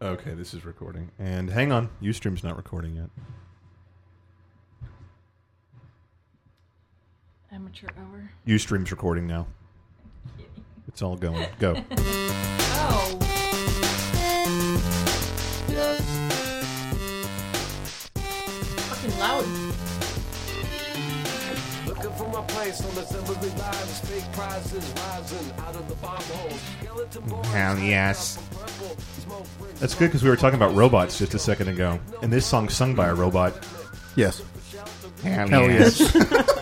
Okay, this is recording. And hang on, Ustream's not recording yet. Amateur hour. Ustream's recording now. It's all going. Go. Oh. Fucking loud. Looking for my place on assembly lines, fake prizes rising out of the bomb holes. Hell yes. That's good because we were talking about robots just a second ago, and this song's sung by a robot. Yes. Hell yes.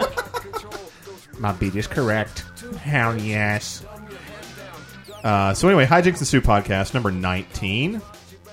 My beat is correct. Hell yes. So anyway, Hijinks and Sue podcast number 19.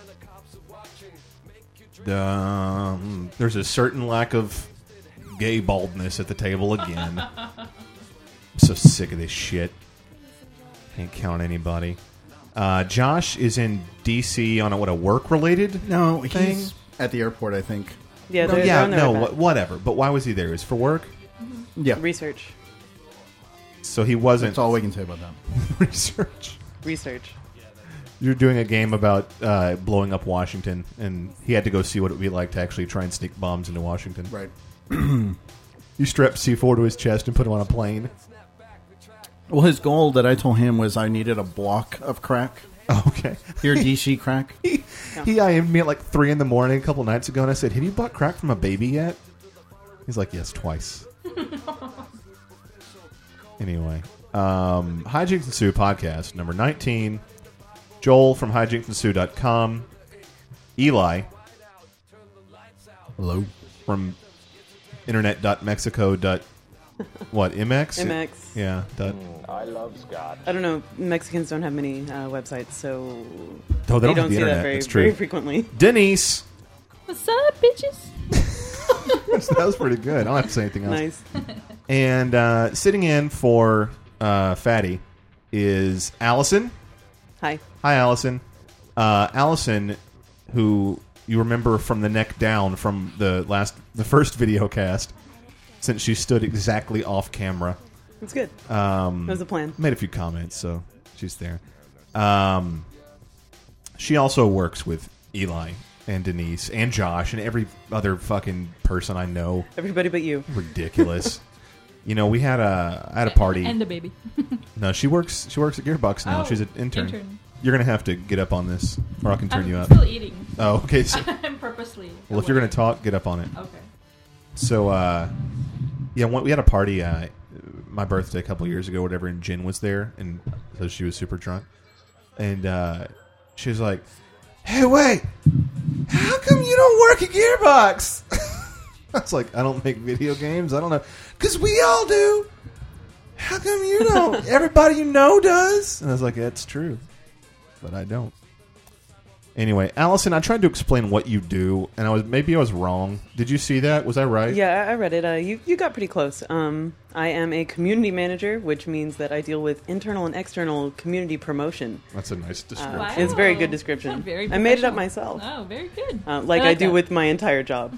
There's a certain lack of gay baldness at the table again. I'm so sick of this shit. Can't count anybody. Josh is in D.C. on a work-related No, thing? he's at the airport, I think. Yeah, they're on their way back. Whatever. But why was he there? It was for work? Yeah. Research. So he wasn't... That's all we can say about that. Research. You're doing a game about blowing up Washington, and he had to go see what it would be like to actually try and sneak bombs into Washington. Right. You strapped C4 to his chest and put him on a plane. Well, his goal that I told him was I needed a block of crack. Oh, okay. Here, DC crack. He IM'd me at like 3 in the morning a couple nights ago, and I said, have you bought crack from a baby yet? He's like, yes, twice. Anyway. Hijinks and Sue podcast, number 19. Joel from hijinksandSue.com. Eli. Hello. From internet.mexico. What, MX? MX. Yeah. I love Scott. I don't know. Mexicans don't have many websites, so Oh, they don't have don't the see internet. that very, That's true. very frequently. Denise. What's up, bitches? That was pretty good. I don't have to say anything else. Nice. And sitting in for Fatty is Allison. Hi. Hi, Allison. Allison, who you remember from the neck down from the first video cast, since she stood exactly off camera. That's good. That was the plan. Made a few comments, so she's there. She also works with Eli and Denise and Josh and every other fucking person I know. Everybody but you. Ridiculous. You know, I had a party. And the baby. No, she works at Gearbox now. Oh, She's an intern. intern. You're going to have to get up on this, or I can turn I'm you up. still eating. Oh, okay. So, I'm purposely. well, if you're going to talk, get up on it. Okay. So, yeah, we had a party, my birthday a couple years ago, whatever, and Jen was there, and so she was super drunk. And she was like, hey, wait, how come you don't work at Gearbox? I was like, I don't make video games. I don't know. Because we all do. How come you don't? Everybody you know does. And I was like, that's true. But I don't. Anyway, Allison, I tried to explain what you do, and maybe I was wrong. Did you see that? Was I right? Yeah, I read it. You got pretty close. I am a community manager, which means that I deal with internal and external community promotion. That's a nice description. Wow. It's a very good description. Very I made it up professional. myself. Oh, very good. Like I do that. with my entire job.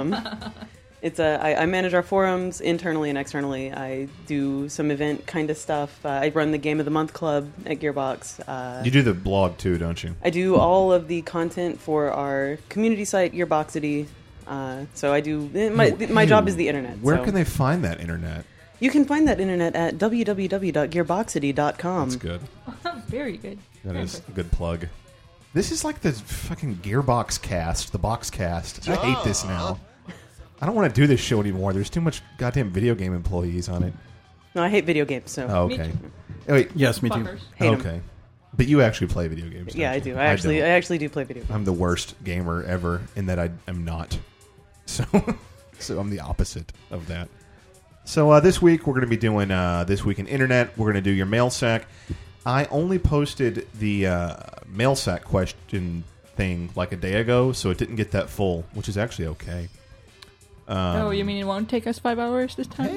I manage our forums internally and externally. I do some event kind of stuff. I run the Game of the Month Club at Gearbox. You do the blog too, don't you? I do all of the content for our community site, Gearboxity. So I do. My job is the internet. Where so. can they find that internet? You can find that internet at www.gearboxity.com. That's good. Very good. That is a good plug. This is like the fucking Gearbox cast, the box cast. I hate this now. I don't want to do this show anymore. There's too much goddamn video game employees on it. No, I hate video games. So Oh, Me okay. too. Wait, Yes, me too. Fuckers. hate 'em. okay. But you actually play video games, Yeah, I don't do. you? I don't. actually do play video games. I'm the worst gamer ever in that I am not. So, so I'm the opposite of that. So this week we're going to be doing This Week in Internet. We're going to do your mail sack. I only posted the mail sack question thing like a day ago, so it didn't get that full, which is actually okay. Oh, you mean it won't take us 5 hours this time?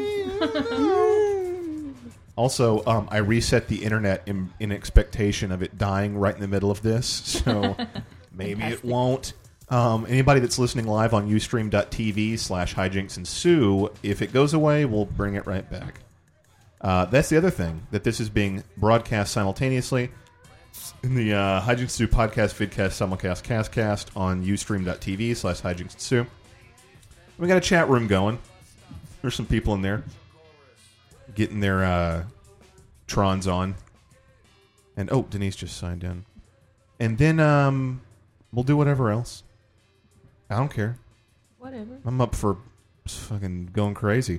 Also, I reset the internet in expectation of it dying right in the middle of this, so maybe it won't. Anybody that's listening live on ustream.tv/hijinksandSue, if it goes away, we'll bring it right back. That's the other thing, that this is being broadcast simultaneously in the Hijinks Stew podcast, vidcast, simulcast, castcast on ustream.tv/Hijinks Stew. We got a chat room going. There's some people in there getting their Trons on. And, Denise just signed in. And then we'll do whatever else. I don't care. Whatever. I'm up for fucking going crazy.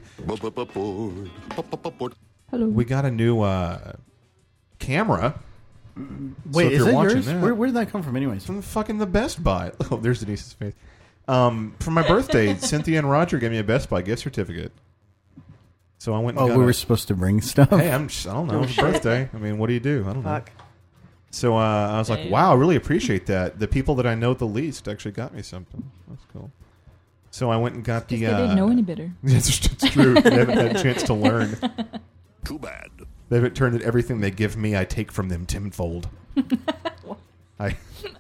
Hello. We got a new camera. Wait, if is you're it watching yours? that- Where did that come from anyways? From fucking the Best Buy. Oh, there's Denise's face. For my birthday, Cynthia and Roger gave me a Best Buy gift certificate. So I went and got we were it. supposed to bring stuff. Hey, I don't know. It's a birthday. I mean, what do you do? I don't know. Fuck. So I was like, Damn. wow, I really appreciate that. The people that I know the least actually got me something. That's cool. So I went and got Just the... they didn't know any better. It's true. They haven't had a chance to learn. Too bad. They haven't turned everything they give me, I take from them tenfold. I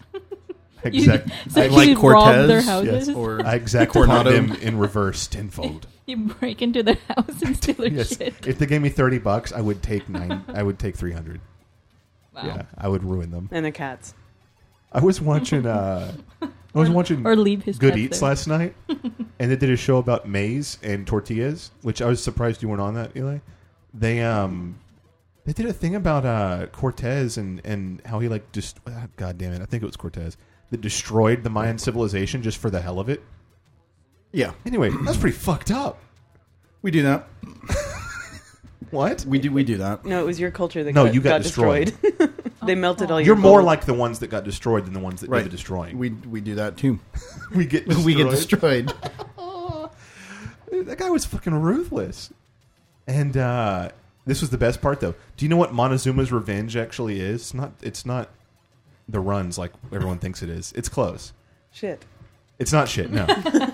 So I you like rob Cortez, their houses? yes, or I exact upon Coronado. them in reverse tenfold. You break into their house and steal their Yes, shit. if they gave me $30, I would take I would take 300. Wow. Yeah, I would ruin them. And the cats. I was watching. Or leave his Good pets Eats there. last night, and they did a show about maize and tortillas, which I was surprised you weren't on that, Eli. They did a thing about Cortez and how he just God damn it, I think it was Cortez that destroyed the Mayan civilization just for the hell of it. yeah, Anyway, that's pretty fucked up. we do that. What? We do that. No, it was your culture that No, you got destroyed. They melted all your You're more gold. like the ones that got destroyed than the ones that did the destroying. We do that too. We get destroyed. We get destroyed. That guy was fucking ruthless. And this was the best part, though. Do you know what Montezuma's revenge actually is? It's not the runs like everyone thinks it is. It's close. Shit. It's not shit, no.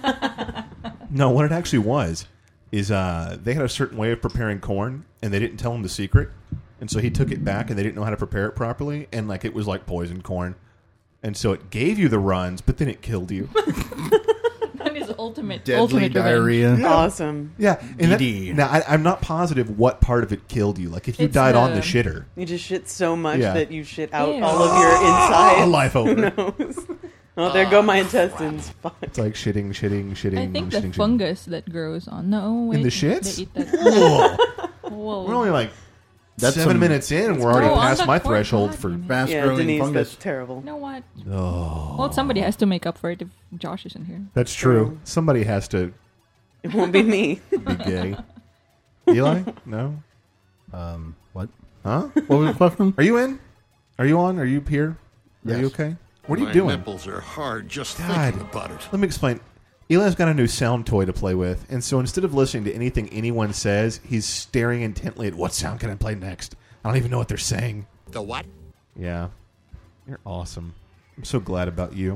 No, what it actually was is they had a certain way of preparing corn, and they didn't tell him the secret. And so he took it back, and they didn't know how to prepare it properly, and it was like poisoned corn. And so it gave you the runs, but then it killed you. That is ultimate Deadly revenge. diarrhea. Awesome. Yeah. And DD. now, I'm not positive what part of it killed you. Like, if you It's died on the- the shitter. You just shit so much Yeah. that you shit out Ew. all of your inside. Life over. Who knows? Oh, there go my intestines. Fuck. It's like shitting. I think the shitting. fungus that grows on. No, wait. the shits? They eat that. Whoa. Whoa. We're only like That's 7 some- minutes in, and we're already Oh, on past the my corn. threshold God for. damn it. Fast Yeah, growing Denise, fungus. that's terrible. You know what? Oh, Well, somebody has to make up for it if Josh isn't here. that's true. Somebody has to It won't be me. be gay. Eli? No? What? Huh? What was the question? Are you in? Are you on? Are you here? Are Yes. you okay? What are you My doing? nipples are hard just God. thinking about it. Let me explain. Eli's got a new sound toy to play with, and so instead of listening to anything anyone says, he's staring intently at what sound can I play next. I don't even know what they're saying. The what? Yeah. You're awesome. I'm so glad about you.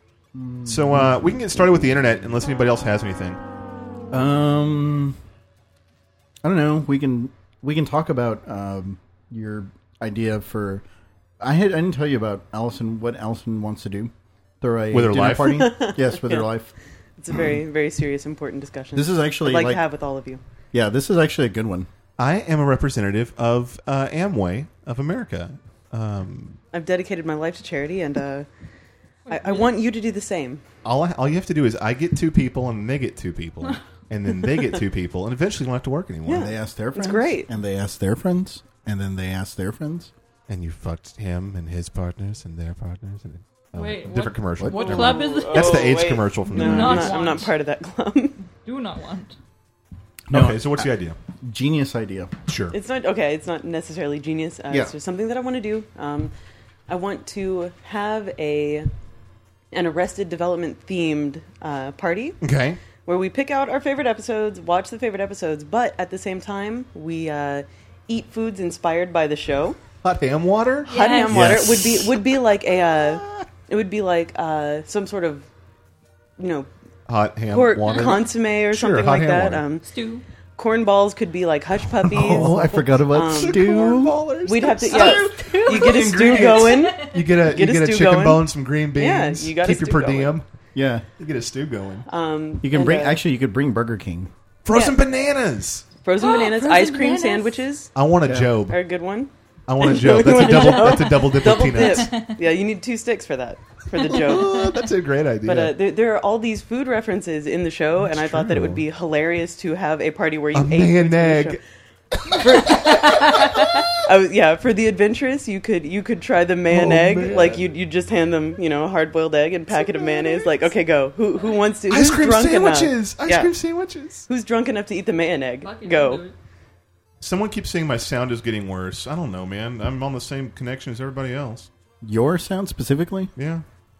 So we can get started with the internet unless anybody else has anything. I don't know. We can talk about your idea for. I didn't tell you about Allison. What Allison wants to do? Throw a With her dinner life? party. Yes, with her Yeah. life. It's a very, very serious, important discussion. This is actually I'd like like to have with all of you. yeah. This is actually a good one. I am a representative of Amway of America. I've dedicated my life to charity, and I want you to do the same. All you have to do is I get 2 people, and they get 2 people, and then they get 2 people, and eventually you don't have to work anymore. And they ask their friends. great. And they ask their friends. And then they ask their friends. And you fucked him and his partners and their partners. And Wait, different what- commercial. What Never club mind. is this? That's the Oh, AIDS wait. commercial from the No, Do not 90s. I'm not want. part of that club. Do not want. No, Okay, so what's the idea? Genius idea. Sure. It's not okay. It's not necessarily genius. Yeah. It's just something that I want to do. I want to have an Arrested Development themed party Okay. where we pick out our favorite episodes, watch the favorite episodes, but at the same time we eat foods inspired by the show. Hot ham water? Hot Yes. ham water Yes. would be like a it would be like some sort of Hot ham pork water? consomme or Sure, something hot like ham that. water. Stew. Corn balls could be like hush puppies. Oh, I forgot about stew. We'd have to Stew. you get a stew Ingredients. going. You get a Get a stew chicken going. bone, some green Yeah, beans. you got a keep your stew per going. diem. Yeah. You get a stew going. You can and, bring. Actually, you could bring Burger King. Frozen yeah. bananas. Frozen bananas, Frozen ice cream bananas. sandwiches I want a Job. are a good one. I want a Job. That's a double dip of Double peanuts. dip. Yeah, you need 2 sticks for that, for the joke. That's a great idea. But there are all these food references in the show, and I thought that it would be hilarious to have a party where you ate man foods in the egg. show. For the adventurous, you could try the man egg. man. Like you just hand them, a hard boiled egg and packet of mayonnaise. Like, okay, go. Who wants to? Ice Who's cream drunk sandwiches. enough? Ice cream sandwiches. Who's drunk enough to eat the man egg? Lucky Go. to do it. Someone keeps saying my sound is getting worse. I don't know, man. I'm on the same connection as everybody else. Your sound specifically? Yeah.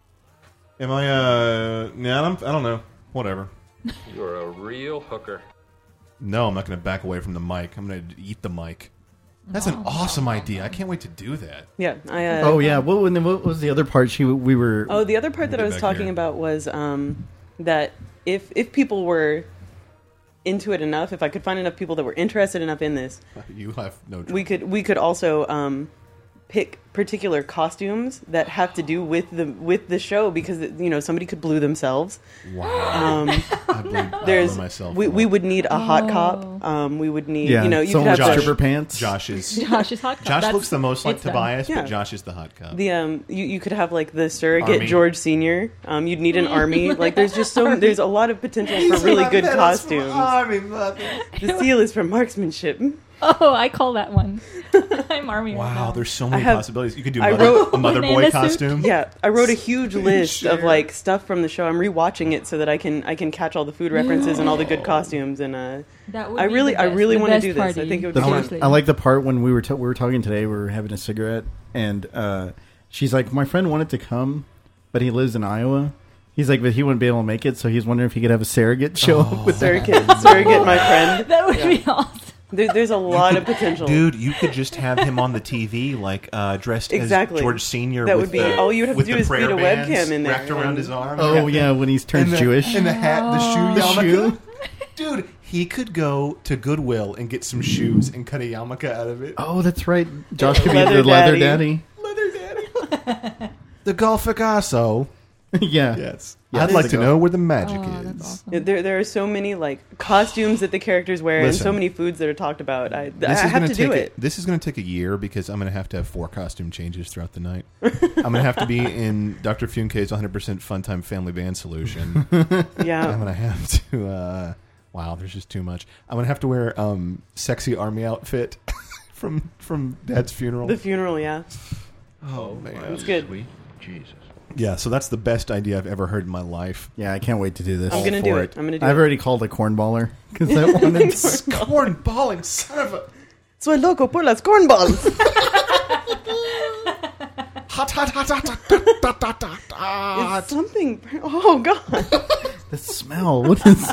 Am I? Yeah, I don't know. Whatever. You're a real hooker. No, I'm not going to back away from the mic. I'm going to eat the mic. That's an awesome idea. I can't wait to do that. Yeah. Oh yeah. What was the other part? We were. Oh, the other part that I Get was back talking here. about was that if people were into it enough, if I could find enough people that were interested enough in this, You have no. we could also pick particular costumes that have to do with the show, because somebody could blue themselves. Wow. I blew myself. We would need a hot cop. We would need you could someone have with the, stripper pants. Josh is. Josh is hot. Josh looks the most like it's them. Tobias, Yeah. but Josh is the hot cop. the you could have like the surrogate Army. George Senior. You'd need an army. Like there's just there's a lot of potential for really good costumes. The seal is for marksmanship. Oh, I call that one. I'm Army. right Wow, now. there's so many have- possibilities. You could do I mother, wrote- a mother boy Banana suit. costume. Yeah, I wrote a huge list of Sure. like stuff from the show. I'm rewatching it so that I can catch all the food references and all the good costumes. And That would I be really the best- want to the best do this. party. I think it would The be part, Seriously. I like the part when we were talking today. We were having a cigarette, and she's like, "My friend wanted to come, but he lives in Iowa." He's like, "But he wouldn't be able to make it, so he's wondering if he could have a surrogate show up with surrogate, my friend. That would be awesome. There's a lot of potential. Dude, you could just have him on the TV, like dressed Exactly. as George Senior. That with would be- the, all you'd have to with do the is feed prayer a bands webcam in there wrapped around and- his arm. Oh yeah, when he turns and the, Jewish. and the hat, the shoe, The yarmulke. shoe? Dude, he could go to Goodwill and get some shoes and cut a yarmulke out of it. Oh, that's right. Josh could be Leather the leather daddy. daddy. Leather daddy. The Golf Picasso. Yeah. Yes. Yeah, I'd like that's to the know where the magic Oh, is. that's awesome. There are so many like costumes that the characters wear, and Listen. so many foods that are talked about. I This is have gonna to do take it. This is going to take a year because I'm going to have 4 costume changes throughout the night. I'm going to have to be in Dr. Funke's 100% Funtime Family Band Solution. I'm Yeah. going to have to. Wow, there's just too much. I'm going to have to wear sexy army outfit from Dad's funeral. The funeral, yeah. Oh man, It's good. Sweet Jesus. yeah. So that's the best idea I've ever heard in my life. Yeah, I can't wait to do this. I'm gonna for do it. it. I'm gonna do I've it. already called a cornballer because I wanted. Corn balling, son of a Soy loco por las cornballs. hot, hot, hot, hot, hot, hot, hot, hot. It's something. Oh god. The smell. What is?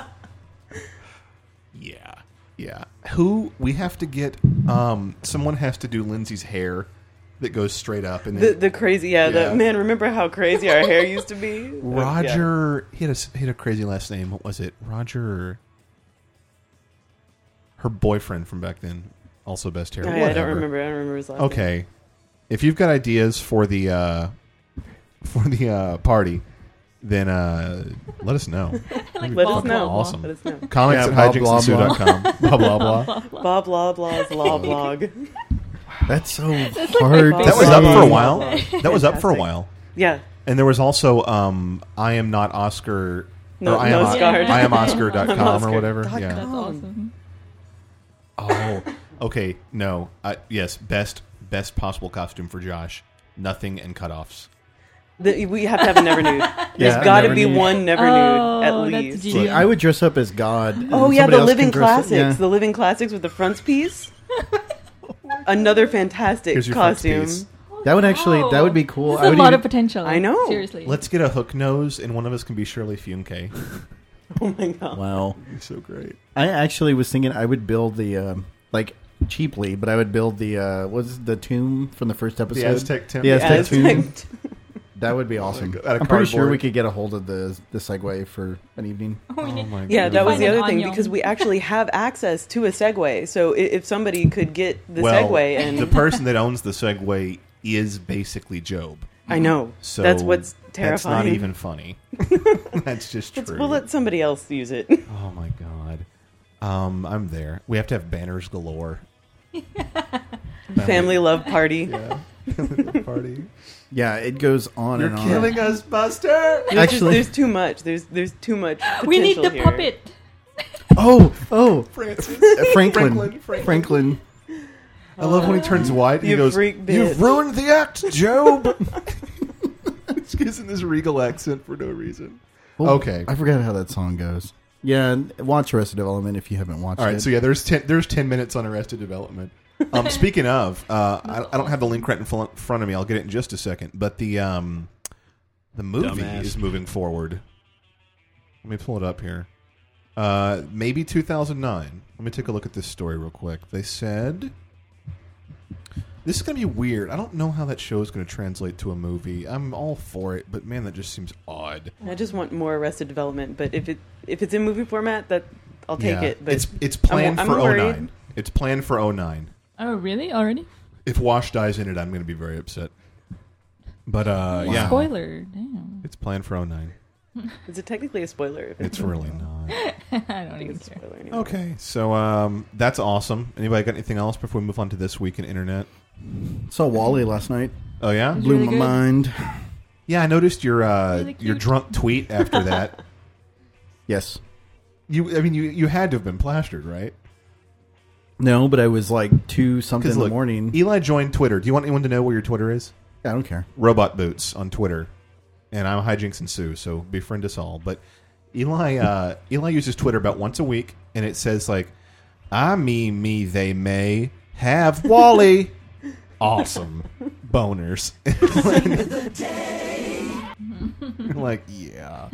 Yeah, yeah. Who we have to get? Someone has to do Lindsay's hair that goes straight up, and then The crazy, yeah. Yeah. The man. Remember how crazy our hair used to be? Roger. He had a crazy last name. What was it? Roger. Her boyfriend from back then, also best hair. Yeah. I don't Whatever. remember. I don't remember his last name. Okay, if you've got ideas for the party, then let us know. Let us know. Awesome. Let us know. Comments Yeah, at blah, blah, hijinksandsu.com. Blah blah blah. Blah blah blah's law blog. That's so like hard. my to That was Blah, up blah, for a blah, while. blah. That was up for a Fantastic. while. Yeah. And there was also I am not Oscar. No- or I no am, Oscar. I am Oscar.com or Oscar. whatever. Dot Yeah. That's com. awesome. Oh, okay. No. Yes. Best possible costume for Josh. Nothing and cutoffs. We have to have a never nude. There's Yeah, got to never be nude. one never Oh, nude at that's least. genius. See, I would dress up as God. Oh and yeah, somebody the else living can dress up- classics. yeah. The living classics with the frontispiece. Another fantastic Here's your costume. frontispiece. That would actually. That would be cool. There's I a would lot even- of potential. I know. Seriously. Let's get a hook nose, and one of us can be Shirley Funke. Oh my god. Wow. He's so great. I actually was thinking I would build the like cheaply, but I would build the what's the tomb from the first episode? The Aztec temple. The Aztec Aztec. tomb. That would be awesome. Out of I'm pretty sure cardboard. we could get a hold of the Segway for an evening. Oh my Yeah, God. that was Find the an other thing onion. because we actually have access to a Segway. So if somebody could get the well, Segway and the person that owns the Segway is basically Job. I know So that's what's That's terrifying. not even funny. That's just true. We'll let somebody else use it. Oh my god. I'm there. We have to have banners galore. Family love party. Yeah. Party. Yeah, it goes on You're and on. killing us, Buster. Actually- There's too much. There's too much. We need the potential here. puppet. Oh, Francis. Franklin. Franklin. I love when he turns white. And he You goes, freak bitch. "You've ruined the act, Job." He's using this regal accent for no reason. Oh, Okay. I forgot how that song goes. Yeah, and watch Arrested Development if you haven't watched All right, it. so yeah, there's 10 minutes on Arrested Development. Speaking of, I don't have the link right in front of me. I'll get it in just a second. But the movie Dumbass. is moving forward. Let me pull it up here. Maybe 2009. Let me take a look at this story real quick. They said this is going to be weird. I don't know how that show is going to translate to a movie. I'm all for it, but man, that just seems odd. I just want more Arrested Development, but if it's in movie format, that I'll take Yeah. it. But It's planned I'm for worried. 09. It's planned for 09. Oh, really? Already? If Wash dies in it, I'm going to be very upset. But yeah, Spoiler. Damn. it's planned for 09. Is it technically a spoiler? If It's really not. I don't even it's a care. spoiler anymore. Okay, so that's awesome. Anybody got anything else before we move on to this week in internet? Saw Wally last night. Oh yeah, It's Blew really my good. mind. yeah. I noticed your Really your cute. drunk tweet after that. Yes. You had to have been plastered, right? No, but I was like 2 something in the look, morning. Eli joined Twitter. Do you want anyone to know where your Twitter is? I don't care. Robot Boots on Twitter, and I'm Hijinks and Sue, so befriend us all. But Eli uses Twitter about once a week, and it says like, "I mean, me they may have Wally." Awesome boners. Like, yeah.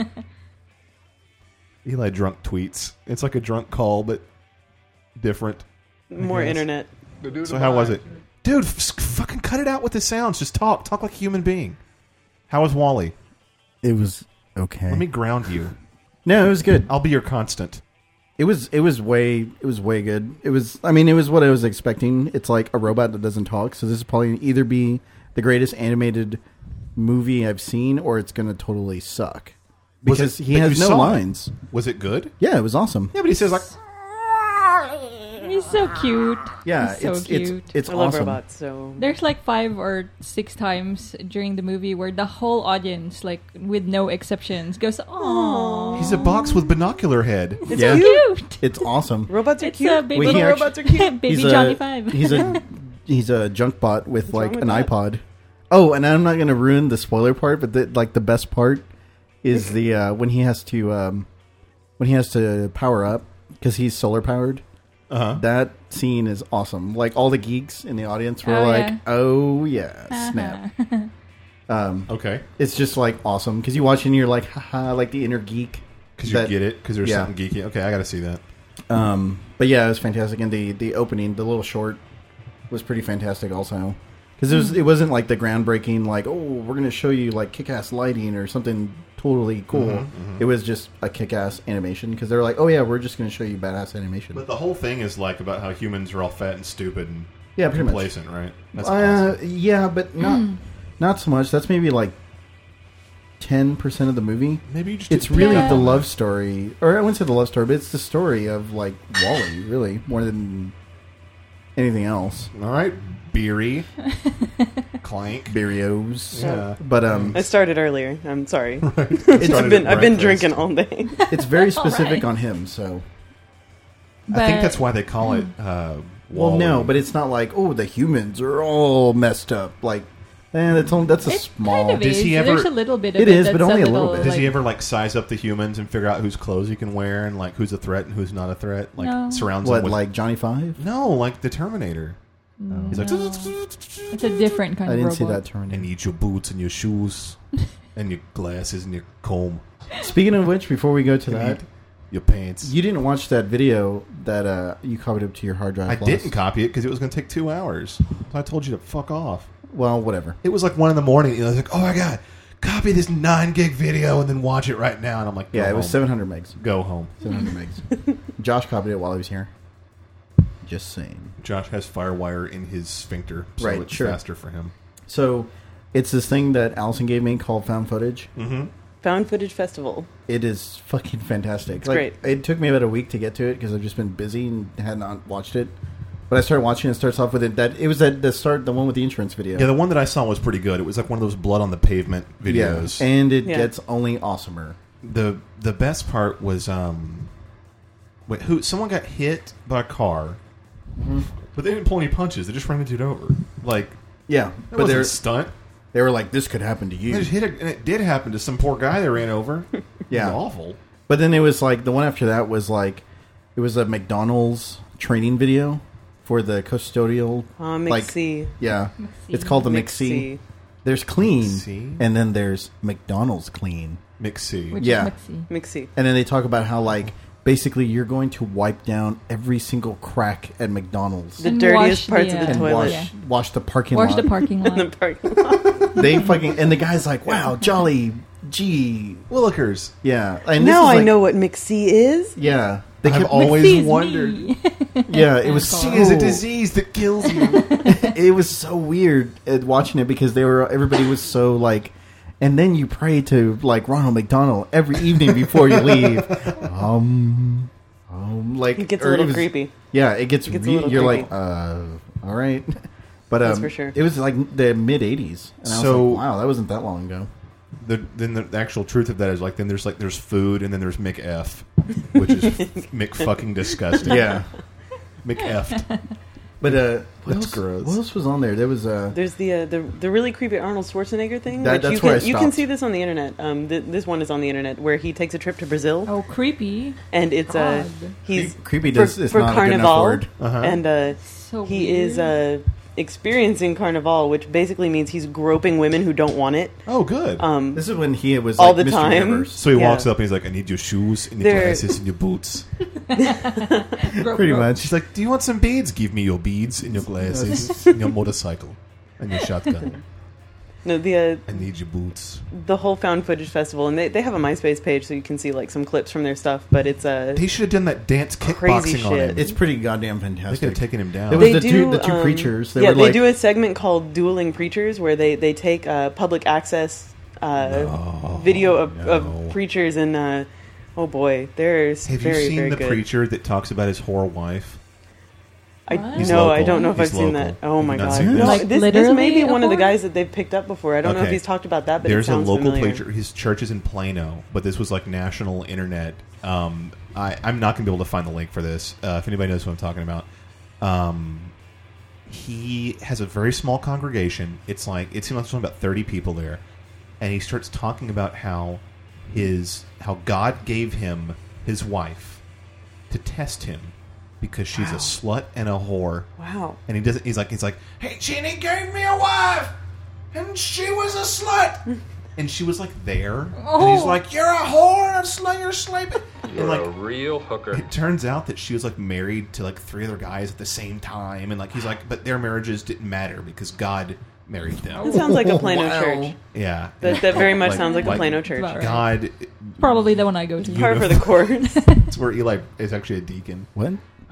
Eli drunk tweets. It's like a drunk call, but different. More Yes. internet. So how was it? Dude, fucking cut it out with the sounds. Just talk. Talk like a human being. How was Wally? It was okay. Let me ground you. No, it was good. I'll be your constant. It was way good. It was what I was expecting. It's like a robot that doesn't talk, so this is probably either be the greatest animated movie I've seen or it's going to totally suck. Was Because it- he but has you no saw it. lines. Was it good? Yeah, it was awesome. Yeah, but he says like, He's so cute. Yeah, He's so cute. it's I love awesome. robots, so There's like 5 or 6 times during the movie where the whole audience, like with no exceptions, goes, "Aww, he's a box with binocular head. it's Yeah. cute." It's awesome. robots are It's cute. a baby Well, he Little actually- robots are cute. baby He's Johnny a, 5. he's a junk bot with What's wrong like with an that? iPod. Oh, and I'm not going to ruin the spoiler part, but the best part is the when he has to power up because he's solar powered. Uh-huh. That scene is awesome. Like all the geeks in the audience were Oh, like, yeah. "Oh yeah, snap!" Okay. It's just like awesome because you watch and you're like, "Haha!" Like the inner geek. Because you That- get it. Because there's yeah. something geeky. Okay, I got to see that. But yeah, it was fantastic, and the opening, the little short, was pretty fantastic also. Because it wasn't like the groundbreaking, like, oh, we're going to show you like kick-ass lighting or something totally cool. It was just a kick-ass animation because they're like, oh yeah, we're just going to show you badass animation. But the whole thing is like about how humans are all fat and stupid and Yeah, pretty much. complacent, right? That's awesome. Yeah, but not so much. That's maybe like 10% of the movie. Maybe you just It's didn't- really Yeah. the love story, or I wouldn't say the love story, but it's the story of like Wally, really, more than anything else. all right, Beery, Clank. Burios. Yeah. But I started earlier. I'm sorry. Started I've been at breakfast. drinking all day. it's very specific Alright. on him, so I think But- that's why they call it. well Wall-E. no, but it's not like, oh, the humans are all messed up. Like, that's a It small. kind of Does is. he ever- There's a little bit of It it. is, but that's only a little bit. Does like, he ever like size up the humans and figure out whose clothes he can wear and like who's a threat and who's not a threat? Like No. surrounds What, him with like Johnny Five? no, like the Terminator. He's like, It's a different kind I of didn't robot. see that turn. I need your boots and your shoes and your glasses and your comb, Speaking of which, before we go to I that, need your pants. you didn't watch that video that you copied up to your hard drive. I last- didn't copy it because it was going to take 2 hours. So I told you to fuck off. Well, whatever. It was like 1 a.m. And I was like, oh my god, copy this 9 gig video and then watch it right now. And I'm like, Yeah, go it was home. 700 megs. Go home. 700 megs. Josh copied it while he was here. Just saying. Josh has FireWire in his sphincter, so Right, it's sure. faster for him. So, it's this thing that Allison gave me called Found Footage. Mm-hmm. Found Footage Festival. It is fucking fantastic. It's great. It took me about a week to get to it because I've just been busy and had not watched it. But I started watching. It starts off with it. That it was at the start, the one with the insurance video. Yeah, the one that I saw was pretty good. It was like one of those blood on the pavement videos. Yeah, and it Yeah. gets only awesomer. The best part was someone got hit by a car, but they didn't pull any punches. They just ran the dude over. Like Yeah, that but wasn't they're a stunt. they were like, this could happen to They you. just hit it, and it did happen to some poor guy they ran over. Yeah. It was awful. But then it was like the one after that was like it was a McDonald's training video for the custodial. like McC. yeah, McC. it's called the McC. There's clean, McC? and then there's McDonald's clean, McC. Which Yeah. is Mixie. McC. and then they talk about how like basically you're going to wipe down every single crack at McDonald's The And dirtiest wash parts the, of the and toilet. wash the parking Wash lot. the parking lot. In the parking lot. They fucking and the guy's like, wow, jolly, gee, Willikers. yeah. And Now this is I like, know what McC is. Yeah, they I've kept always Mixie's wondered. me. Yeah, it was so. She is a disease that kills you. It was so weird watching it because everybody was so like, and then you pray to like Ronald McDonald every evening before you leave. Like It gets a or little was- creepy. Yeah, it gets. It gets a little you're creepy. like, all right, but That's for sure. It was like the mid '80s, and I was So- like, wow, that wasn't that long ago. Then the actual truth of that is like there's food and then there's McF, which is McFucking disgusting. Yeah, McF. but what That's else, gross. What else was on there? There was There's the really creepy Arnold Schwarzenegger thing. That- which that's you where can, I you can stopped. see this on the internet. This one is on the internet where he takes a trip to Brazil, Oh, creepy. and it's God. he's creepy. for, Does it's for not a good enough Carnival, word. Uh-huh. and So he weird. is experiencing Carnival, which basically means he's groping women who don't want it. Oh, good. This is when he was All like the Mr. time. Universe. so he yeah. walks up and he's like, "I need your shoes and your They're- glasses and your boots." Pretty much. She's like, "Do you want some beads? Give me your beads and your glasses and your motorcycle and your shotgun. No, I need your boots." the whole found footage festival, and they have a MySpace page so you can see like some clips from their stuff. But it's They should have done that dance Crazy kickboxing on shit. him. It's pretty goddamn They could fantastic. have taken him down. It was the two preachers. They were they like, do a segment called "Dueling Preachers," where they take public access video of preachers, and oh boy, there's Have very you seen very the good. preacher that talks about his whore wife? I He's no, I local. don't know if He's I've seen local. that. Oh Have my you not god, seen this? no, Like, this may literally be a one of the whore? guys that they've picked up before. I don't know if Okay. he's talked about that, but There's it a sounds local familiar. preacher. His church is in Plano, but this was like national internet. I'm not going to be able to find the link for this. If anybody knows what I'm talking about, he has a very small congregation. It's like it seems like there's only about 30 people there, and he starts talking about how God gave him his wife to test him because she's a slut and a whore. Wow. And he doesn't. He's like, "Hey, Jenny gave me a wife, and she was a slut." And she was like there, and he's like, "You're a whore, and a slut, you're sleeping." You're And a like, real hooker. it turns out that she was like married to like 3 other guys at the same time, and like he's like, but their marriages didn't matter because God married them. It sounds like a Plano Wow. church. Yeah, That very much Like- sounds like a like Plano church. About right. God. Probably the one I go to. Par for the course. It's where Eli is actually a deacon. what?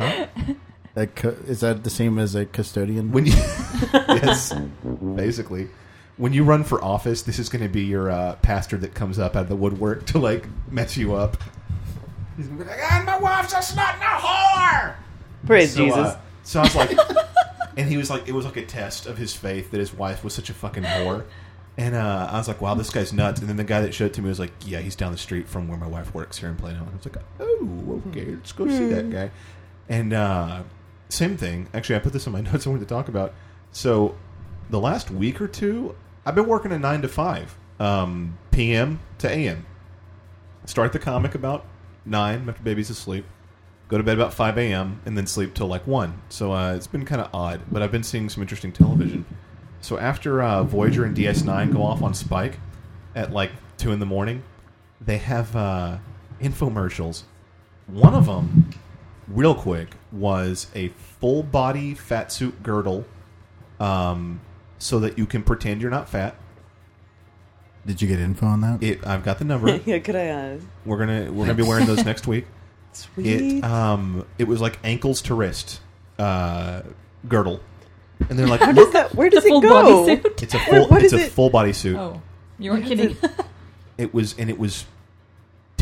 Is that the same as a custodian? When you, yes, basically, when you run for office, this is going to be your pastor that comes up out of the woodwork to like mess you up. He's gonna be like, "Ah, my wife's a slut and a whore." Praise So, Jesus. So I was like, and he was like, it was like a test of his faith that his wife was such a fucking whore. And I was like, wow, this guy's nuts. And then the guy that showed it to me was like, yeah, he's down the street from where my wife works here in Plano. And I was like, oh, okay, let's go see that guy. And same thing. Actually, I put this in my notes I wanted to talk about. So the last week or two, I've been working a 9 to 5, p.m. to a.m. Start the comic about 9 after baby's asleep. Go to bed about 5 a.m. and then sleep till like 1. So it's been kind of odd, but I've been seeing some interesting television. So after Voyager and DS9 go off on Spike at like 2 in the morning, they have infomercials. One of them, real quick, was a full body fat suit girdle, so that you can pretend you're not fat. Did you get info on that? I've got the number. Yeah, could I? We're gonna be wearing those next week. Sweet. It was like ankles to wrist girdle, and they're like, How does that? Where does The it full go? bodysuit. it's a full What it's is a it? full body suit. Oh, you weren't kidding. It was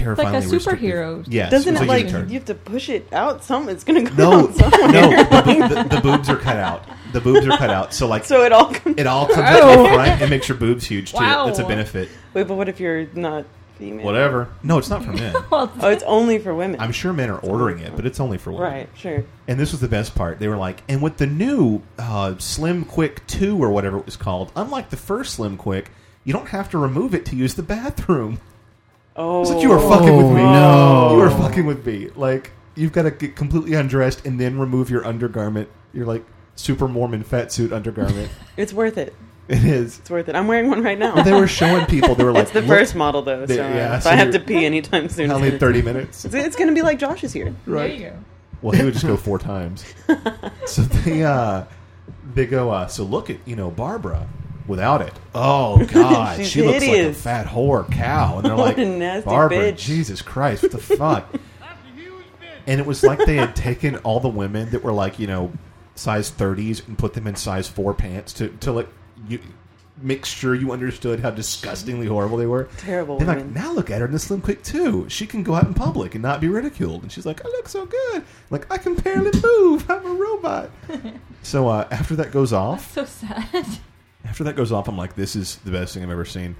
terrifyingly Like a restrictive. superhero. Yes, Doesn't it's it like unitard. you have to push it out? It's gonna go No, out somewhere. no, the boobs are cut out. The boobs are cut out. So like, So it all comes. it all comes out to the front and makes your boobs huge too. Wow. It's a benefit. Wait, but what if you're not female? Whatever. No, it's not for men. Oh, it's only for women. I'm sure men are ordering it, but it's only for women. Right. Sure. And this was the best part. They were like, and with the new Slim Quick 2 or whatever it was called, unlike the first Slim Quick, you don't have to remove it to use the bathroom. Oh. It's like you were fucking with me. no. You were fucking with me. Like, you've got to get completely undressed and then remove your undergarment. Your, like, super Mormon fat suit undergarment. It's worth it. It is. It's worth it. I'm wearing one right now. They were showing people. They were like, It's the "Look, first model though, so yeah, if so I have you're- to pee anytime soon, only 30 minutes. it's going to be like Josh is here. There you go. Well, he would just go 4 times. So they go, so look at, Barbara without it. Oh, God. She's she looks like a hideous. fat whore cow. And they're What like, a nasty Barbara, bitch. Jesus Christ, what the fuck? And it was like they had taken all the women that were like, size 30s and put them in size 4 pants to like, make sure you understood how disgustingly horrible they were. Terrible They're like, women. now look at her in the Slim Quick 2. She can go out in public and not be ridiculed. And she's like, I look so good. Like, I can barely move. I'm a robot. So after that goes off, So sad. I'm like, this is the best thing I've ever seen.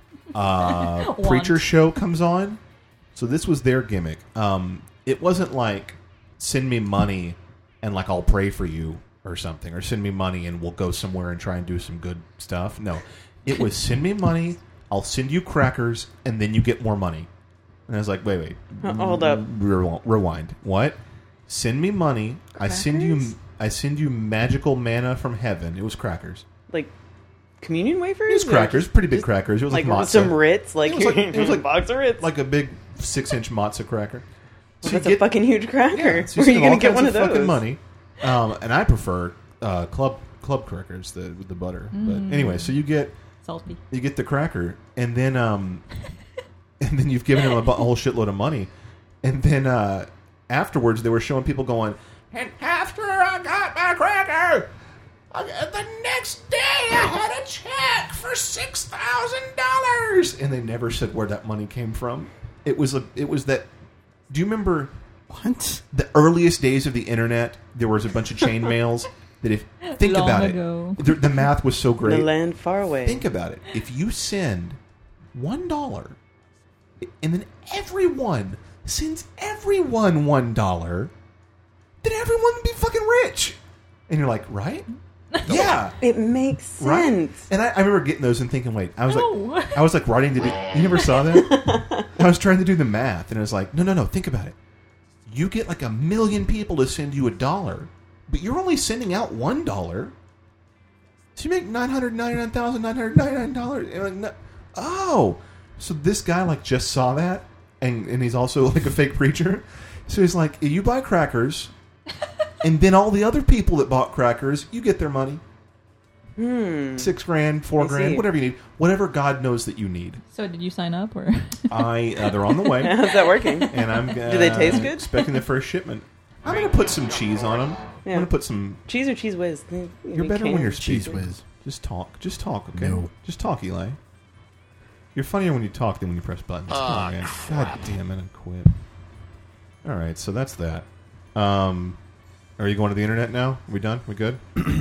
Preacher show comes on. So this was their gimmick. It wasn't like, send me money and like I'll pray for you or something, or send me money and we'll go somewhere and try and do some good stuff. No, it was send me money, I'll send you crackers, and then you get more money. And I was like, wait, Hold up. rewind. What? Send me money. I send you magical manna from heaven. It was crackers. Like communion wafers? It was Or crackers, pretty big just crackers. It was like matzah. some Ritz. Like, It was like- it was like- a box of Ritz. Like a big 6-inch matzah cracker. So That's you a fucking huge cracker. Yeah, so Where are you spend going all to get kinds one of those? fucking money. And I prefer club crackers with the butter. But anyway, so you get Salty. the cracker, and then and then you've given him a whole shitload of money, and then afterwards they were showing people going, and after I got my cracker, the next day I had a check for $6,000, and they never said where that money came from. It was that. Do you remember? What? The earliest days of the internet, there was a bunch of chain mails that think Long about ago. it. The math was so The great. land far away. Think about it. If you send $1 and then everyone sends everyone $1, then everyone would be fucking rich. And you're like, right? Yeah. It makes Right? sense. And I remember getting those and thinking, wait, I was No. like writing to do. You never saw that? I was trying to do the math, and I was like, no, think about it. You get like 1 million people to send you $1, but you're only sending out $1. So you make $999,999. And like, no, oh, so this guy like just saw that, and he's also like a fake preacher. So he's like, you buy crackers, and then all the other people that bought crackers, you get their money. $6,000, $4,000, see. whatever you need, whatever God knows that you need. So did you sign up or? They're on the way, How's that working? and I'm. Do they taste good? Expecting the first shipment. I'm gonna put some cheese on them. I'm Yeah. gonna put some. Cheese or cheese whiz? You're better when you're Cheese speaking. whiz. Just talk, okay? No. Just talk, Eli. You're funnier when you talk than when you press buttons. Come on, man. God damn it, and quit. All right, so that's that. Are you going to the internet now? Are we done? We good?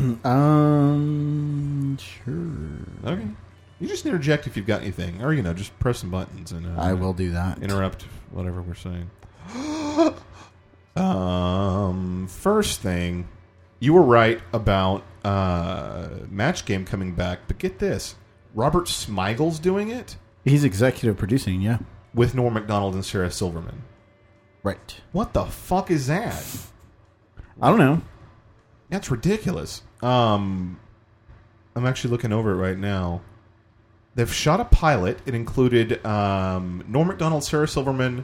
Sure. Okay. You just interject if you've got anything, or just press some buttons and I will do that. interrupt whatever we're saying. First thing, you were right about Match Game coming back, but get this: Robert Smigel's doing it He's executive producing, yeah. with Norm Macdonald and Sarah Silverman. Right. What the fuck is that? I don't know. That's ridiculous. I'm actually looking over it right now. They've shot a pilot. It included Norm Macdonald, Sarah Silverman,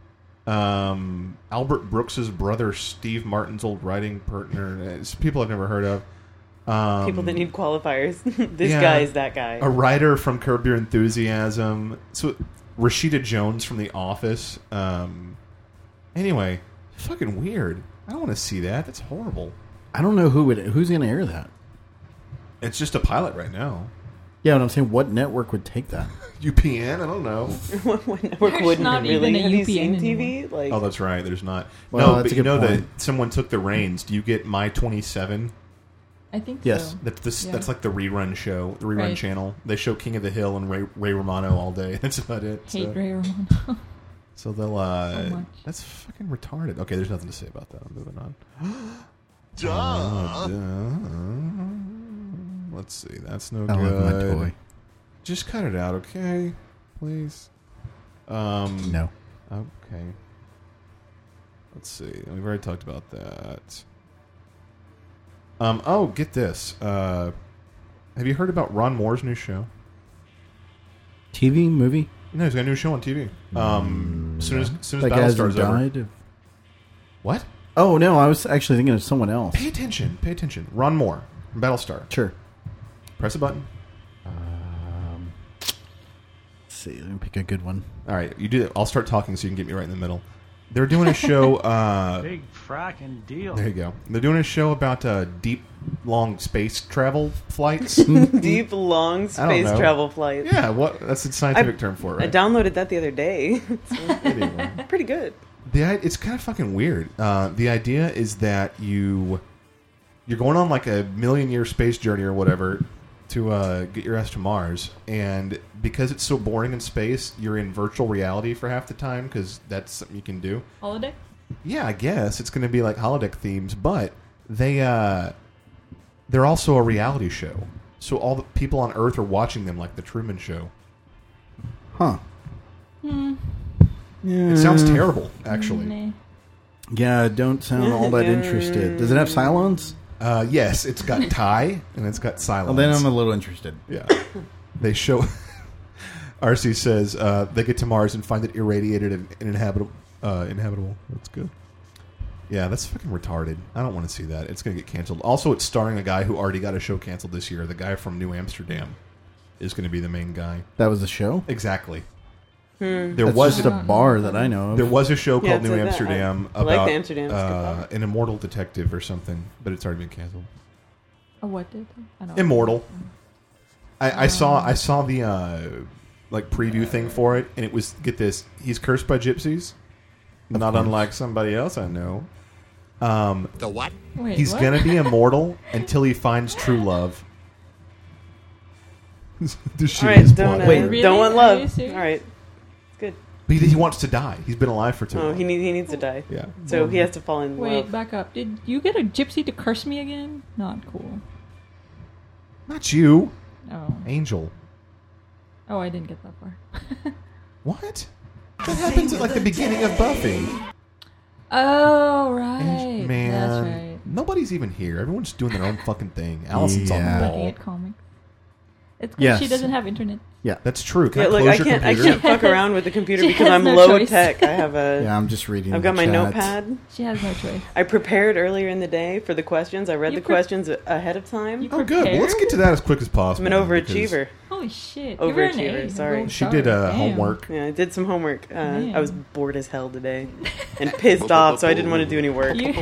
Albert Brooks's brother, Steve Martin's old writing partner. It's people I've never heard of. People that need qualifiers. This yeah. guy is that guy. A writer from Curb Your Enthusiasm. So Rashida Jones from The Office. Anyway, fucking weird. I don't want to see that. That's horrible. I don't know who's going to air that. It's just a pilot right now. Yeah, and I'm saying, what network would take that? UPN? I don't know. What network There's wouldn't not really? even a Have you UPN seen anymore. TV? Like, Oh, that's right. There's not. Well, no, that's but a you good know that point. someone took the reins. Do you get My 27? I think Yes. so. That's Yeah. that's like the rerun show, the rerun Right. channel. They show King of the Hill and Ray Romano all day. That's about it. Hate So, Ray Romano. so they'll. much. That's fucking retarded. Okay, there's nothing to say about that. I'm moving on. Duh. Let's see. That's no I good. love my toy. Just cut it out, okay? Please. No. Okay. Let's see. We've already talked about that. Oh, get this. Have you heard about Ron Moore's new show? TV, movie? No, he's got a new show on TV. Soon as That guy hasn't Battlestar's over. died? What? Oh, no, I was actually thinking of someone else. Pay attention. Pay attention. Ron Moore from Battlestar. Sure. Press a button. Let's see, let me pick a good one. All right, you do that. I'll start talking so you can get me right in the middle. They're doing a show. Big fracking deal. There you go. They're doing a show about deep, long space travel flights. deep, long I don't space know. travel flights. Yeah, what? That's a scientific term for it, I right? downloaded that the other day. Anyway. Pretty good. It's kind of fucking weird. The idea is that you're going on like a million-year space journey or whatever to get your ass to Mars, and because it's so boring in space, you're in virtual reality for half the time because that's something you can do. Holiday? Yeah, I guess it's going to be like holodeck themes, but they're also a reality show, so all the people on Earth are watching them like the Truman Show. Huh. It sounds terrible, actually. Nah. Yeah, don't sound all that interested. Does it have Cylons? Yes, it's got Ty and it's got Silence. Well, then I'm a little interested. Yeah. They show... RC says they get to Mars and find it irradiated and inhabitable. That's good. Yeah, that's fucking retarded. I don't want to see that. It's going to get canceled. Also, it's starring a guy who already got a show canceled this year. The guy from New Amsterdam is going to be the main guy. That was a show? Exactly. There That's was just a bar that I know of. there was a show Yeah, called it's New like that. Amsterdam I like about the Amsterdam. It's a good an immortal detective or something, but it's already been canceled. Oh, what did? I don't Immortal. I saw the like preview thing for it, and it was, get this, he's cursed by gypsies, not unlike somebody else I know. Wait, He's what? gonna be immortal until he finds true love. The All shittiest right, don't plot. Really? don't want Are love. you serious? All right, good. But he wants to die. He's been alive for too Oh, long. he needs to die. Yeah. So he has to fall in Wait, love. back up. Did you get a gypsy to curse me again? Not cool. Not you, Oh. Angel. Oh, I didn't get that far. What? That happens at like the beginning of Buffy. Oh, right. Man, That's right. nobody's even here. Everyone's doing their own fucking thing. Allison's on Yeah. the Looking ball. at comics. It's Yes. because she doesn't have internet. That's true. Can Yeah, I look, close I your can't computer? fuck around with the computer She because has I'm no low choice. tech. I have a. Yeah, I'm just reading I've the got my chat. notepad. She has no choice. I prepared earlier in the day for the questions. I read You the questions ahead of time. You Oh, good. Well, let's get to that as quick as possible. I'm an because overachiever. Holy shit. Give her an Overachiever, A. sorry. Gold She star. did Damn. homework. Yeah, I did some homework. Man. I was bored as hell today and pissed off, so I didn't want to do any work. You,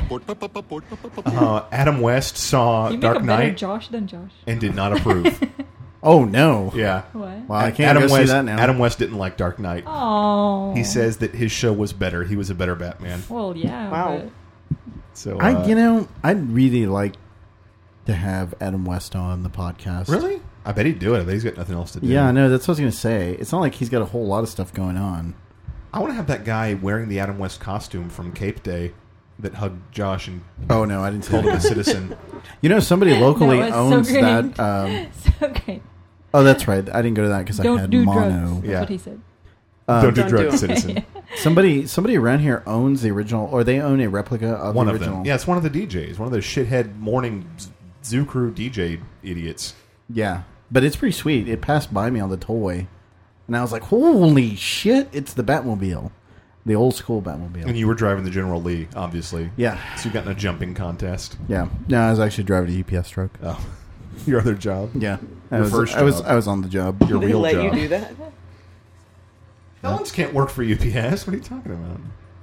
Adam West saw you make Dark a better Knight Josh than Josh. and did not approve. Oh, no. Yeah. What? Wow, I can't Adam go West, see that now. Adam West didn't like Dark Knight. Oh. He says that his show was better. He was a better Batman. Well, yeah. Wow. So, I'd really like to have Adam West on the podcast. really? I bet he'd do it. I bet he's got nothing else to do. Yeah, no, that's what I was going to say. It's not like he's got a whole lot of stuff going on. I want to have that guy wearing the Adam West costume from Cape Day that hugged Josh and Oh, no, I didn't see called him a that. citizen. You know, somebody locally That was so owns great. that. So great. Oh, that's right. I didn't go to that because I Don't had do mono. drugs. That's Yeah. what he said. Don't do Don't drugs, do it. citizen. Somebody around here owns the original, or they own a replica of One the of original. them. Yeah, it's one of the DJs. One of those shithead morning Zoo Crew DJ idiots. Yeah, but it's pretty sweet. It passed by me on the tollway, and I was like, "Holy shit! It's the Batmobile, the old school Batmobile." And you were driving the General Lee, obviously. Yeah, So you got in a jumping contest. yeah. No, I was actually driving a UPS truck. Oh. Your other job. Yeah, Your first I was job. on the job. Your They real let job. you do that? Helens can't work for UPS. What are you talking about?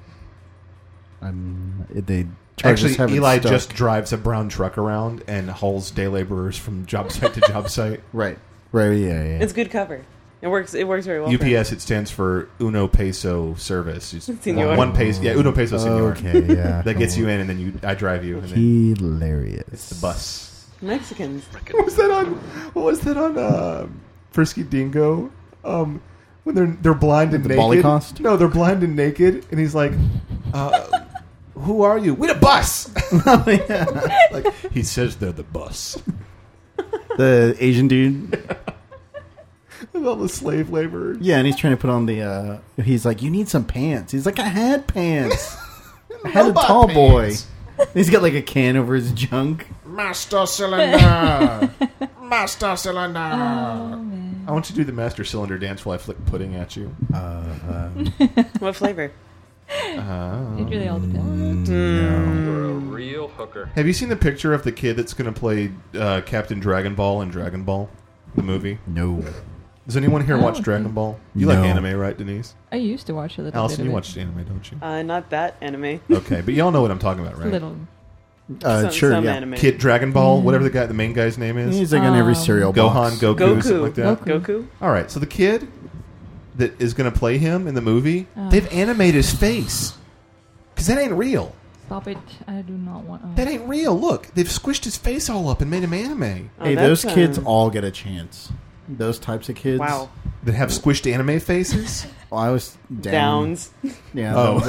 They Actually, have it Eli stuck. just drives a brown truck around and hauls day laborers from job site to job site. right. Right, yeah. It's good cover. It works very well. UPS, it stands for Uno Peso Service. It's Senor. one peso. Yeah, Uno Peso Senor. Okay, yeah. That gets you in, and then I drive you. And then Hilarious. it's the bus. Mexicans. What was that on Frisky Dingo? When they're blind and The naked. Holocaust? No, they're blind and naked, and he's like, "Who are you? We're the bus." Like he says, they're the bus. The Asian dude. And all the slave laborers. Yeah, and he's trying to put on the... he's like, you need some pants. He's like, I had pants. I had a Robot tall pants. boy. He's got like a can over his junk. Master Cylinder. Master Cylinder. man. I want you to do the Master Cylinder dance while I flick pudding at you. What flavor? It really all depends. You're a real hooker. Have you seen the picture of the kid that's going to play Captain Dragon Ball in Dragon Ball, the movie? No. Does anyone here I watch don't Dragon think- Ball? You like No. anime, right, Denise? I used to watch a little Allison, bit you of watched anime, don't you? Not that anime. Okay, but y'all know what I'm talking about, it. right? Little. Sure, some yeah. anime. Kid Dragon Ball, whatever the main guy's name is. He's like on every cereal Gohan, box. Goku, something like that. Goku. All right, so the kid that is going to play him in the movie, they've animated his face. Because that ain't real. Stop it. I do not want... That ain't real. Look, they've squished his face all up and made him anime. Oh, Hey, that's, those kids all get a chance. Those types of kids. Wow. That have squished anime faces? Well, I was down. Downs. Yeah. Oh.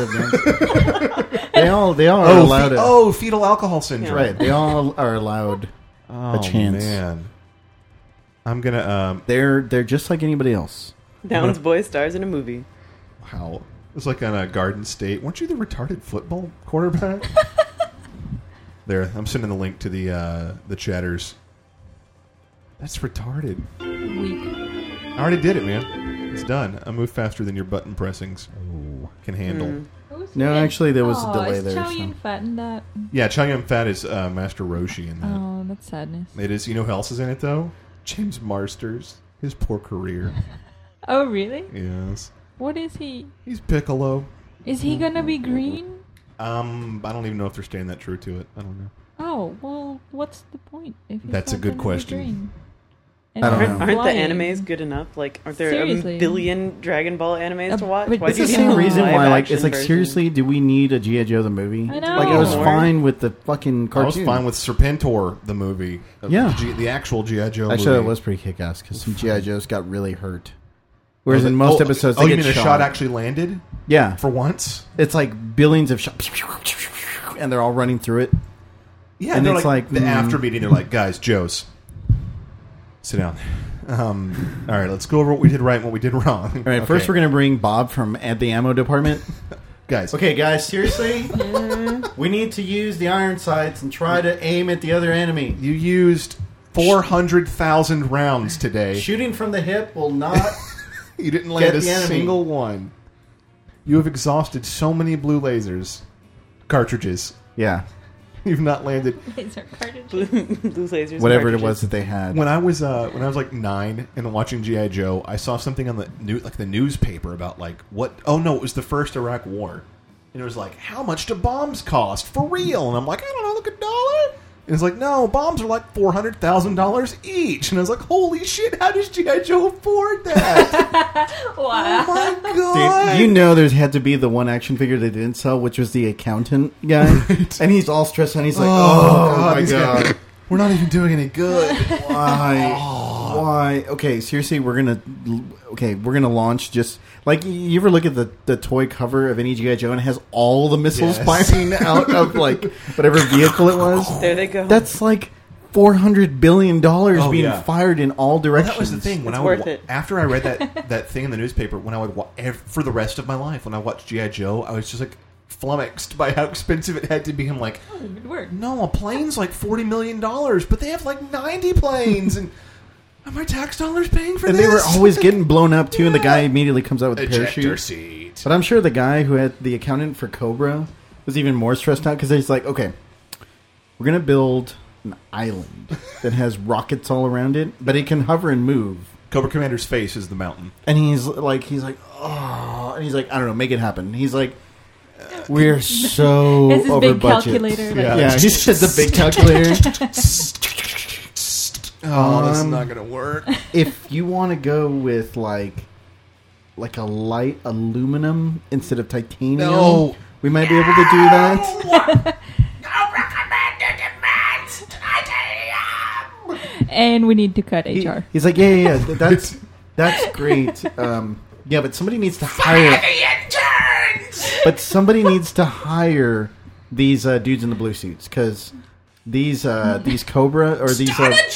They all are allowed it. Fetal alcohol syndrome. Right. They all are allowed Oh, a chance. man. I'm going to... They're just like anybody else. Downs boy stars in a movie. Wow. It was like on a Garden State. Weren't you the retarded football quarterback? There, I'm sending the link to the chatters. That's retarded. Weak. I already did it, man. It's done. I moved faster than your button pressings can handle. Who's No, in- actually, there was a Oh, delay is there. Chow so- Yun Fat in that? Yeah, Chow Yun Fat is Master Roshi in that. Oh, that's sadness. It is. You know who else is in it though? James Marsters. His poor career. Oh, really? Yes. What is he? He's Piccolo. Is he gonna be green? I don't even know if they're staying that true to it. I don't know. Oh, well, what's the point? If he's That's a not good gonna be question. green? I don't And know. Aren't the flying. animes good enough? Like, aren't there Seriously. a billion Dragon Ball animes to watch? but Why It's do the you same need a reason why, like, live-action it's like, version? seriously, do we need a G.I. Joe the movie? I know. Like, it was More. fine with the fucking I was cartoon. fine with Serpentor, the movie. Yeah. The actual G.I. Joe Actually, movie. that was pretty kick-ass, because some G.I. Joes got really hurt. Whereas in most episodes, they you get mean a shot. shot actually landed Yeah. for once? It's like billions of shots, and they're all running through it. Yeah, And they're it's like, the after meeting. They're like, guys, Joes, sit down. All right, let's go over what we did right and what we did wrong. All right, first we're going to bring Bob from the ammo department. guys. Okay, guys, seriously? We need to use the iron sights and try to aim at the other enemy. You used 400,000 rounds today. Shooting from the hip will not... You didn't land Get a the enemy. single one. You have exhausted so many blue lasers cartridges. Yeah, You've not landed. Laser cartridge. Blue lasers. whatever it cartridges. was that they had. When I was like 9 and watching G.I. Joe, I saw something on the newspaper about like what? Oh no, it was the first Iraq War, and it was like, how much do bombs cost for real? And I'm like, I don't know, look $1. And it's like, no, bombs are like $400,000 each. And I was like, holy shit, how does G.I. Joe afford that? Wow. Oh my god! Dude, you know there's had to be the one action figure they didn't sell, which was the accountant guy. And he's all stressed out. He's like, oh my these god. guys- we're not even doing any good. Why? Why? Okay, seriously, we're gonna launch just like you ever look at the toy cover of any G.I. Joe and it has all the missiles Yes. firing out of like whatever vehicle it was. There they go. That's like $400 billion being yeah. fired in all Well, directions. that was the thing. When It's I would, worth it. after I read that thing in the newspaper, when I would for the rest of my life, when I watched G.I. Joe, I was just like flummoxed by how expensive it had to be. I'm like, Good work. no, a plane's like $40 million, but they have like 90 planes, and are my tax dollars paying for And this? they were always getting blown up too, and the Yeah. guy immediately comes out with a ejector parachute. seat. But I'm sure the guy who had the accountant for Cobra was even more stressed out because he's like, okay, we're going to build an island that has rockets all around it, but it can hover and move. Cobra Commander's face is the mountain. And he's like, oh, and he's like, I don't know, make it happen. He's like, we're so It's this over big budget. calculator. Yeah. Yeah, he said the big calculator. Oh, this is not going to work. If you want to go with like a light aluminum instead of titanium, No. we might be able to do that. And we need to cut HR. He's like, yeah, that's great. Yeah, but somebody needs to hire. But somebody needs to hire these dudes in the blue suits because these Cobra or these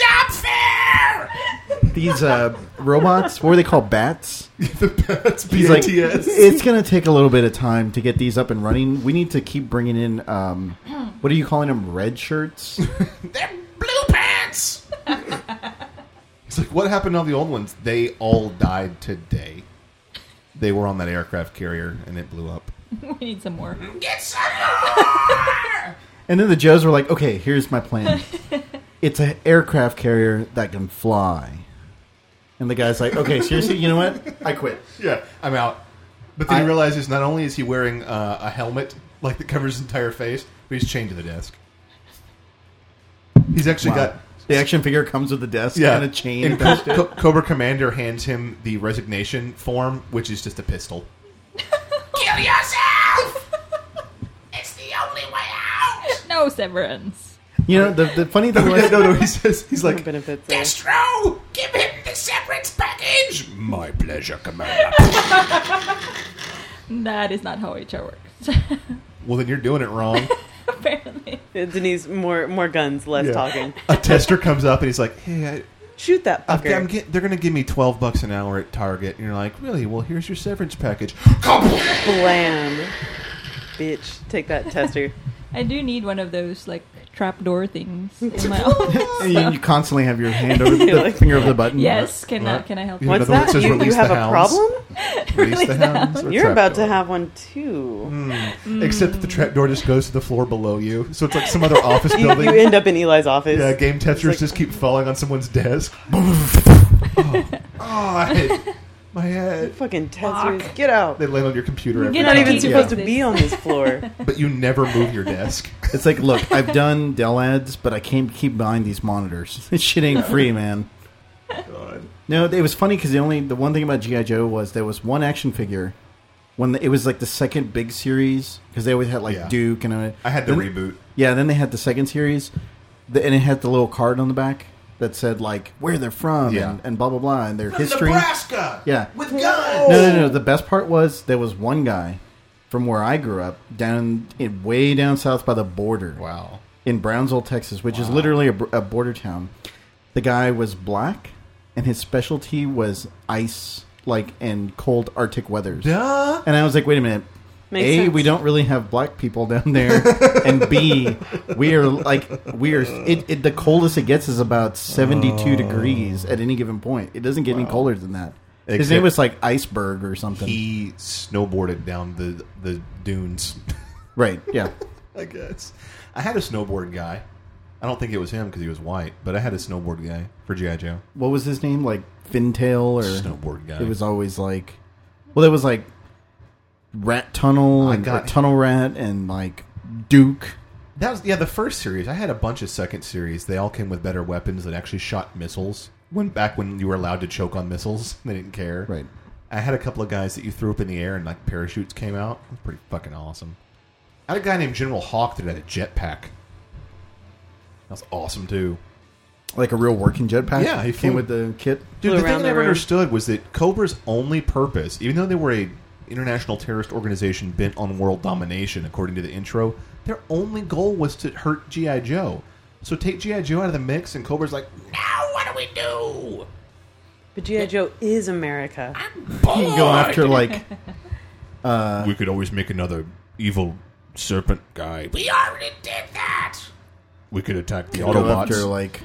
these robots. What were they called? Bats. The bats. He's like, BATS. it's going to take a little bit of time to get these up and running. We need to keep bringing in. What are you calling them? Red shirts. They're blue pants. It's like, what happened to all the old ones? They all died today. They were on that aircraft carrier and it blew up. We need some more. Get some more! And then the Joes were like, okay, here's my plan. It's an aircraft carrier that can fly. And the guy's like, okay, seriously, you know what? I quit. Yeah, I'm out. But then he realizes not only is he wearing a helmet like that covers his entire face, but he's chained to the desk. He's actually got... The action figure comes with the desk and a chain. And Cobra Commander hands him the resignation form, which is just a pistol. Kill yourself! It's the only way out! No severance. You know, the funny thing was... No, he says, he's like, benefits there. Destro, give him the severance package! My pleasure, Commander. That is not how HR works. Well, then you're doing it wrong. Apparently. Denise, more guns, less talking. A tester comes up and he's like, hey, Shoot that fucker. they're going to give me $12 an hour at Target. And you're like, really? Well, here's your severance package. Blam. Bitch. Take that, tester. I do need one of those, like, trapdoor things in my office. You constantly have your hand over the finger over the button. Yes, can I help you? What's Another one that? says You release have the a hounds. problem? Release the hounds. or You're about to trapdoor? have one, too. Except that the trapdoor just goes to the floor below you. So it's like some other office You building. end up in Eli's office. Yeah, game testers just keep falling on someone's desk. My head. Fucking testers. Get out. They land on your computer every You're Get not out. even Yeah. supposed to be on this floor. But you never move your desk. It's like, look, I've done Dell ads, but I can't keep buying these monitors. This shit ain't free, man. God. No, it was funny because the one thing about G.I. Joe was there was one action figure when it was like the second big series because they always had like Yeah. Duke and I had the then- reboot. Yeah, then they had the second series, and it had the little card on the back that said like where they're from Yeah. and blah blah blah and their history. Nebraska! Yeah. With guns! No. The best part was there was one guy from where I grew up way down south by the border. Wow. In Brownsville, Texas, which is literally a border town. The guy was black, and his specialty was ice, and cold Arctic weathers. Duh! And I was like, wait a minute. Makes A, sense. we don't really have black people down there, and B, the coldest it gets is about 72 degrees at any given point. It doesn't get any colder than that. His Except name was like Iceberg or something. He snowboarded down the dunes. Right, yeah. I guess. I had a snowboard guy. I don't think it was him because he was white, but I had a snowboard guy for G.I. Joe. What was his name? Like Fintail or Snowboard guy. It was always like, well, it was like Rat Tunnel and or Tunnel Rat and like Duke. That was the first series. I had a bunch of second series. They all came with better weapons that actually shot missiles. Back when you were allowed to choke on missiles, they didn't care. Right. I had a couple of guys that you threw up in the air and like parachutes came out. It was pretty fucking awesome. I had a guy named General Hawk that had a jetpack. That was awesome too. Like a real working jetpack? Yeah, he came flew- with the kit. Dude, Flew the around thing I the never room. understood was that Cobra's only purpose, even though they were a international terrorist organization bent on world domination, according to the intro, their only goal was to hurt G.I. Joe. So take G.I. Joe out of the mix, and Cobra's like, now what do we do? But G.I. Joe is America. You can go after like We could always make another evil serpent guy. We already did that. We could attack the go Autobots. after like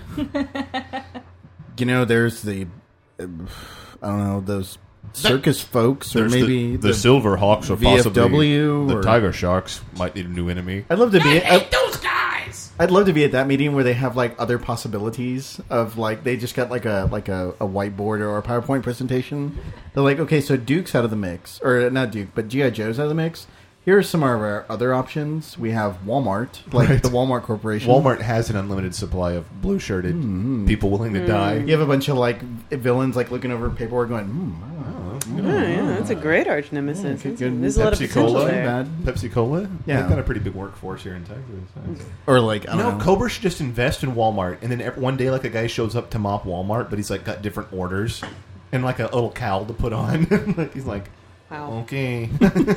there's the I don't know, those circus folks or There's maybe the Silver Hawks or possibly VFW the or- Tiger Sharks might need a new enemy. I'd love to be those guys. I'd love to be at that meeting where they have like other possibilities of like they just got like a whiteboard or a PowerPoint presentation. They're like, okay, so Duke's out of the mix, or not Duke, but G.I. Joe's out of the mix. Here are some of our other options. We have Walmart, like Right. the Walmart Corporation. Walmart has an unlimited supply of blue-shirted people willing to die. You have a bunch of like villains like looking over paperwork, going, Yeah, that's a great arch nemesis. good. There's a lot of Pepsi potential Cola? there. bad. Pepsi Cola? Yeah. They've got a pretty big workforce here in Texas. Or like, I You don't know, know. Cobra should just invest in Walmart, and then one day, like, a guy shows up to mop Walmart, but he's, like, got different orders, and, like, a little cowl to put on. Like, he's like, Wow. okay.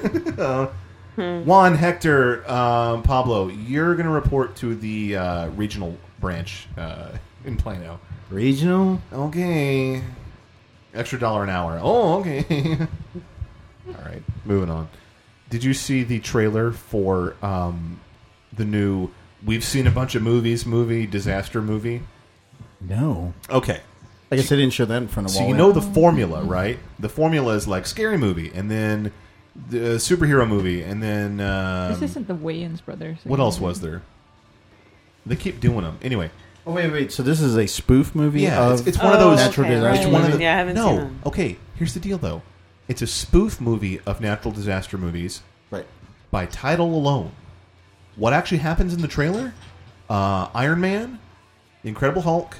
Juan, Hector, Pablo, you're going to report to the regional branch in Plano. Regional? Okay. Extra $1 an hour. Oh, okay. All right, moving on. Did you see the trailer for the new We've Seen a Bunch of Movies disaster movie? No. Okay. I guess they didn't show that in front of So Walmart. you know the formula, right? The formula is like scary movie, and then the superhero movie, and then This isn't the Wayans brothers. what else was there? They keep doing them. Anyway, Oh, wait. So this is a spoof movie yeah, of... it's one of those natural disaster It's one of the, movie? Yeah, I haven't no, seen them. okay. Here's the deal, though. It's a spoof movie of natural disaster movies Right. by title alone. What actually happens in the trailer? Iron Man, The Incredible Hulk,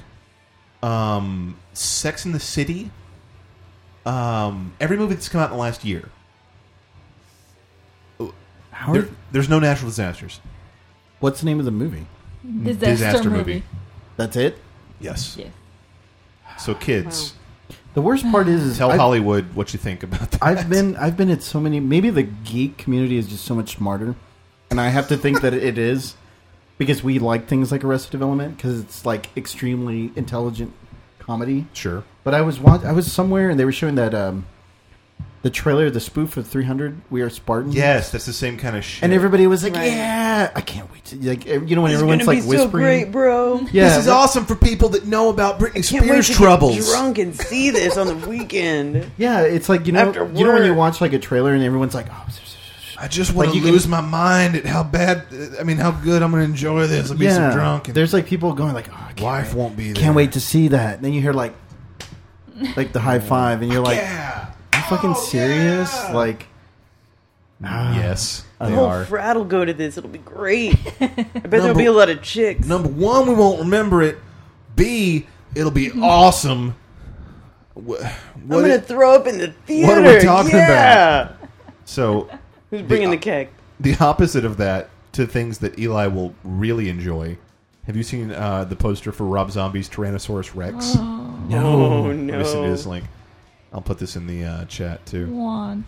Sex and the City, every movie that's come out in the last year. How are, There's no natural disasters. what's the name of the movie? Disaster movie. That's it? Yes. Yes. So kids, The worst part is tell I've- Hollywood what you think about that. I've been at so many. Maybe the geek community is just so much smarter, and I have to think that it is because we like things like Arrested Development because it's like extremely intelligent comedy. Sure. But I was somewhere and they were showing that the trailer, the spoof of 300. We Are Spartans. Yes, that's the same kind of shit. And everybody was like, Right. "Yeah, I can't wait to like." You know, when It's everyone's gonna like be so whispering, great, bro. "Yeah, This is awesome for people that know about Britney Can't wait Spears to troubles. get drunk and see this on the weekend. Yeah, it's like After you know when you work. watch like a trailer and everyone's like, "Oh." I just want Like, to you can- lose my mind at how bad. I mean, how good I'm going to enjoy this. I'll be so drunk. And There's like people going like, "Oh, I can't wife wait. won't be there. Can't wait to see that." And then you hear like the high five, and you're like, Yeah. "Are you fucking serious?" yeah. Like, Yes, The they whole are. frat will go to this. It'll be great. I bet there'll be a lot of chicks. Number one, we won't remember it. B, it'll be awesome. What I'm going to throw up in the theater. what are we talking yeah. So, Who's bringing the keg? the opposite of that to things that Eli will really enjoy. Have you seen the poster for Rob Zombie's Tyrannosaurus Rex? Oh, Let me send you no. this link. I'll put this in the chat too. Want.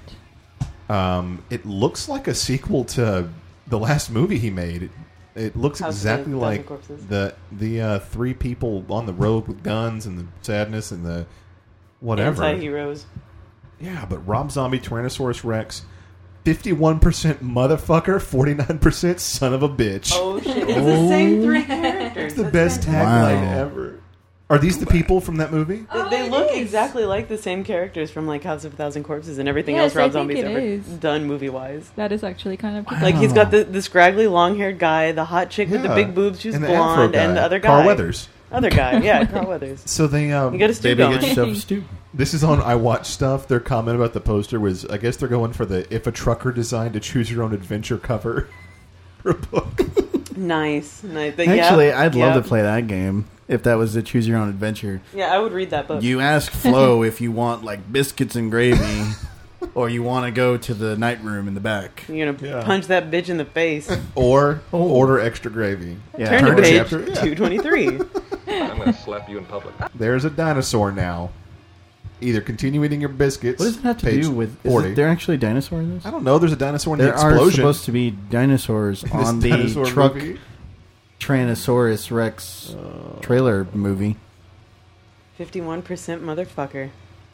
It looks like a sequel to the last movie he made. It looks House of exactly the like Thousand Corpses. the three people on the road with guns and the sadness and the whatever. Anti-heroes. Yeah, but Rob Zombie, Tyrannosaurus Rex, 51% motherfucker, 49% son of a bitch. Oh, shit. It's the same three characters. It's the best tagline ever. Are these the people from that movie? They look exactly like the same characters from like House of a Thousand Corpses and everything Yes, else Rob I think Zombie's it ever is. done movie-wise. That is actually kind of Like he's got the scraggly long-haired guy, the hot chick with the Yeah. big boobs, she's And the afro blonde, guy, and the other guy, Carl Weathers. Other guy, yeah, Carl Weathers. So they You got a stew baby, going. get yourself a stew. This is on I Watch Stuff. Their comment about the poster was, I guess they're going for the if a trucker designed a choose your own adventure cover for a book. Nice. Actually, I'd love to play that game if that was the choose your own adventure. Yeah, I would read that book. You ask Flo if you want like biscuits and gravy, or you want to go to the night room in the back. You're gonna Yeah. punch that bitch in the face. Or order extra gravy. Yeah. Turn to Turn to page chapter- yeah. 223. I'm going to slap you in public. There's a dinosaur now. Either continue eating your biscuits. What does it have to page do with? Is 40. there actually a dinosaur in this? I don't know. There's a dinosaur in There the are explosion. supposed to be dinosaurs This on the dinosaur truck movie. Tyrannosaurus Rex trailer movie. 51% motherfucker.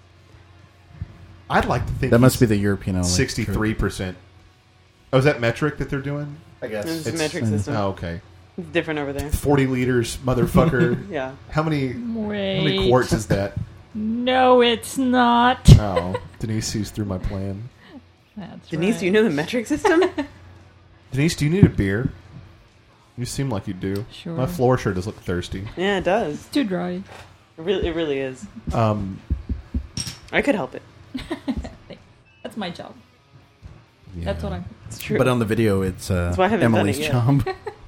I'd like to think That must be he's the European only. 63%. Oh, is that metric that they're doing? I guess. It's a It's- metric system. Oh, okay. It's different over there. 40 liters, motherfucker. Yeah. How many Wait. quarts is that? No, it's not. Oh, Denise sees through my plan. That's Denise, right. do you know the metric system? Denise, do you need a beer? You seem like you do. Sure. My floor sure does look thirsty. Yeah, it does. It's too dry. It really is. Um, I could help it. That's my job. yeah. That's what I'm. It's true. But on the video, it's why I haven't done Emily's it yet. chomp.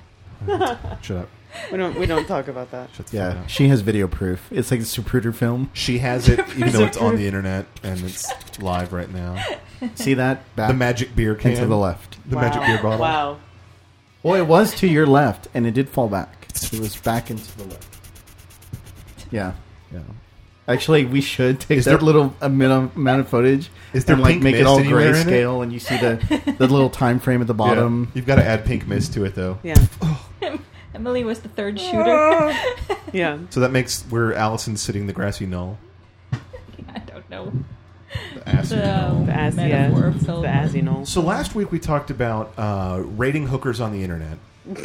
Shut up. we don't talk about that. Shut the fuck Yeah, up. she has video proof. It's like a Zapruder film. She has it, even though it's on the internet and it's live right now. See that? Back The magic beer can. and to the left. The magic beer bottle. Wow. Well, it was to your left, and it did fall back. It was back into the left. Yeah. Yeah. Actually, we should take Is that there- little amount of footage Is there and like pink make it mist all anywhere in it? grayscale, and you see the little time frame at the bottom. Yeah. You've got to add pink mist to it, though. Yeah. Emily was the third shooter. Yeah. So that makes where Allison's sitting the grassy knoll. I don't know. The assy knoll. The ass, Metaphor of the film. Asinol. So last week we talked about rating hookers on the internet.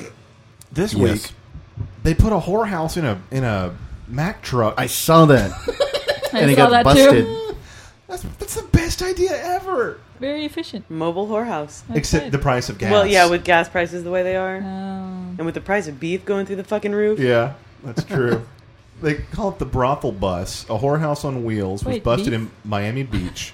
This Yes. week they put a whorehouse in a Mack truck. I saw that, and I it saw got that busted. too. That's the best idea ever. Very efficient. Mobile whorehouse. Except the price of gas. Well, yeah, with gas prices the way they are, Um, and with the price of beef going through the fucking roof. Yeah, that's true. They call it the brothel bus. A whorehouse on wheels was Wait, busted beef? in Miami Beach.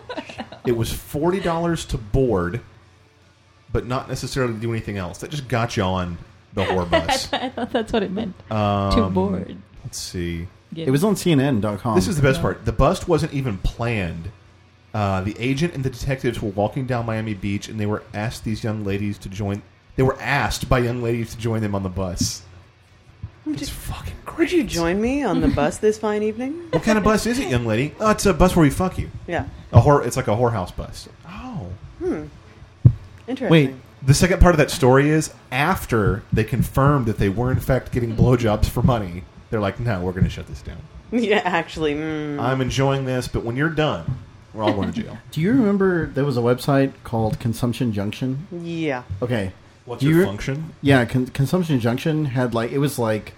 It was $40 to board, but not necessarily to do anything else. That just got you on the whore bus. I thought that's what it meant. To board. Let's see. It was on CNN.com. This is the best part. The bust wasn't even planned. The agent and the detectives were walking down Miami Beach, and they were asked these young ladies to join. They were asked by young ladies to join them on the bus. It's fucking great. Would you join me on the bus this fine evening? What kind of bus is it, young lady? Oh, it's a bus where we fuck you. Yeah. It's like a whorehouse bus. Oh. Interesting. Wait. The second part of that story is after they confirmed that they were in fact getting blowjobs for money, they're like, no, we're going to shut this down. Yeah, actually. I'm enjoying this, but when you're done, we're all going to jail. Do you remember there was a website called Consumption Junction? Yeah. Okay. What's Do your you- function? Yeah, Consumption Junction had it was like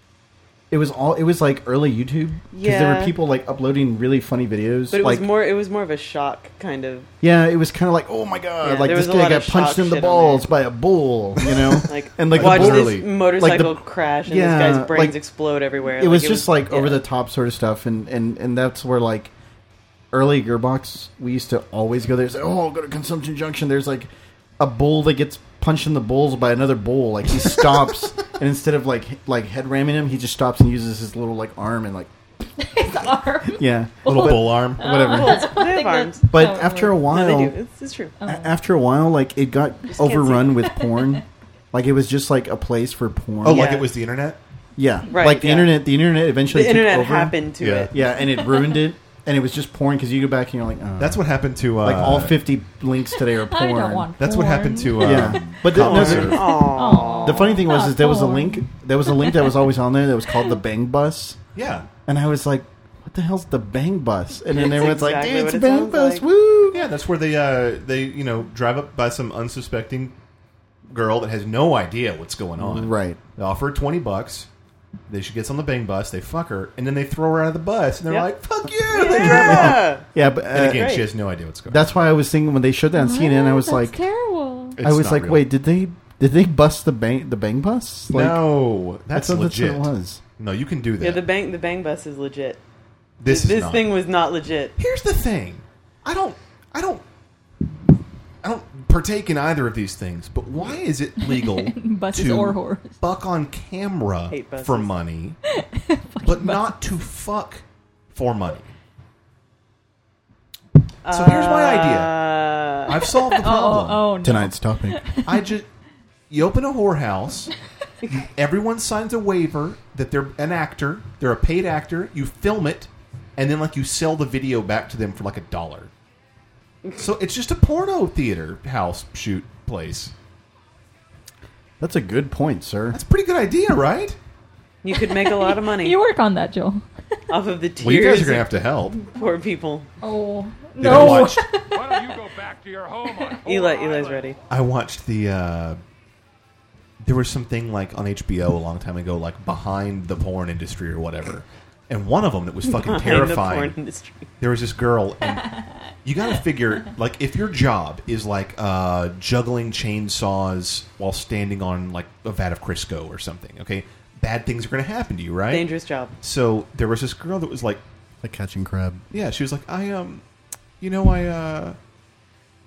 early YouTube because there were Yeah. people like uploading really funny videos. But it like, was more of a shock kind of yeah, it was kind of like, oh my god, Yeah, like there this was a guy lot got of punched shock in the shit on balls there. by a bull, you know, like and like watch the bull, this motorcycle crash and yeah, this guy's brains like, explode everywhere. It was just yeah. over the top sort of stuff, and that's where like early Gearbox we used to always go there. Say, oh, go to Consumption Junction. There's like a bull that gets punched in the balls by another bull. Like he stops, and instead of like head ramming him, he just stops and uses his little like arm and like His arm. yeah, Little bull arm. whatever. Bulls, they have arms. But Oh, after a No, while, they do. It's true. after a while, like it got can't overrun see. with porn. Like it was just like a place for porn. Oh, like Yeah. it was the internet? yeah, Right, like the yeah. internet. The internet eventually The took internet over. happened to Yeah. it. Yeah, and it ruined it, and it was just porn because you go back and you're like, oh. That's what happened to... like all 50 links today are porn. I don't want That's what porn. happened to... Yeah, but the, no, Conserve. the, Aww. the funny thing was Not is there was a porn. link. There was a link that was always on there that was called the Bang Bus, Yeah. and I was like, "What the hell's the Bang Bus?" And then That's everyone's like, exactly "Dude, it's what a it Bang sounds Bus, like. woo!" Yeah, that's where they drive up by some unsuspecting girl that has no idea what's going on. Right. They offer her $20. She gets on the Bang Bus. They fuck her, and then they throw her out of the bus, and they're Yep. like, "Fuck you!" They drive off. Yeah. Yeah, but And again, Great. she has no idea what's going on. that's why I was thinking when they showed that on CNN, I was That's like, terrible. It's I was not like, real. wait, did they bust the Bang Bus? Like, No, I that's thought legit. That's what it was. No, you can do that. Yeah, the bang bus is legit. this is not. thing was not legit. Here's the thing. I don't partake in either of these things, but why is it legal Buses to or whores. fuck on camera Hate buses. for money, but not to fuck for money? So here's my idea. I've solved the problem. Oh no. Tonight's topic. You open a whorehouse. Everyone signs a waiver that they're an actor. They're a paid actor. You film it, and then you sell the video back to them for $1. So it's just a porno theater house shoot place. That's a good point, sir. That's a pretty good idea, right? You could make a lot of money You work on that, Joel. off of the tears Well, you guys are gonna of have to help. poor people. Oh Did I no. watch? Why don't you go back to your home on Eli's Whore Island? ready. I watched the. There was something on HBO a long time ago, behind the porn industry or whatever, and one of them that was fucking Behind the terrifying. porn industry. There was this girl, and you got to figure, if your job is juggling chainsaws while standing on a vat of Crisco or something, okay, bad things are going to happen to you, right? Dangerous job. So there was this girl that was Like catching crab. yeah, she was like, I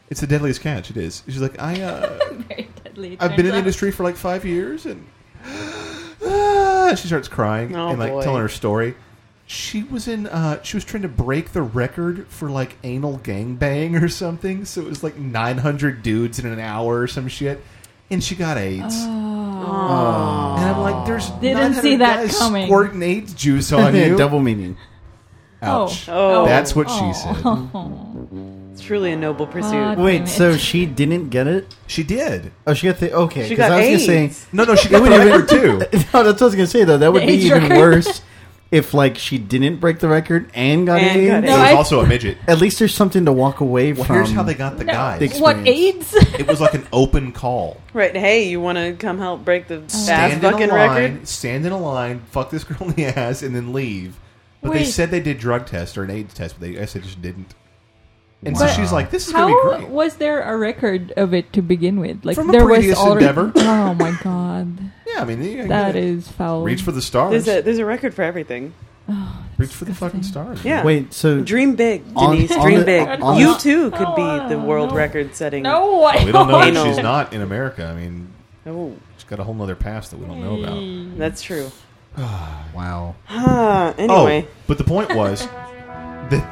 It's the deadliest catch. It is. She's like, Very deadly. it I've been turns in the out. industry for like 5 years, and she starts crying Oh, and like boy. telling her story. She was in. She was trying to break the record for like anal gangbang or something. So it was like 900 dudes in an hour or some shit, and she got AIDS. Oh. And I'm like, there's Didn't 900 see that guys coming. squirting AIDS juice on you. Double meaning. Ouch. Oh. That's what she said. It's truly a noble pursuit. God. Wait, Damn it. so she didn't get it? She did. Oh, she got the okay. She 'cause got I was AIDS. gonna say No, she got the record too. no. That's what I was gonna say though. That would The be AIDS even record. worse if like she didn't break the record and got And AIDS. got She No, was I- also a midget. At least there's something to walk away Well, from. here's how they got the guy. The What, experience. AIDS? It was like an open call. Right. Hey, you want to come help break the ass Stand in fucking a line, record? stand in a line, fuck this girl in the ass, and then leave. But they Wait. said they did drug tests or an AIDS test, but I guess they just didn't. And so Wow. she's like, "This is gonna be How great." was there a record of it to begin with? Like From a there was previous already. endeavor. Oh my god, Yeah, I mean, you that gotta is foul. reach for the stars. There's a record for everything. Reach for the fucking stars. Yeah. Wait, so Dream big, On- Denise. on Dream the- big. on You the- too could be the world no. record-setting. No, I We don't know that Anal. she's not in America. I mean, Oh, she's got a whole nother past that we don't know about. that's true. wow. Anyway, Oh, but the point was that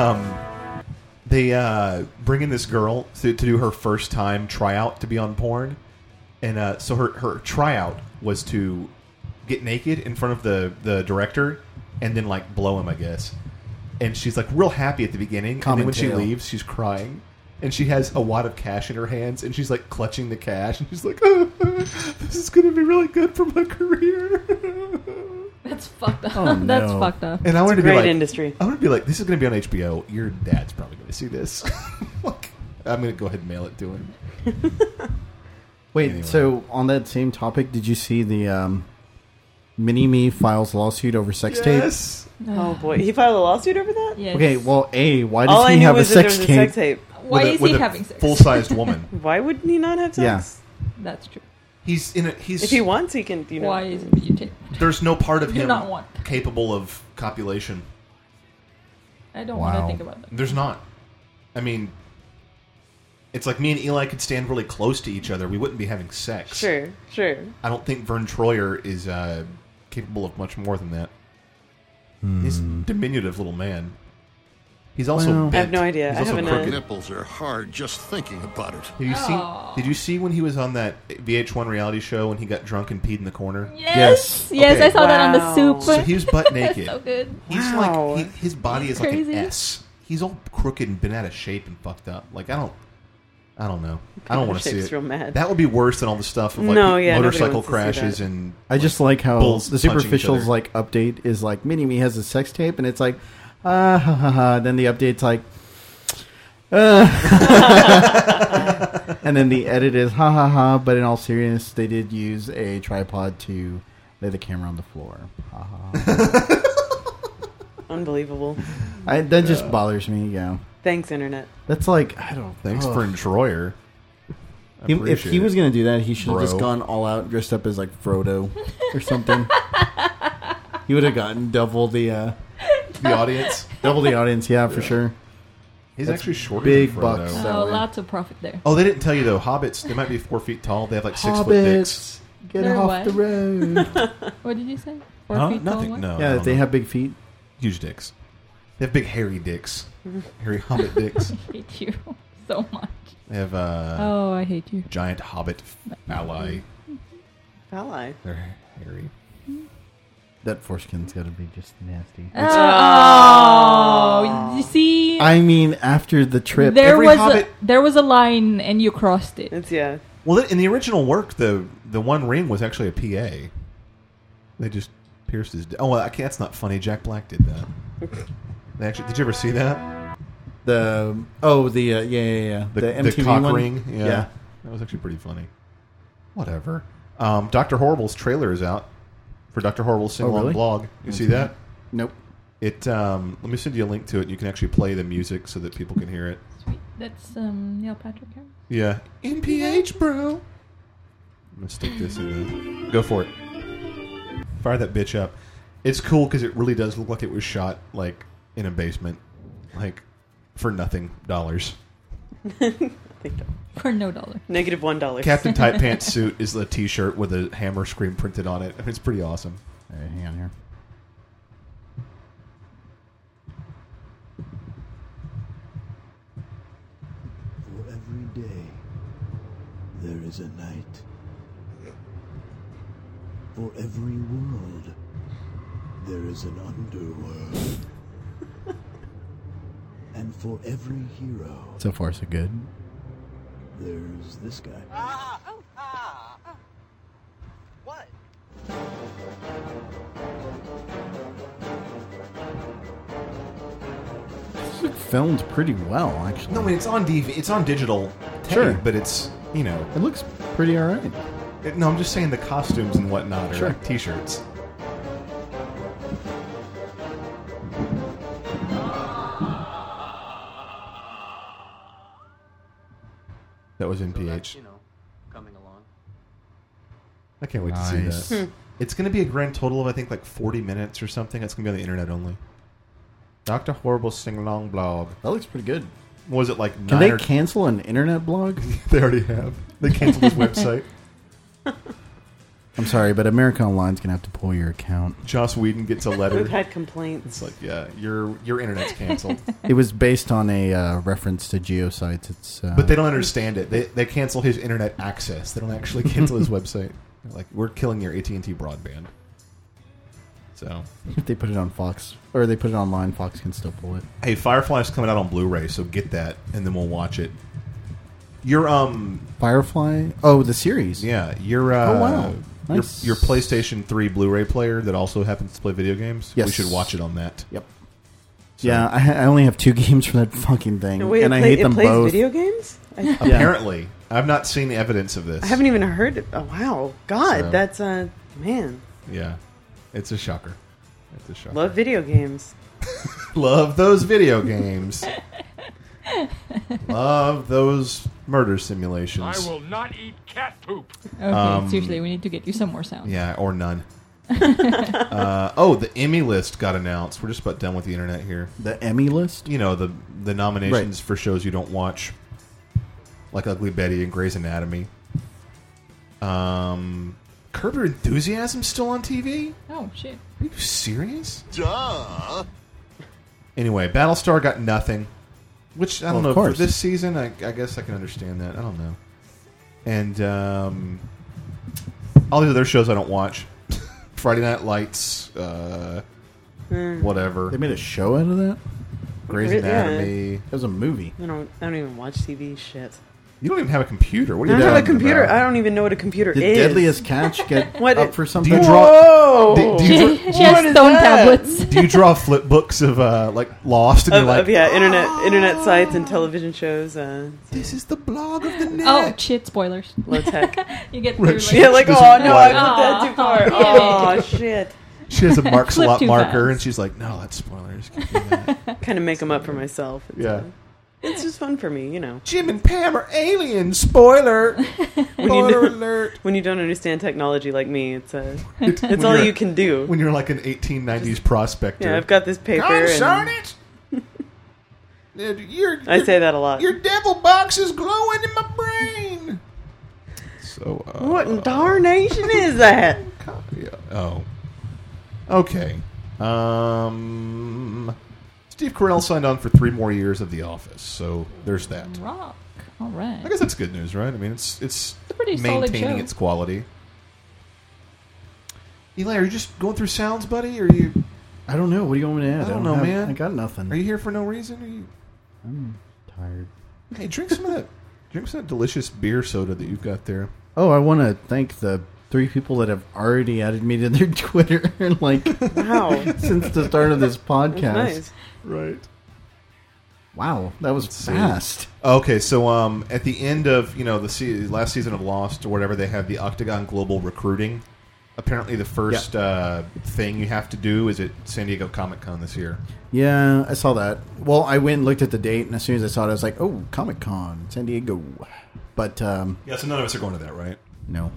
they bring in this girl to do her first time tryout to be on porn, and so her tryout was to get naked in front of the director and then like blow him, I guess. And she's like real happy at the beginning, and then when she Commentail. leaves, she's crying. And she has a wad of cash in her hands, and she's like clutching the cash, and she's like, "This is going to be really good for my career." That's fucked up. Oh, That's no. fucked up. And I wanted to be great like, industry. I want to be like, this is going to be on HBO. Your dad's probably going to see this. Like, I'm going to go ahead and mail it to him. Wait, Anyway. so on that same topic, did you see the Mini-Me files lawsuit over sex tape? Yes. Oh boy, he filed a lawsuit over that. Yes. Okay, well, why All does I he knew have a was that there sex was a tape? sex tape. Why is he having sex? Full-sized woman. Why wouldn't he not have sex? That's true. He's in a. He's. If he wants, he can. Why is it videotaped? There's no part of Do him not want. capable of copulation. I don't want Wow. to think about that. There's not. I mean, it's like me and Eli could stand really close to each other. We wouldn't be having sex. Sure. I don't think Vern Troyer is capable of much more than that. He's a diminutive little man. He's also Well- bent. I have no idea. He's I also haven't, crooked. Nipples are hard just thinking about it. Did you see when he was on that VH1 reality show when he got drunk and peed in the corner? Yes, Yes. yes, Okay. I saw that on the Wow. soup. So he was butt naked. so good. He's Wow. like his body is Crazy. like an S. He's all crooked and been out of shape and fucked up. Like I don't know. I don't want to see Shape's it. real mad. That would be worse than all the stuff of like No, yeah, nobody motorcycle wants to see crashes that. and. I just like how bulls the punching each superficial's other. like update is like Mini-Me has a sex tape, and it's like, ha ha ha. Then the update's like, and then the edit is ha ha ha. But in all seriousness, they did use a tripod to lay the camera on the floor. Ha ha. Unbelievable. That just bothers me. Yeah, Thanks, internet. that's like I don't. Thanks ugh. for Troyer. I If appreciate he was it. gonna do that, he should have just Bro. gone all out, dressed up as like Frodo or something. He would have gotten double the audience, audience. Yeah, for sure. he's That's actually shorter big than Frodo. bucks. Oh, That way. lots of profit there. Oh, they didn't tell you though. Hobbits, they might be 4 feet tall. They have like 6 foot dicks. Hobbits, get They're off what? the road. What did you say? 4 Huh? feet tall Nothing. what? No. I Yeah, don't they know. have big feet. huge dicks. They have big hairy dicks. Hairy hobbit dicks. I hate you so much. They have Oh, I hate you. giant hobbit ally. Ally. They're hairy. That foreskin's got to be just nasty. Oh, you see, I mean, after the trip, there every was Hobbit- there was a line and you crossed it. It's yeah. Well, in the original work, the one ring was actually a PA. They just pierced his. Oh, well, that's not funny. Jack Black did that. They actually, did you ever see that? the yeah. The MTV cock one? ring. Yeah. That was actually pretty funny. Whatever. Dr. Horrible's trailer is out for Dr. Horrible's sing-along really? blog. You see that? Nope. It. Let me send you a link to it. And you can actually play the music so that people can hear it. Sweet. That's Neil Patrick Harris. Yeah. NPH, bro. I'm gonna stick this in. Go for it. Fire that bitch up. It's cool because it really does look like it was shot like in a basement, like for nothing dollars. For no dollar. Negative $1. Captain Tight Pants suit is a T-shirt with a hammer scream printed on it. I mean, it's pretty awesome. All right, hang on here. For every day, there is a night. For every world, there is an underworld. And for every hero, So far, so good. there's this guy. What? It filmed pretty well, actually. No, I mean, it's on DV. It's on digital tape, Sure. but it's, you know... It looks pretty all right. No, I'm just saying the costumes and whatnot are Sure. like T-shirts. That was in PH. Coming along. I can't wait to Nice. see that. It's going to be a grand total of, I think, like 40 minutes or something. It's going to be on the internet only. Dr. Horrible Sing-Along Blog. That looks pretty good. Was it like Can 9 they or... cancel an internet blog? They already have. They canceled his website. I'm sorry, but America Online's going to have to pull your account. Joss Whedon gets a letter. We've had complaints. It's like, yeah, your internet's canceled. It was based on a reference to geosites. It's But they don't understand it. They cancel his internet access. They don't actually cancel his website. They're like, we're killing your AT&T broadband. So if they put it on Fox, or they put it online, Fox can still pull it. hey, Firefly's coming out on Blu-ray, so get that, and then we'll watch it. Your Firefly? Oh, the series. yeah, your Oh, wow. Nice. your PlayStation 3 Blu-ray player that also happens to play video games. Yes. We should watch it on that. Yep. So- Yeah, I only have 2 games for that fucking thing, No, wait, and it I play- hate it them plays both. video games? Apparently, I've not seen evidence of this. I haven't even heard it. Oh, wow. God, So- that's, man. Yeah, it's a shocker. It's a shocker. Love video games. Love those video games. Love those murder simulations. I will not eat cat poop. Okay, seriously, we need to get you some more sound. Yeah, or none. The Emmy list got announced. We're just about done with the internet here. The Emmy list? You know, the nominations for shows you don't watch, like Ugly Betty and Grey's Anatomy. Curb Your Enthusiasm's still on TV? Oh, shit. Are you serious? Duh. Anyway, Battlestar got nothing. Which, I don't Well, know, of for course. this season, I guess I can understand that. I don't know. And all these other shows I don't watch. Friday Night Lights, whatever. They made a show out of that? Grey's Yeah. Anatomy. It was a movie. I don't even watch TV. Shit. You don't even have a computer. What are I you don't have a talking computer. about? I don't even know what a computer Did is. Deadliest Catch get What- up for Do something? you draw? Whoa! Do you, She has stone tablets. do you draw flip books of like Lost and Of, you're like, of, yeah, internet sites and television shows. this is the blog of the net. Oh, shit, spoilers. Low tech. You get Right, through, she- Yeah, like, This oh is no, why- I put that too far. damn it. Oh shit. She has a Mark Flip Slot too marker, fast. and she's like, no, that's spoilers. Can't do that. Kind of make them up for myself. Yeah. It's just fun for me, you know. Jim and Pam are aliens. Spoiler. Spoiler know- alert. When you don't understand technology like me, it's When all you're- you can do. When you're like an 1890s prospector. Yeah, I've got this paper. Darn And it! Your, I say that a lot. Your devil box is glowing in my brain. So, What in darnation is that? yeah. Oh. Okay. Steve Carell signed on for 3 more years of The Office, so there's that. Rock. All right. I guess that's good news, right? I mean, it's a pretty solid maintaining show. its quality. Eli, are you just going through sounds, buddy? Or are you I don't know. What do you want me to add? I don't know, have- man. I got nothing. are you here for no reason? Are you? I'm tired. Hey, drink some of that. Drink some of that delicious beer soda that you've got there. Oh, I want to thank the 3 people that have already added me to their Twitter, like, Wow. since the start of this podcast. That's nice. Right. Wow, that was see. fast. Okay, so at the end of the last season of Lost or whatever, they have the Octagon Global Recruiting. Apparently, the first thing you have to do is at San Diego Comic-Con this year. Yeah, I saw that. Well, I went and looked at the date, and as soon as I saw it, I was like, oh, Comic-Con, San Diego. But, Yeah, so none of us are going to that, right? no.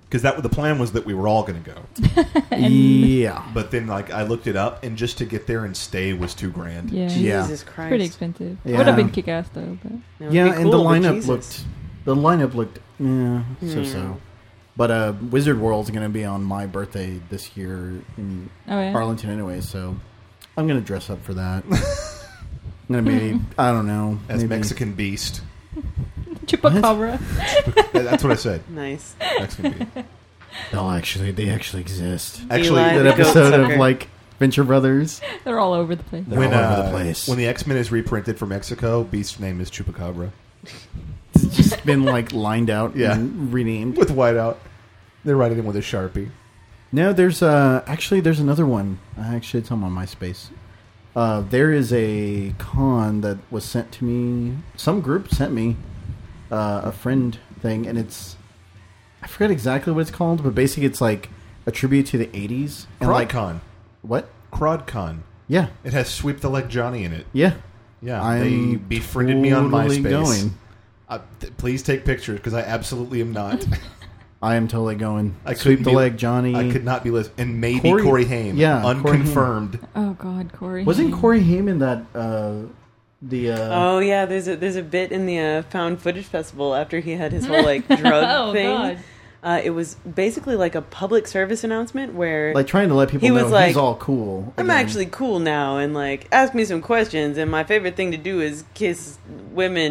because the plan was that we were all going to go. Yeah. But then, like, I looked it up, and just to get there and stay was $2,000. Yeah. Jesus Christ. Pretty expensive. Yeah. Would have been kick-ass, though. But. Yeah, and the but lineup Jesus. looked so. But Wizard World's going to be on my birthday this year in Arlington anyway, so I'm going to dress up for that. I'm going to maybe, I don't know. As maybe. Mexican Beast. Chupacabra. That's what I said. Nice. Mexican Beast. They actually exist. Actually, Eli, that the goat episode of, sucker. like, Venture Brothers. They're all over the place. They're all over the place. When the X-Men is reprinted for Mexico, Beast's name is Chupacabra. It's just been, like, lined out and renamed. With whiteout. They're writing him with a Sharpie. No, there's another one. Actually, it's on my MySpace. There is a con that was sent to me. Some group sent me a friend thing, and I forget exactly what it's called, but basically it's like a tribute to the 80s. And CrodCon. What? CrodCon. Yeah. It has Sweep the Leg Johnny in it. Yeah. Yeah. They befriended me on totally MySpace. Going. Please take pictures, because I absolutely am not. I am totally going. I Sweep the leg, Johnny. I could not be listening. And maybe Corey Haim. Yeah. Unconfirmed. Oh, God, Corey. Wasn't Corey Haim in that... Oh yeah, there's a bit in the found footage festival after he had his whole like drug thing. God. It was basically like a public service announcement where like trying to let people know like, he's all cool. I'm actually cool now, and like ask me some questions. And my favorite thing to do is kiss women.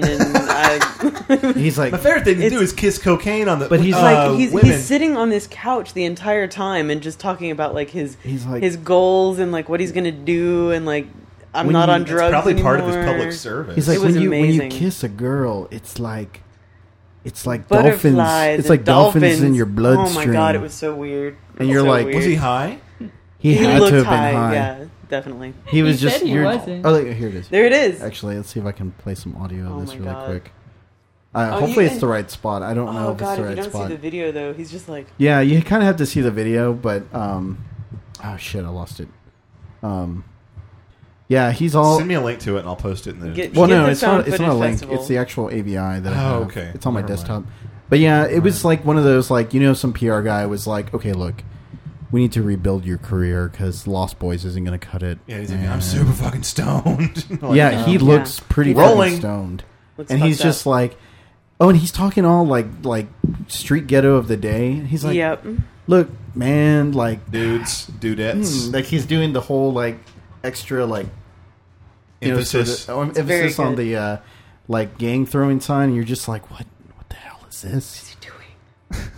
And he's like, my favorite thing to do is kiss cocaine on the. But he's like women. he's sitting on this couch the entire time and just talking about like his goals and like what he's gonna do and like. I'm not on drugs probably anymore. part of his public service. He's like, when you kiss a girl, it's like dolphins. It's like dolphins in your bloodstream. Oh my god, it was so weird. And you're so like, weird. Was he high? He had looked to have been high. Yeah, definitely. He was said just. he wasn't. Oh, here it is. There it is. Actually, let's see if I can play some audio of this really God. quick. Hopefully, it's the right spot. I don't know if god, it's the if right you don't spot. see the video though, he's just like. Yeah, you kind of have to see the video, but oh shit, I lost it. Yeah, he's all. Send me a link to it, and I'll post it in the. Well, no, it's not. It's not a link. Festival. It's the actual AVI that I have. Okay. It's on my Never desktop. mind. But yeah, it was like one of those, like, some PR guy was like, okay, look, we need to rebuild your career because Lost Boys isn't going to cut it. Yeah, he's like, I'm super fucking stoned. Like, yeah, he looks pretty fucking stoned. And he's just like, oh, and he's talking all like street ghetto of the day. He's like, yep. Look, man, like dudettes. like he's doing the whole like extra like emphasis emphasis on the like gang throwing sign, and you're just like, what the hell is this? What is he doing?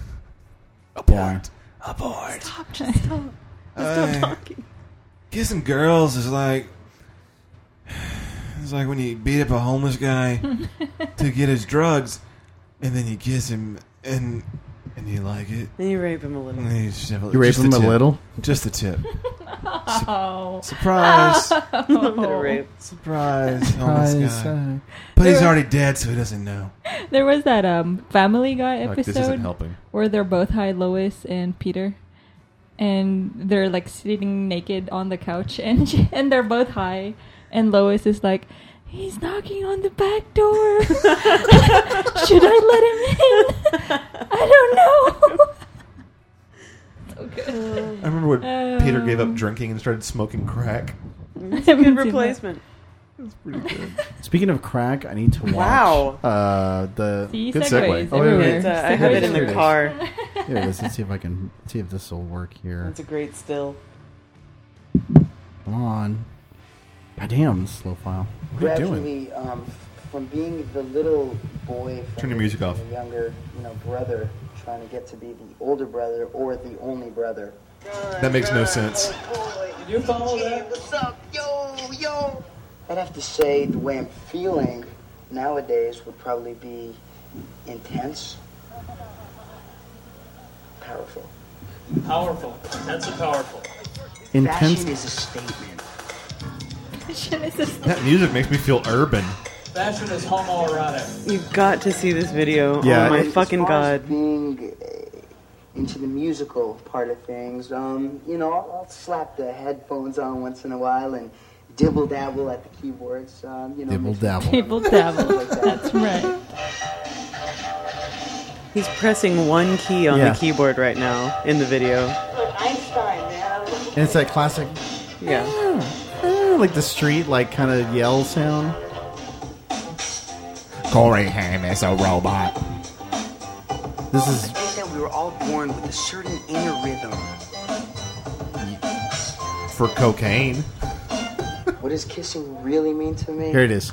Abort. Stop, just stop. Stop talking. Kissing girls is like it's like when you beat up a homeless guy to get his drugs, and then you kiss him and you like it. Then you rape him a little. You rape him a little? Just the tip. Oh. Surprise. A little bit of rape. Surprise. Homeless guy. But he's already dead, so he doesn't know. There was that Family Guy Like, this isn't episode helping. where they're both high, Lois and Peter, and they're like sitting naked on the couch, and they're both high, and Lois is like, he's knocking on the back door. Should I let him in? I don't know. So good. I remember when Peter gave up drinking and started smoking crack. It's a good replacement. That's pretty good. Speaking of crack, I need to watch. Wow. The See, good segues segue. everywhere. I have it in Here it the is. car. Here it is. Let's see if this will work here. That's a great still. Come on. Goddamn, this slow file. What are you doing? Gradually, from being the little boy, from Turn your music off. the younger, brother, trying to get to be the older brother or the only brother. That makes no sense. Did you follow that? What's up, yo? I'd have to say the way I'm feeling nowadays would probably be intense, powerful. Powerful. That's a powerful. Intense. Fashion is a statement. That music makes me feel urban. Fashion is homoerotic. You've got to see this video. Yeah. Oh my As fucking far as god. being into the musical part of things, I'll slap the headphones on once in a while and dibble dabble at the keyboards. Dibble dabble. Dibble dabble. That's right. He's pressing one key on the keyboard right now in the video. Einstein, man. And it's that classic, Yeah. like the street, like kind of yell sound. Corey Haim is a robot. This is I think that we were all born with a certain inner rhythm. For cocaine. What does kissing really mean to me? here. It is.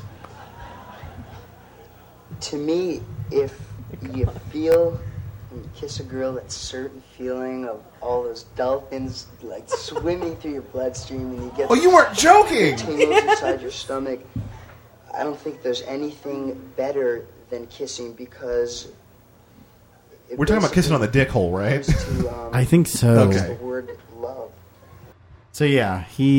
To me, if you feel when you kiss a girl that certain feeling of all those dolphins like swimming through your bloodstream and you get Oh, you weren't joking! tingles inside your stomach, I don't think there's anything better than kissing because it We're talking about kissing on the dick hole, right? basically comes to, I think so. Okay. the word love. So yeah,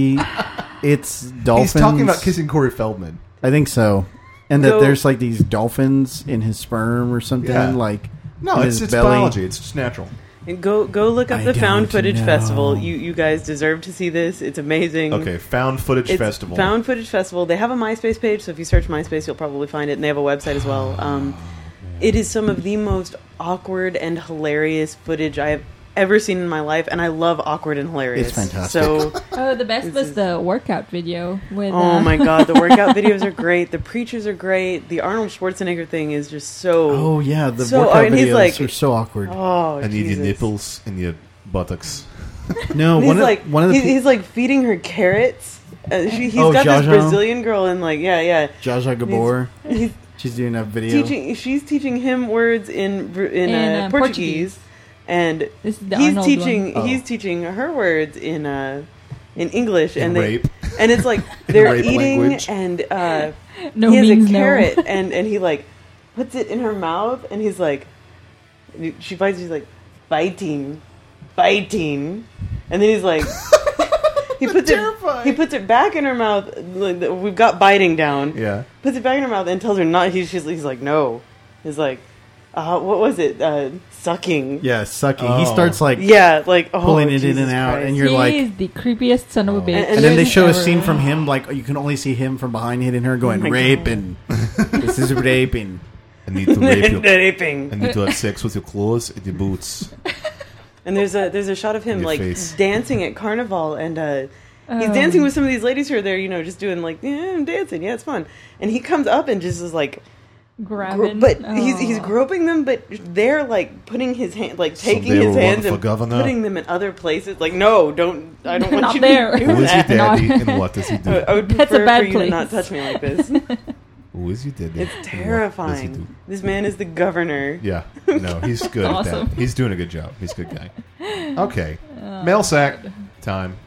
it's dolphins. He's talking about kissing Corey Feldman. I think so, and that So- there's like these dolphins in his sperm or something. Yeah. Like No, in it's his it's belly. biology. It's just natural. And go look up I the Found don't Footage know. Festival. You guys deserve to see this. It's amazing. Okay, Found Footage It's Festival. Found Footage Festival. They have a MySpace page, so if you search MySpace, you'll probably find it. And they have a website as well. It is some of the most awkward and hilarious footage I have ever seen in my life, and I love awkward and hilarious. It's fantastic. So, Oh, the best was the workout video with. oh my god, the workout videos are great. The preachers are great. The Arnold Schwarzenegger thing is just so. Oh yeah, the so, workout and he's videos like, are so awkward. Oh, I need your Jesus. nipples and your buttocks. No, And one he's of like, one of the he's like feeding her carrots. He's Oh, got Zsa this Zsa? Brazilian girl, and like, yeah. Zsa Zsa Gabor. He's She's doing a video. she's teaching him words in In, Portuguese, and This is the he's Arnold teaching one. he's teaching her words in English, In and rape. and it's like they're rape eating, language. and No he has means a no. carrot, and he like puts it in her mouth, and he's like, she bites, she's like biting, and then he's like. He puts it back in her mouth. Like, we've got biting down. Yeah. Puts it back in her mouth and tells her not. He's like, no. He's like, what was it? Sucking. Yeah, sucking. Oh. He starts like Yeah, like pulling it in Jesus and out, Christ. and you're He like, is the creepiest son of a bitch. and then they there's show a ever. scene from him, like you can only see him from behind hitting her, going my raping. This is raping. I need to rape you. Raping. I need to have sex with your clothes and your boots. And there's a shot of him Your like face. dancing at Carnival, and he's dancing with some of these ladies who are there, just doing like, yeah, I'm dancing, yeah, it's fun. And he comes up and just is like, Grabbing. but he's groping them, but they're like putting his hand, like taking Someday his we'll hands run for and governor. putting them in other places. Like, no, don't, I don't want Not you there. to do Who is your that. daddy and what does he do? I would That's a prefer bad for you to place. not touch me like this. Who is your daddy? It's and what does he do? terrifying. This man is the governor. Yeah. No, he's good at Awesome. that. He's doing a good job. He's a good guy. Okay. Mail sack time.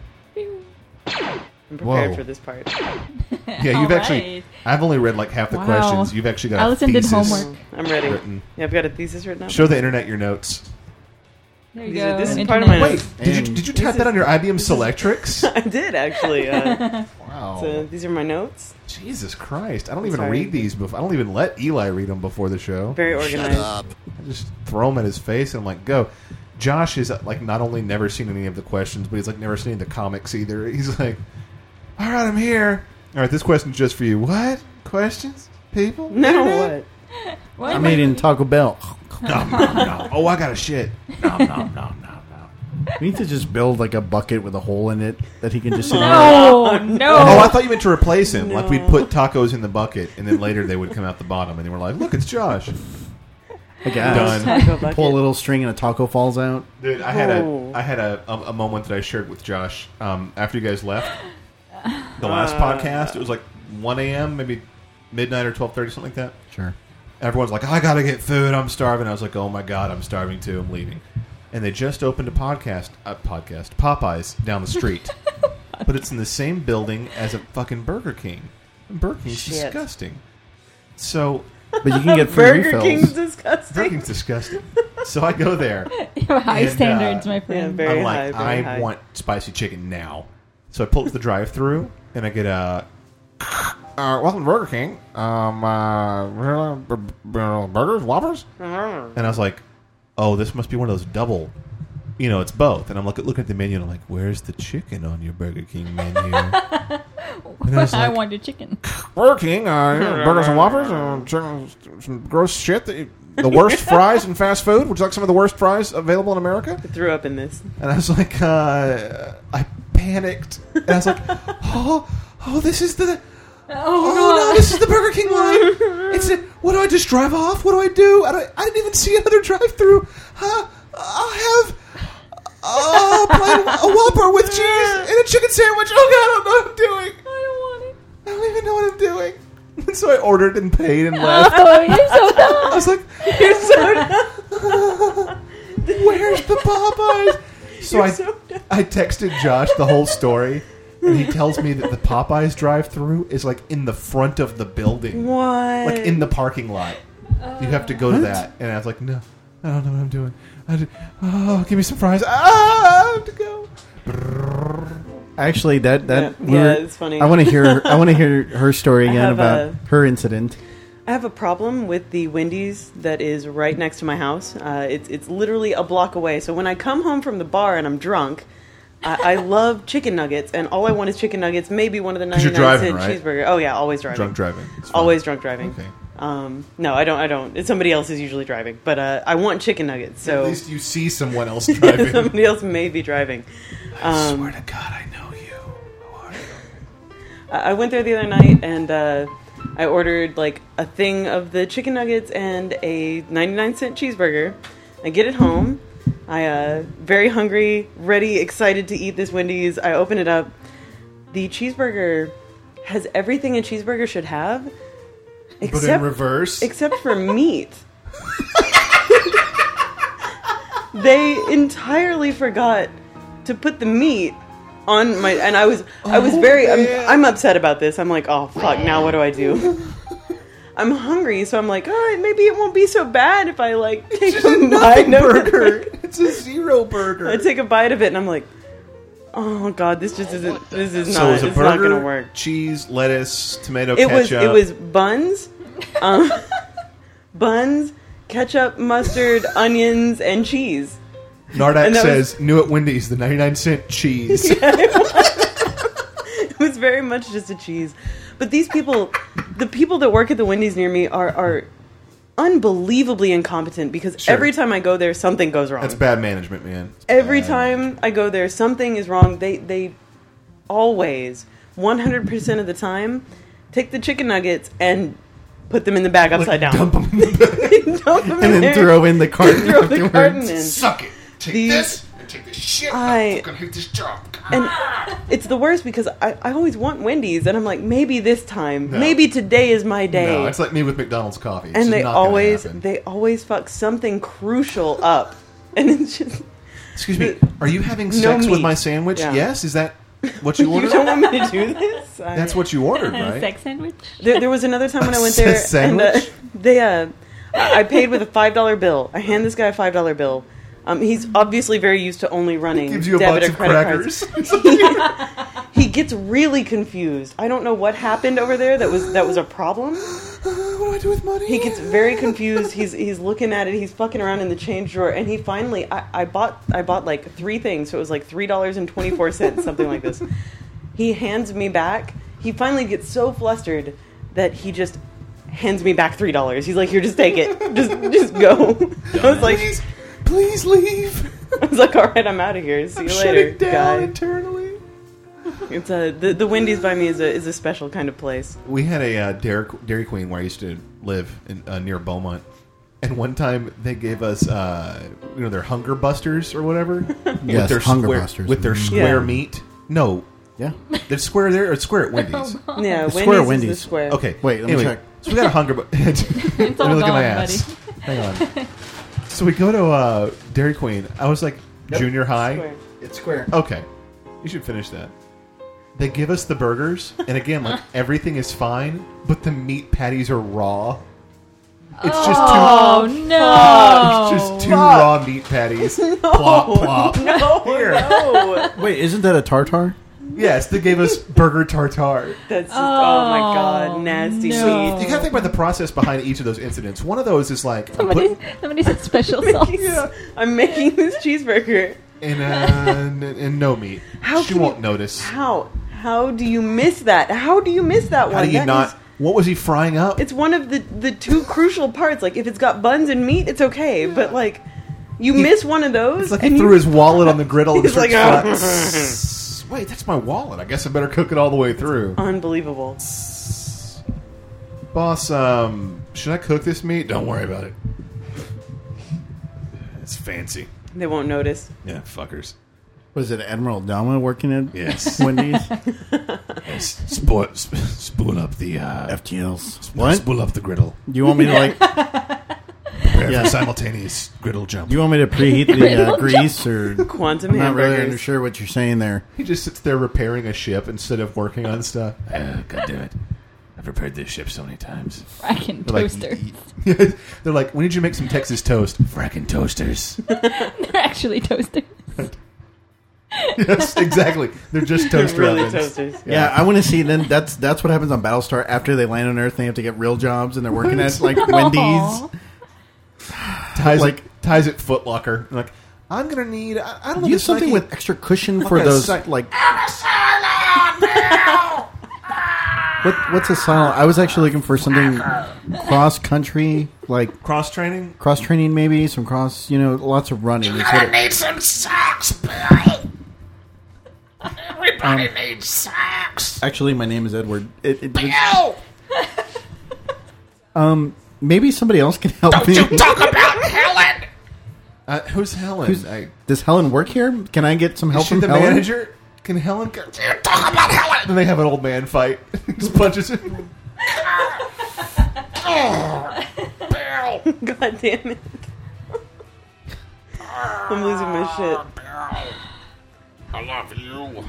I'm prepared Whoa. for this part. Yeah, you've All actually... right. I've only read like half the Wow. questions. You've actually got Allison a did thesis homework. I'm ready. written. Yeah, I've got a thesis written up. Show the internet your notes. There you These go. are- this is Internet. part of my Wait, notes. did you type that on your IBM Selectrix? I did, actually. Wow. So these are my notes. Jesus Christ. I don't even Sorry. read these before. I don't even let Eli read them before the show. Very organized. I just throw them at his face and I'm like, go. Josh is like not only never seen any of the questions, but he's like never seen the comics either. He's like, all right, I'm here. All right, this question's just for you. What? Questions? People? Now Internet? what? Why I am made in Taco Bell. No. Oh, I got a shit. No. We need to just build like a bucket with a hole in it that he can just sit in. No, no. Oh, I thought you meant to replace him. Like No. we'd put tacos in the bucket, and then later they would come out the bottom, and they were like, look, it's Josh. I guess. Done. Taco bucket. Pull a little string and a taco falls out. Dude, I had a moment that I shared with Josh after you guys left the last podcast. It was like 1 a.m., maybe midnight or 12:30, something like that. Sure. Everyone's like, I gotta get food. I'm starving. I was like, oh my god, I'm starving too. I'm leaving. And they just opened a Popeyes down the street, but it's in the same building as a fucking Burger King. And Burger King's Shit. disgusting. So But you can get free Burger refills. King's Burger disgusting. King's disgusting. So I go there. You have high And, standards, my Yeah, friend. very I'm high. like, Very I high. want spicy chicken now. So I pull up to the drive-thru and I get a welcome to Burger King. Burgers, Whoppers, and I was like, oh, this must be one of those double it's both. And I'm looking at the menu, and I'm like, "Where's the chicken on your Burger King menu?" And I wanted chicken. Burger King, burgers and whoppers, some gross shit. The worst fries in fast food. Would you like some of the worst fries available in America? I threw up in this. And I was like, I panicked. And I was like, oh, this is the... no, this is the Burger King line. What do I just drive off? What do I do? I didn't even see another drive-through. I'll have a Whopper with cheese and a chicken sandwich. Oh, God, I don't know what I'm doing. I don't want it. I don't even know what I'm doing. And so I ordered and paid and left. Oh, you're so dumb. I was like, you're so dumb. Where's the Popeyes? So I texted Josh the whole story, and he tells me that the Popeyes drive-thru is like in the front of the building. What? Like in the parking lot. You have to go to that. And I was like, no, I don't know what I'm doing. Give me some fries. I have to go. Actually, it's funny. I want to hear her story again about her incident. I have a problem with the Wendy's that is right next to my house. It's literally a block away. So when I come home from the bar and I'm drunk, I love chicken nuggets, and all I want is chicken nuggets. Maybe one of the 99-cent cheeseburger. Oh yeah, always driving. Drunk driving. Always drunk driving. Okay. No, I don't. It's somebody else is usually driving, but I want chicken nuggets. So at least you see someone else driving. Somebody else may be driving. I swear to God, I know you. I went there the other night, and I ordered like a thing of the chicken nuggets and a 99-cent cheeseburger. I get it home. I very hungry, ready, excited to eat this Wendy's. I open it up. The cheeseburger has everything a cheeseburger should have. But in reverse? Except for meat. They entirely forgot to put the meat on my... And I was very... I'm upset about this. I'm like, oh, fuck, now what do I do? I'm hungry, so I'm like, all right, maybe it won't be so bad if I, like, take a bite of it. It's a zero burger. I take a bite of it, and I'm like, oh, God, this just isn't... This is so not... It's not going to work. Cheese, lettuce, tomato ketchup. It was buns... buns, ketchup, mustard, onions, and cheese. Nardak says, new at Wendy's, the 99-cent cheese. Yeah, it was very much just a cheese. But these people, the people that work at the Wendy's near me are unbelievably incompetent because every time I go there, something goes wrong. That's bad management, man. Every time I go there, something is wrong. They always, 100% of the time, take the chicken nuggets and put them in the bag upside down. Dump them in the bag. And then throw in the carton. Throw the carton in. Suck it. Take this and take this shit. I fucking hate this job. And it's the worst because I always want Wendy's, and I'm like, maybe this time, maybe today is my day. No, it's like me with McDonald's coffee. It's and they not always fuck something crucial up, and it's just. Excuse me, are you having sex with my sandwich? Yeah. Yes, is that what you ordered? You don't want me to do this? That's what you ordered, right? Sex sandwich. There was another time when I went there, and I paid with a $5 bill. I hand this guy a $5 bill. He's obviously very used to only running debit or credit cards. He gets really confused. I don't know what happened over there that was a problem. What do I do with money? He gets very confused. He's looking at it. He's fucking around in the change drawer, and he finally I bought like 3 things, so it was like $3.24, something like this. He hands me back. He finally gets so flustered that he just hands me back $3. He's like, "Here, just take it. Just go." I was like, Please leave. I was like, all right, I'm out of here. See you later, down guy. Internally. It's the Wendy's by me is a special kind of place. We had a Dairy Queen where I used to live in, near Beaumont, and one time they gave us their Hunger Busters or whatever. Yes, with their Hunger square, Busters with their square meat. No, yeah, they're square there or square at Wendy's. Yeah, the square Wendy's is the square. Okay, wait, let me check. So we got a Hunger. It's all Let me look gone, at my ass. buddy. Hang on. So we go to Dairy Queen. I was like junior high. Square. It's square. Okay, you should finish that. They give us the burgers, and again, like everything is fine, but the meat patties are raw. It's just no! It's just 2 raw meat patties. Plop, plop. No. Wait, isn't that a tartare? Yes, they gave us burger tartare. That's just, oh my god, nasty no. sweet. You gotta think about the process behind each of those incidents. One of those is like Somebody said special sauce. I'm making this cheeseburger. and no meat. She won't notice. How do you miss that? How do you miss that one? How do you not? What was he frying up? It's one of the two crucial parts. Like, if it's got buns and meat, it's okay. But, like, you miss one of those. It's like he threw his wallet on the griddle and he's like, wait, that's my wallet. I guess I better cook it all the way through. Unbelievable. Boss, should I cook this meat? Don't worry about it. It's fancy. They won't notice. Yeah, fuckers. Was it Admiral Dama working at Yes. Wendy's? Spool up the FTLs. What? Spool up the griddle. You want me to like prepare for simultaneous griddle jump? You want me to preheat the grease or quantum I'm not really hamburgers. sure what you're saying there. He just sits there repairing a ship instead of working on stuff. God damn it. I've repaired this ship so many times. Fracking They're toaster. They're like, we need you to make some Texas toast. Fracking toasters. They're actually toasters. Yes, exactly. They're just toaster Really ovens. toasters. Yeah, I want to see. Then that's what happens on Battlestar after they land on Earth. They have to get real jobs, and they're working at like Wendy's. Ties at Foot Locker. Like, I'm gonna need. I don't know. Use something with extra cushion for those. Like, what's a silent? I was actually looking for something cross country, like cross training. Cross training, maybe some cross. Lots of running. I need some socks, Bill. Everybody needs socks. Actually, my name is Edward. Bill! Maybe somebody else can help me. Don't you talk about Helen! Who's Helen? Does Helen work here? Can I get some help Is she from the Helen? manager? Can Helen go? Talk about Helen! Then they have an old man fight. Just punches him. God damn it. I'm losing my shit. I love you.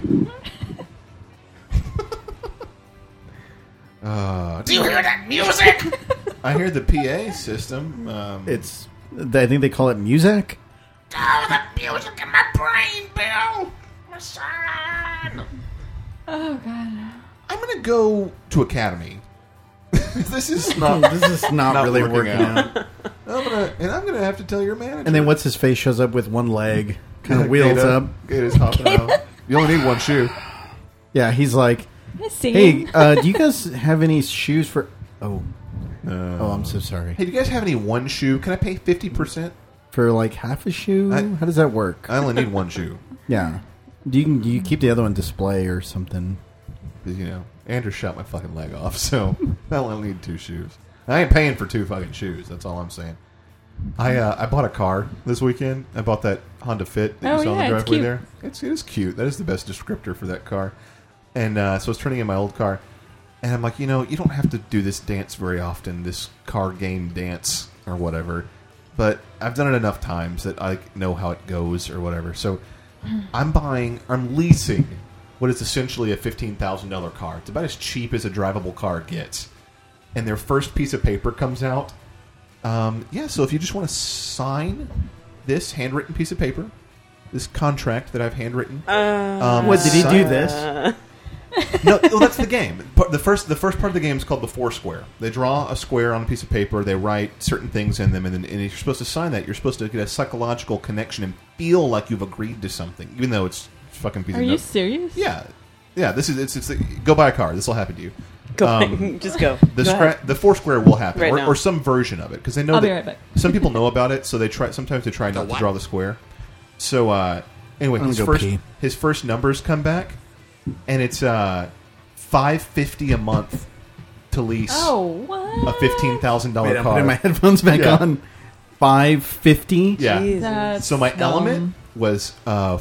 Do you hear that music? I hear the PA system. I think they call it Muzak. Oh, the music in my brain, Bill. My son. Oh, God. I'm going to go to Academy. This is not really working out. I'm gonna have to tell your manager. And then what's his face shows up with one leg, kind of wheels up. Gata's hopping out. You only need one shoe. Yeah, he's like, Singing. hey, do you guys have any shoes for... Oh, I'm so sorry. Hey, do you guys have any one shoe? Can I pay 50%? For like half a shoe? How does that work? I only need one shoe. Yeah. Do you keep the other one display or something? Andrew shot my fucking leg off, so I only need 2 shoes. I ain't paying for 2 fucking shoes. That's all I'm saying. I bought a car this weekend. I bought that Honda Fit that you saw on the driveway there. It is cute. That is the best descriptor for that car. And so I was turning in my old car, and I'm like, you don't have to do this dance very often, this car game dance or whatever. But I've done it enough times that I know how it goes or whatever. So I'm leasing what is essentially a $15,000 car. It's about as cheap as a drivable car gets. And their first piece of paper comes out. So if you just want to sign this handwritten piece of paper, this contract that I've handwritten. What, did he do this? No, that's the game. The first part of the game is called the Foursquare. They draw a square on a piece of paper. They write certain things in them, and you're supposed to sign that. You're supposed to get a psychological connection and feel like you've agreed to something, even though it's a fucking piece of. Are you serious? Yeah. This is it's go buy a car. This will happen to you. Just go. The Foursquare will happen, Right now. or some version of it, because they know I'll that be right back. some people know about it, so they try. Sometimes they try not to draw the square. So anyway, I'm gonna go pee. his first numbers come back, and it's $550 a month to lease Oh, what? a $15,000 Wait, I'm car. putting my headphones back Yeah. on. $550. Yeah. That's So my dumb. element was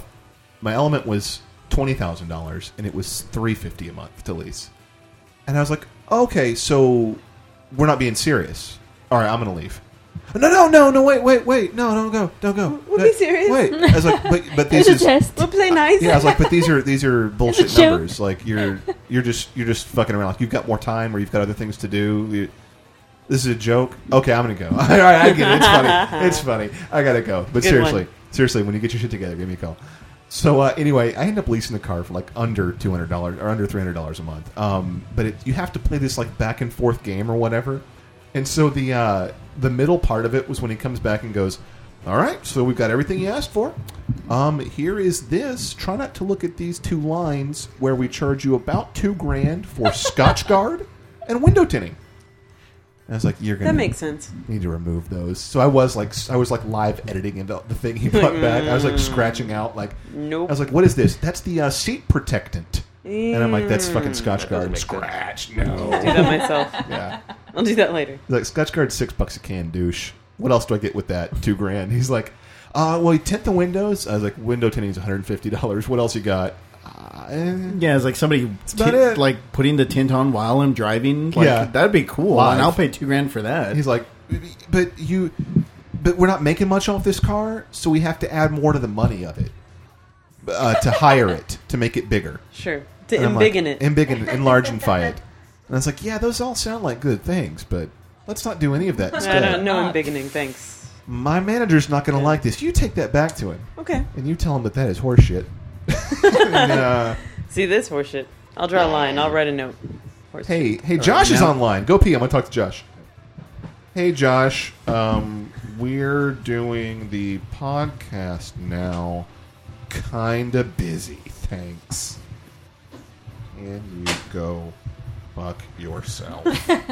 $20,000, and it was $350 a month to lease. And I was like, okay, so we're not being serious. All right, I'm gonna leave. No, wait, no, don't go. We'll be serious. Wait, I was like, but this It's a is. test. We'll play nice. Yeah, I was like, but these are bullshit It's a joke. numbers. Like you're just fucking around. Like you've got more time, or you've got other things to do. This is a joke. Okay, I'm gonna go. All right, I get it. It's funny. It's funny. I gotta go. But Good seriously, when you get your shit together, give me a call. So anyway, I ended up leasing the car for like under $200 or under $300 a month. But you have to play this like back and forth game or whatever. And so the middle part of it was when he comes back and goes, All right, so we've got everything you asked for. Here is this. Try not to look at these two lines where we charge you about $2,000 for Scotch Guard and window tinting. And I was like, "You're gonna That makes sense. Need to remove those." So I was like live editing into the thing he brought back. I was like scratching out like, nope. I was like, "What is this?" That's the seat protectant. And I'm like, "That's fucking Scotch Guard." Scratch. No. I'll do that myself. Yeah. I'll do that later. He's like, Scotch Guard's $6 a can, douche. What else do I get with that? $2,000. He's like, well, you tint the windows. I was like, window tinting is $150. What else you got? Yeah, it's like somebody like putting the tint on while I'm driving. Like, Yeah. that'd be cool. Live. And I'll pay $2,000 for that. He's like, but we're not making much off this car, so we have to add more to the money of it to hire it to make it bigger. Sure, to And I'm embiggen like, it, enlargenify it. And I was like, yeah, those all sound like good things, but let's not do any of that instead. No embiggening, thanks. My manager's not going to like this. You take that back to him. Okay. And you tell him that is horseshit. And, See this horseshit? I'll draw a line. I'll write a note. Hey, Josh is online. Go pee. I'm going to talk to Josh. Hey, Josh. We're doing the podcast now. Kinda busy. Thanks. And you go fuck yourself.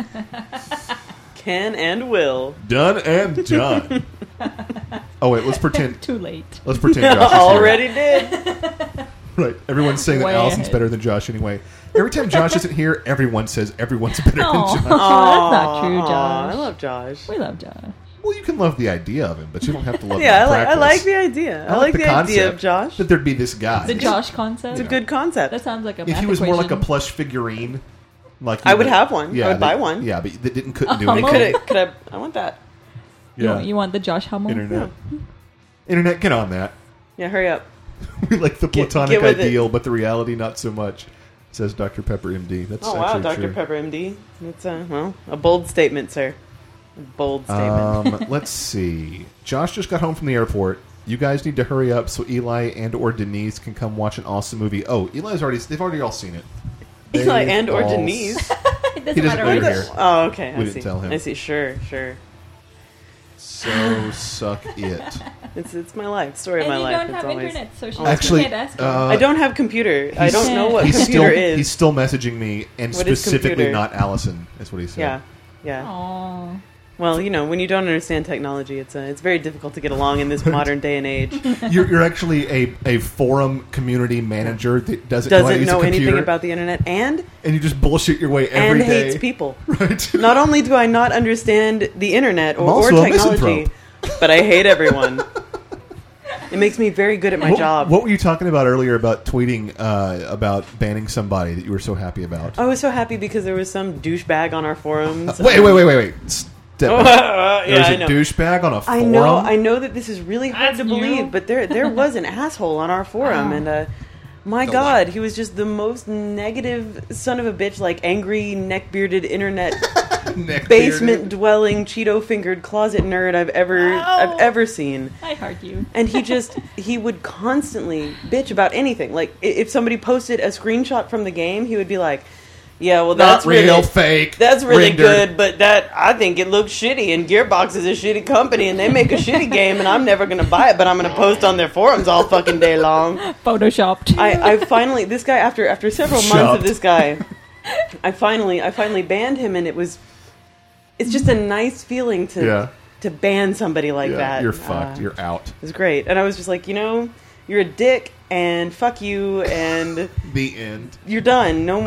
Can and will. Done and done. Oh, wait. Let's pretend. Too late. Let's pretend Josh is here. Already did. Right. Everyone's saying that Way Allison's ahead. better than Josh anyway. Every time Josh isn't here, everyone says everyone's better than Aw. Josh. That's not true, Aw, Josh. I love Josh. We love Josh. Well, you can love the idea of him, but you don't have to love Yeah, him in I practice. like the idea. I like the idea of concept Josh. that there'd be this guy. The Josh concept. It's a good concept. That sounds like a If math he was more like a equation. plush figurine, like I would have one. I would buy that- one. Yeah, but that couldn't do Oh. anything. Could I? I want that. Yeah. You want the Josh Hummel? Internet. Internet, get on that. Yeah, hurry up. We like the platonic get with it. ideal, but the reality not so much. Says Dr. Pepper MD. That's Oh wow, actually Dr. true. Pepper MD. It's a bold statement, sir. A bold statement. Let's see. Josh just got home from the airport. You guys need to hurry up so Eli and or Denise can come watch an awesome movie. Oh, they've already all seen it. Eli They've and or all Denise. It doesn't He doesn't matter know what you're the- here. Oh, okay. We I didn't see. tell him. I see. Sure. So suck it. It's my life. Story of And my you life. don't It's have always- internet, so she Actually, can't ask her. I don't have computer. I don't know what He's computer still, is. He's still messaging me, and What is specifically computer? not Allison. That's what he said. Yeah. Aww. Well, when you don't understand technology, it's very difficult to get along in this modern day and age. You're actually a forum community manager that doesn't know, how to Doesn't use know a computer, anything about the internet and you just bullshit your way every and day. hates people. Right. Not only do I not understand the internet I'm or also a technology, misanthrope. but I hate everyone. It makes me very good at my job. What were you talking about earlier about tweeting about banning somebody that you were so happy about? I was so happy because there was some douchebag on our forums. Wait. Step back. Yeah, There's I a know. douchebag on a forum? I know that this is really hard That's to believe, new. but there was an asshole on our forum, and my God, he was just the most negative son of a bitch, like angry, neck-bearded internet basement dwelling, Cheeto fingered closet nerd I've ever seen. I heart you. And he would constantly bitch about anything. Like if somebody posted a screenshot from the game, he would be like, "Yeah, well, that's Not real, really fake. That's really rendered." good, but I think it looks shitty. And Gearbox is a shitty company, and they make a shitty game, and I'm never gonna buy it. But I'm gonna post on their forums all fucking day long." Photoshopped. I finally this guy after several months Shoved. of this guy, I finally banned him, and it's just a nice feeling to ban somebody like that. You're fucked. You're out. It was great, and I was just like, you're a dick, and fuck you, and The end. you're done. No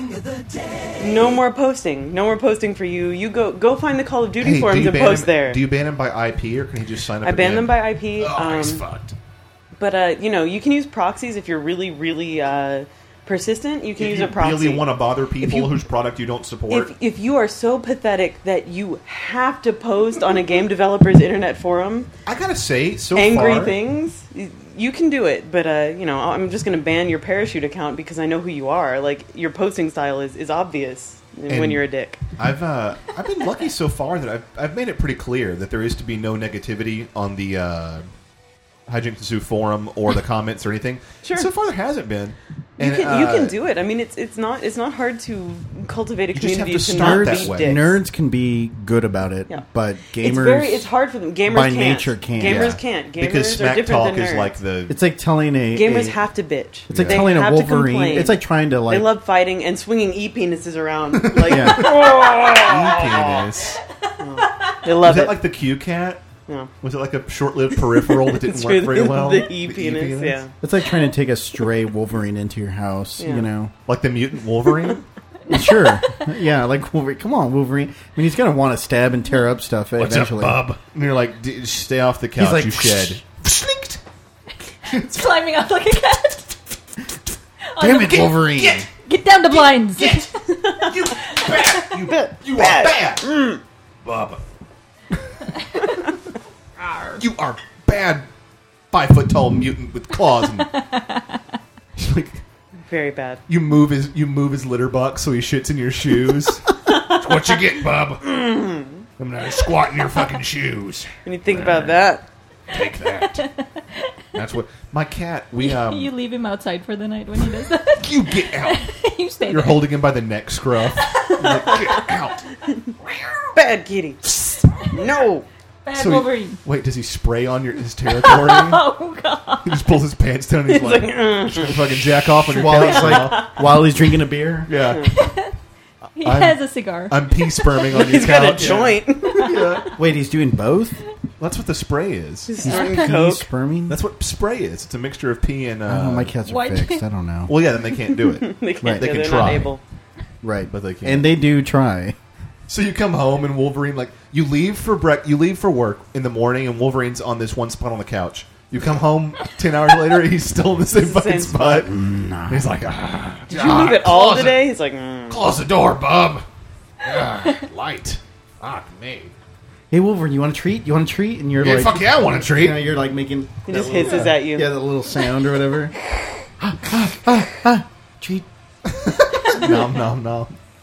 more posting. No more posting for you. You go find the Call of Duty Hey, forums and post him, there. Do you ban him by IP, or can he just sign up I banned again? them by IP. Oh, he's fucked. But you can use proxies if you're really, really persistent. You can If use you a proxy. really want to bother people you- whose product you don't support. If you are so pathetic that you have to post on a game developer's internet forum, I gotta say, so angry far, things, you can do it. But I'm just going to ban your Parachute account because I know who you are. Like your posting style is obvious when And you're a dick. I've been lucky so far that I've made it pretty clear that there is to be no negativity on the Hijinks Zoo forum or the comments or anything. Sure. And so far there hasn't been. You can do it. I mean, it's not hard to cultivate a community just have to to start not that be way. dicks. Nerds can be good about it, but gamers It's hard for them. Gamers by can't. nature can't. Gamers can't. Gamers because are smack different talk than is nerds. like the. It's like telling Gamers have to bitch. It's like They telling a have to Wolverine. complain. It's like trying to like. They love fighting and swinging e-penises around. Like, E-penis. They love Was it. that like the Q cat? Yeah. Was it like a short-lived peripheral that didn't It's work very well? the e-penis, yeah. It's like trying to take a stray Wolverine into your house. Yeah. You know, like the mutant Wolverine. Sure, yeah, like Wolverine. Come on, Wolverine. I mean, he's gonna want to stab and tear up stuff What's eventually. up, bub? And you're like, stay off the couch, like, you shed. It's climbing up like a cat. Damn it, Wolverine! Get down the blinds. You are bad, Bub. You are bad, 5 foot tall mutant with claws. And, like, very bad. You move his litter box so he shits in your shoes. That's what you get, Bub. I'm gonna squat in your fucking shoes. When you think about that, take that. That's what my cat. You leave him outside for the night when he does that. You get out. You stay. You're holding him by the neck scruff. You're like, get out. Bad kitty. No. Bad Wolverine. Wait, does he spray on his territory? Oh god. He just pulls his pants down and he's like fucking jack off on your while couch. While he's drinking a beer. Yeah. He has a cigar. I'm pee sperming on your He's got a couch. joint. Yeah. Wait, he's doing both? That's what the spray is. He's snorting Pee coke. sperming? That's what spray is. It's a mixture of pee and. Oh, my cats are Why- fixed. I don't know. Well, yeah, then they can't do it. They can't. Right. They Yeah, can they're try. not able. Right, but they can't. and they do try. So you come home and Wolverine, like, you leave for work in the morning and Wolverine's on this one spot on the couch. You come home 10 hours later, he's still in the same fucking spot. He's like, Did you leave it all today? He's like, close the door, bub. Light. Fuck me. Hey Wolverine, you want a treat? You want a treat? And you're Yeah, like, fuck yeah, I want a treat. You know, you're like making. He just hisses at you. Yeah, the little sound or whatever. Treat. Nom nom nom.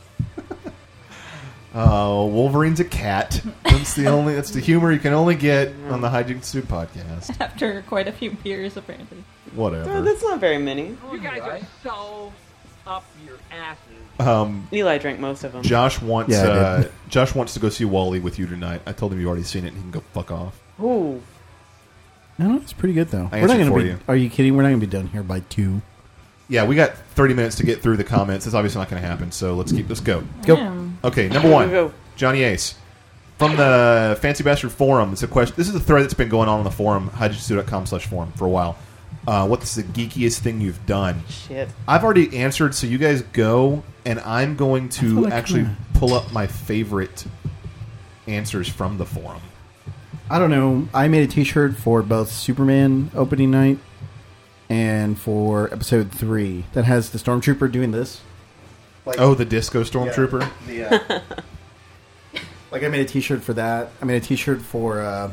Wolverine's a cat. That's the humor you can only get on the Hijinks Soup podcast. After quite a few beers, apparently. Whatever. No, that's not very many. You guys are so up your asses. Eli drank most of them. Josh wants Yeah, I did. Josh wants to go see Wall-E with you tonight. I told him you've already seen it and he can go fuck off. Ooh. No, it's pretty good though. I We're not answered gonna for be. you. Are you kidding? We're not gonna be done here by 2. Yeah, we got 30 minutes to get through the comments. It's obviously not going to happen, so let's go. Go. Damn. Okay, number one, Go. Johnny Ace. From the Fancy Bastard Forum, it's a question. This is a thread that's been going on the forum, hijinksoup.com/forum, for a while. What's the geekiest thing you've done? Shit. I've already answered, so you guys go, and I'm going feel to like actually pull up my favorite answers from the forum. I don't know. I made a T-shirt for both Superman opening night and for episode 3 that has the Stormtrooper doing this. Like, The Disco Stormtrooper? Yeah. Like I made a T-shirt for that. I made a T-shirt for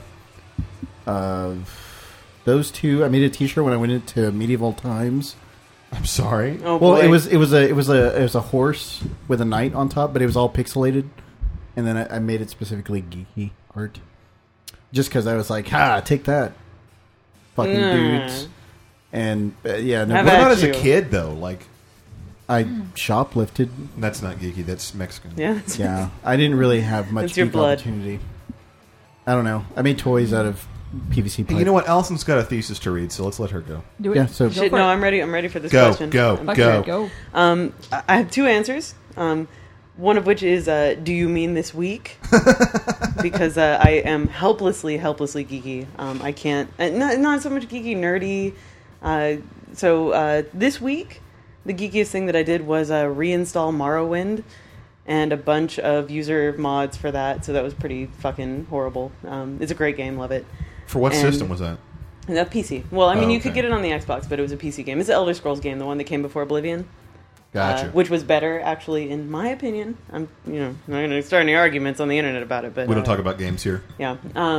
those two. I made a T-shirt when I went into medieval times. I'm sorry. Oh, Well, boy. it was a horse with a knight on top, but it was all pixelated, and then I made it specifically geeky art, just because I was like, take that, fucking dudes. And yeah, no, How What about about as a you? kid, though? Like, I shoplifted. that's not geeky, that's Mexican. Yeah. Yeah, I didn't really have much It's your geek blood. opportunity. I don't know. I made toys out of PVC pipe. Hey, you know what? Allison's got a thesis to read, so let's let her go. Do it. Yeah, so- Go Shit, for no, it. I'm ready. I'm ready for this Go, question. go, Fuck go. it, go. I have 2 answers. One of which is, do you mean this week? Because I am helplessly geeky. I can't, not so much geeky, nerdy. So this week, the geekiest thing that I did was reinstall Morrowind and a bunch of user mods for that. So that was pretty fucking horrible. It's a great game, love it. For what And- system was that? That PC. Well, I mean, Oh, you could okay. get it on the Xbox, but it was a PC game. It's an Elder Scrolls game, the one that came before Oblivion. Gotcha. Which was better, actually, in my opinion. I'm, not going to start any arguments on the internet about it, but We don't talk about games here. Yeah,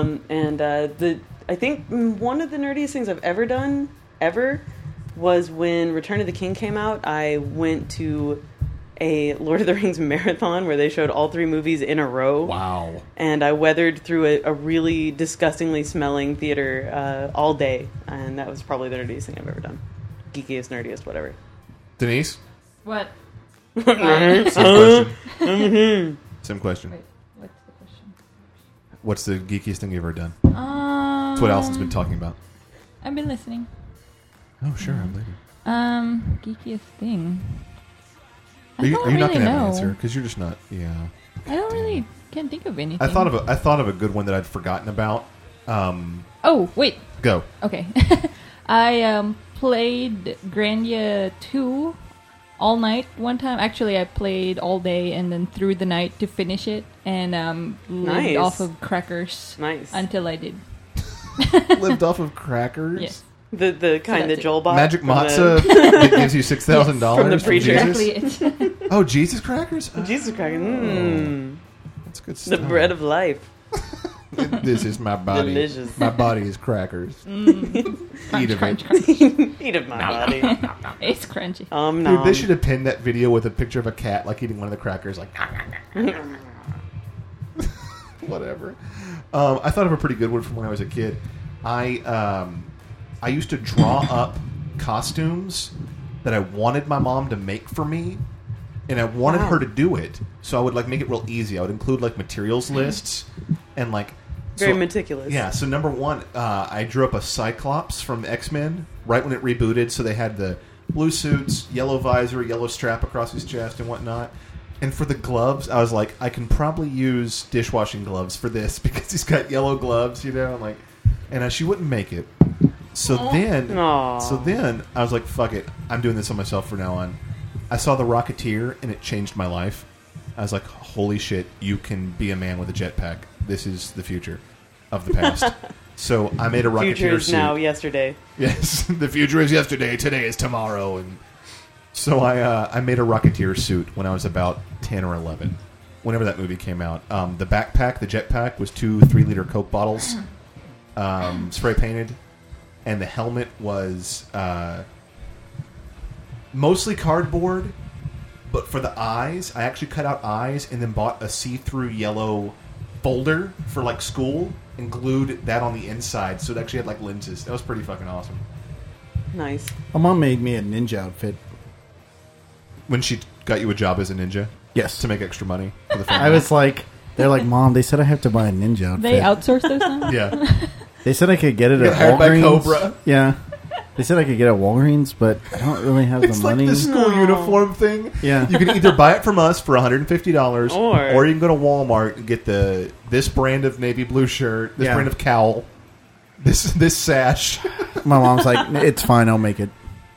I think one of the nerdiest things I've ever done was when Return of the King came out. I went to a Lord of the Rings marathon where they showed all 3 movies in a row. Wow. And I weathered through a really disgustingly smelling theater all day, and that was probably the nerdiest thing I've ever done. Geekiest, nerdiest, whatever. Denise? What? Same question. Same question. Wait, what's the question? What's the geekiest thing you've ever done? That's That's what Allison's been talking about. I've been listening. Oh, sure. I'm leaving. Geekiest thing. Are you not really going to have an know. answer? Because you're just not. Yeah. I don't really can't think of anything. I thought of a good one that I'd forgotten about. Oh wait. Go. Okay. I played Grandia 2 all night one time. Actually, I played all day and then through the night to finish it, and lived Nice. off of crackers. Nice. Until I did. Lived off of crackers? Yes. The kind that Joel bought. Magic from matzah that gives you $6,000 from the preacher. Jesus? Oh, Jesus crackers? Jesus crackers. Mm. That's good The stuff. bread of life. This is my body. Delicious. My body is crackers. Eat of crunch, it. crunch. Eat of my body. It's crunchy. Dude, they should have pinned that video with a picture of a cat like eating one of the crackers, like whatever. I thought of a pretty good one from when I was a kid. I used to draw up costumes that I wanted my mom to make for me, and I wanted Wow. her to do it. So I would like make it real easy. I would include like materials lists and like Very meticulous. Yeah. So number one, I drew up a Cyclops from X-Men right when it rebooted. So they had the blue suits, yellow visor, yellow strap across his chest, and whatnot. And for the gloves, I was like, I can probably use dishwashing gloves for this because he's got yellow gloves, you know. And she wouldn't make it. So then I was like, fuck it, I'm doing this on myself from now on. I saw The Rocketeer and it changed my life. I was like, holy shit, you can be a man with a jetpack. This is the future of the past. So I made a Rocketeer Future is suit. now yesterday. Yes, the future is yesterday. Today is tomorrow. And so I made a Rocketeer suit when I was about 10 or 11. Whenever that movie came out, the backpack, the jetpack, was 2 3-liter Coke bottles, spray painted, and the helmet was mostly cardboard. But for the eyes, I actually cut out eyes and then bought a see-through yellow folder for like school and glued that on the inside, so it actually had like lenses. That was pretty fucking awesome. Nice. My mom made me a ninja outfit. When she got you a job as a ninja? Yes. To make extra money for the family? I was like, they're like, Mom, they said I have to buy a ninja outfit. They outsource those now? Yeah. They said I could get it You at got hired by Walgreens. Cobra. Yeah. They said I could get it at Walgreens, but I don't really have It's the like money. the school uniform thing. Yeah. You can either buy it from us for $150 Or you can go to Walmart and get this brand of navy blue shirt, this Yeah. brand of cowl, this sash. My mom's like, it's fine, I'll make it.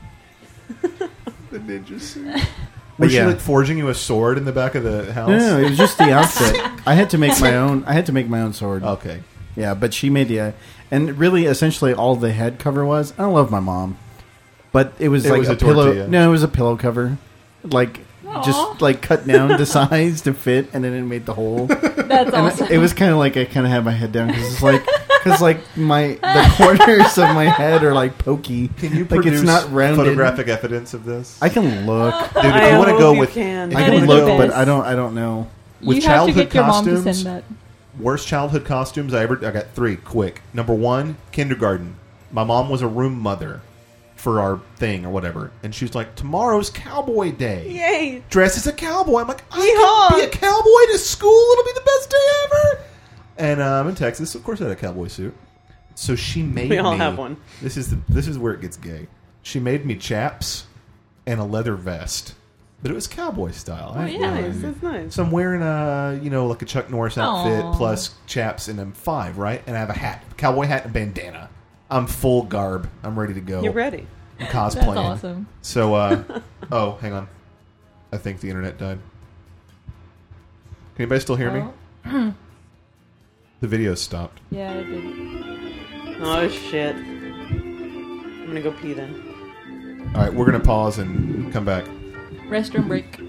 The ninja suit. But Was she yeah. like forging you a sword in the back of the house? No, it was just the outfit. I had to make my own. I had to make my own sword. Okay. Yeah, but she made the, and really, essentially, all the head cover was. I love my mom, but it was like was a a pillow. tortilla. No, it was a pillow cover, like just like cut down to size to fit, and then it made the hole. That's awesome. It was kind of like I kind of had my head down because it's like the corners of my head are like pokey. Can you like produce it's not rounded? photographic evidence of this? I can look. Dude, if I you want to hope go you with, can. if I you can wanna is look, go the but best. I don't know. with You have to childhood get your mom to costumes, send that. worst childhood costumes I got 3 quick. Number 1, kindergarten. My mom was a room mother for our thing or whatever, and she was like, tomorrow's cowboy day. Yay! Dress as a cowboy. I'm like, I Yeehaw! can be a cowboy to school. It'll be the best day ever. And I'm in Texas, of course I had a cowboy suit. So she made We all me. have one. This is where it gets gay. She made me chaps and a leather vest, but it was cowboy style. Oh, yeah. Nice. That's nice. So I'm wearing like a Chuck Norris outfit Aw. plus chaps, and I'm 5, right? And I have a hat, cowboy hat, and bandana. I'm full garb. I'm ready to go. You're ready. I'm cosplaying. That's awesome. So, oh, hang on. I think the internet died. Can anybody still hear me? Oh. The video stopped. Yeah, I did. Oh shit. I'm gonna go pee then. All right, we're gonna pause and come back. Restroom break.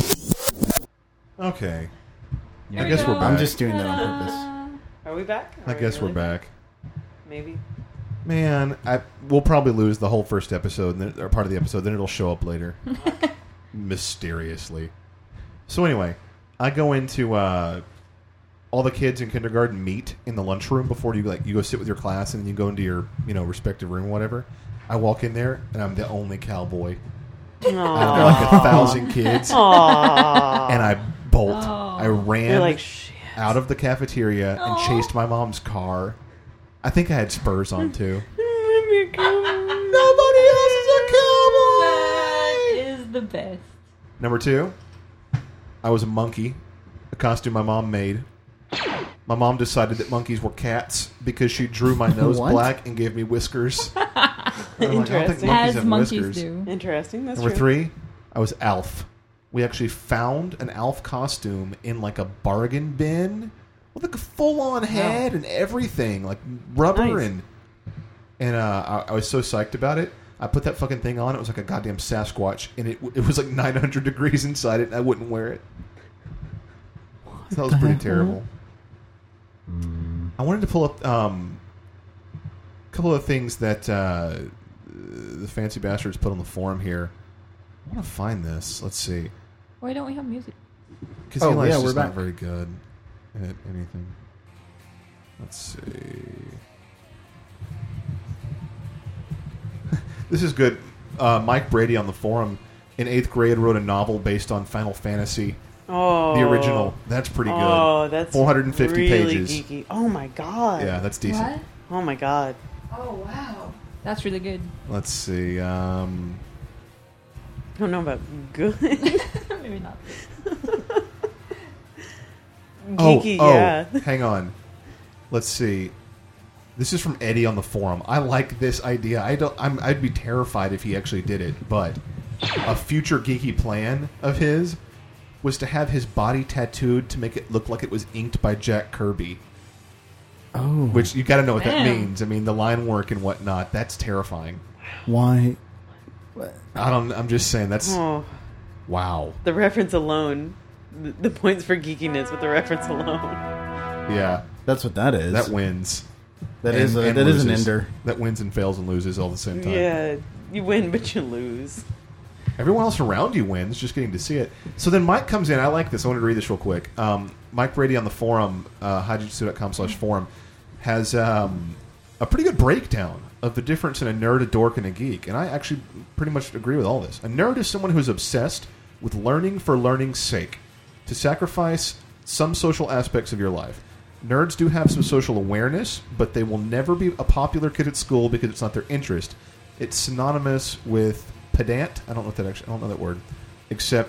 Okay. There I we guess go. we're back. I'm just doing that on purpose. Are we back? I Are we guess we're really back. Maybe. Man, we'll probably lose the whole first episode, or part of the episode. Then it'll show up later, mysteriously. So anyway, I go into all the kids in kindergarten meet in the lunchroom before you go sit with your class, and then you go into your respective room, or whatever. I walk in there, and I'm the only cowboy. after like 1,000 kids. Aww. And I bolt. I ran You're like, shit. out of the cafeteria and chased my mom's car. I think I had spurs on too. Nobody else is a cowboy. That is the best. Number 2, I was a monkey, a costume my mom made. My mom decided that monkeys were cats because she drew my nose What? black and gave me whiskers. I'm like, I don't think Interesting. monkeys As have monkeys whiskers. do. Interesting. That's Number true. 3, I was Alf. We actually found an Alf costume in like a bargain bin with like a full-on head and everything, like rubber Nice. and I was so psyched about it. I put that fucking thing on. It was like a goddamn Sasquatch, and it was like 900 degrees inside it, and I wouldn't wear it. So that was pretty terrible. I wanted to pull up a couple of things that the fancy bastards put on the forum here. I want to find this. Let's see. Why don't we have music? Because Oh, Eli's yeah, just we're not back. very good at anything. Let's see. This is good. Mike Brady on the forum in 8th grade wrote a novel based on Final Fantasy. Oh. The original. That's pretty good. Oh, that's 450 really pages. geeky. Oh my god. Yeah, that's decent. What? Oh my god. Oh, wow. That's really good. Let's see. I don't know about good. Maybe not. Geeky, yeah. Hang on. Let's see. This is from Eddie on the forum. I like this idea. I'd be terrified if he actually did it, but a future geeky plan of his was to have his body tattooed to make it look like it was inked by Jack Kirby. Oh. Which you got to know what that Damn. means. I mean, the line work and whatnot. That's terrifying. Why? I'm just saying. That's Oh, wow. the reference alone. The points for geekiness with the reference alone. Yeah, That's what that is. that wins. That And- is and that is an loses. ender. That wins and fails and loses all at the same time. Yeah, you win, but you lose. Everyone else around you wins, just getting to see it. So then Mike comes in. I like this. I wanted to read this real quick. Mike Brady on the forum, hajitsu.com/forum, has a pretty good breakdown of the difference in a nerd, a dork, and a geek. And I actually pretty much agree with all this. A nerd is someone who is obsessed with learning for learning's sake, to sacrifice some social aspects of your life. Nerds do have some social awareness, but they will never be a popular kid at school because it's not their interest. It's synonymous with pedant. I don't know that word. Except,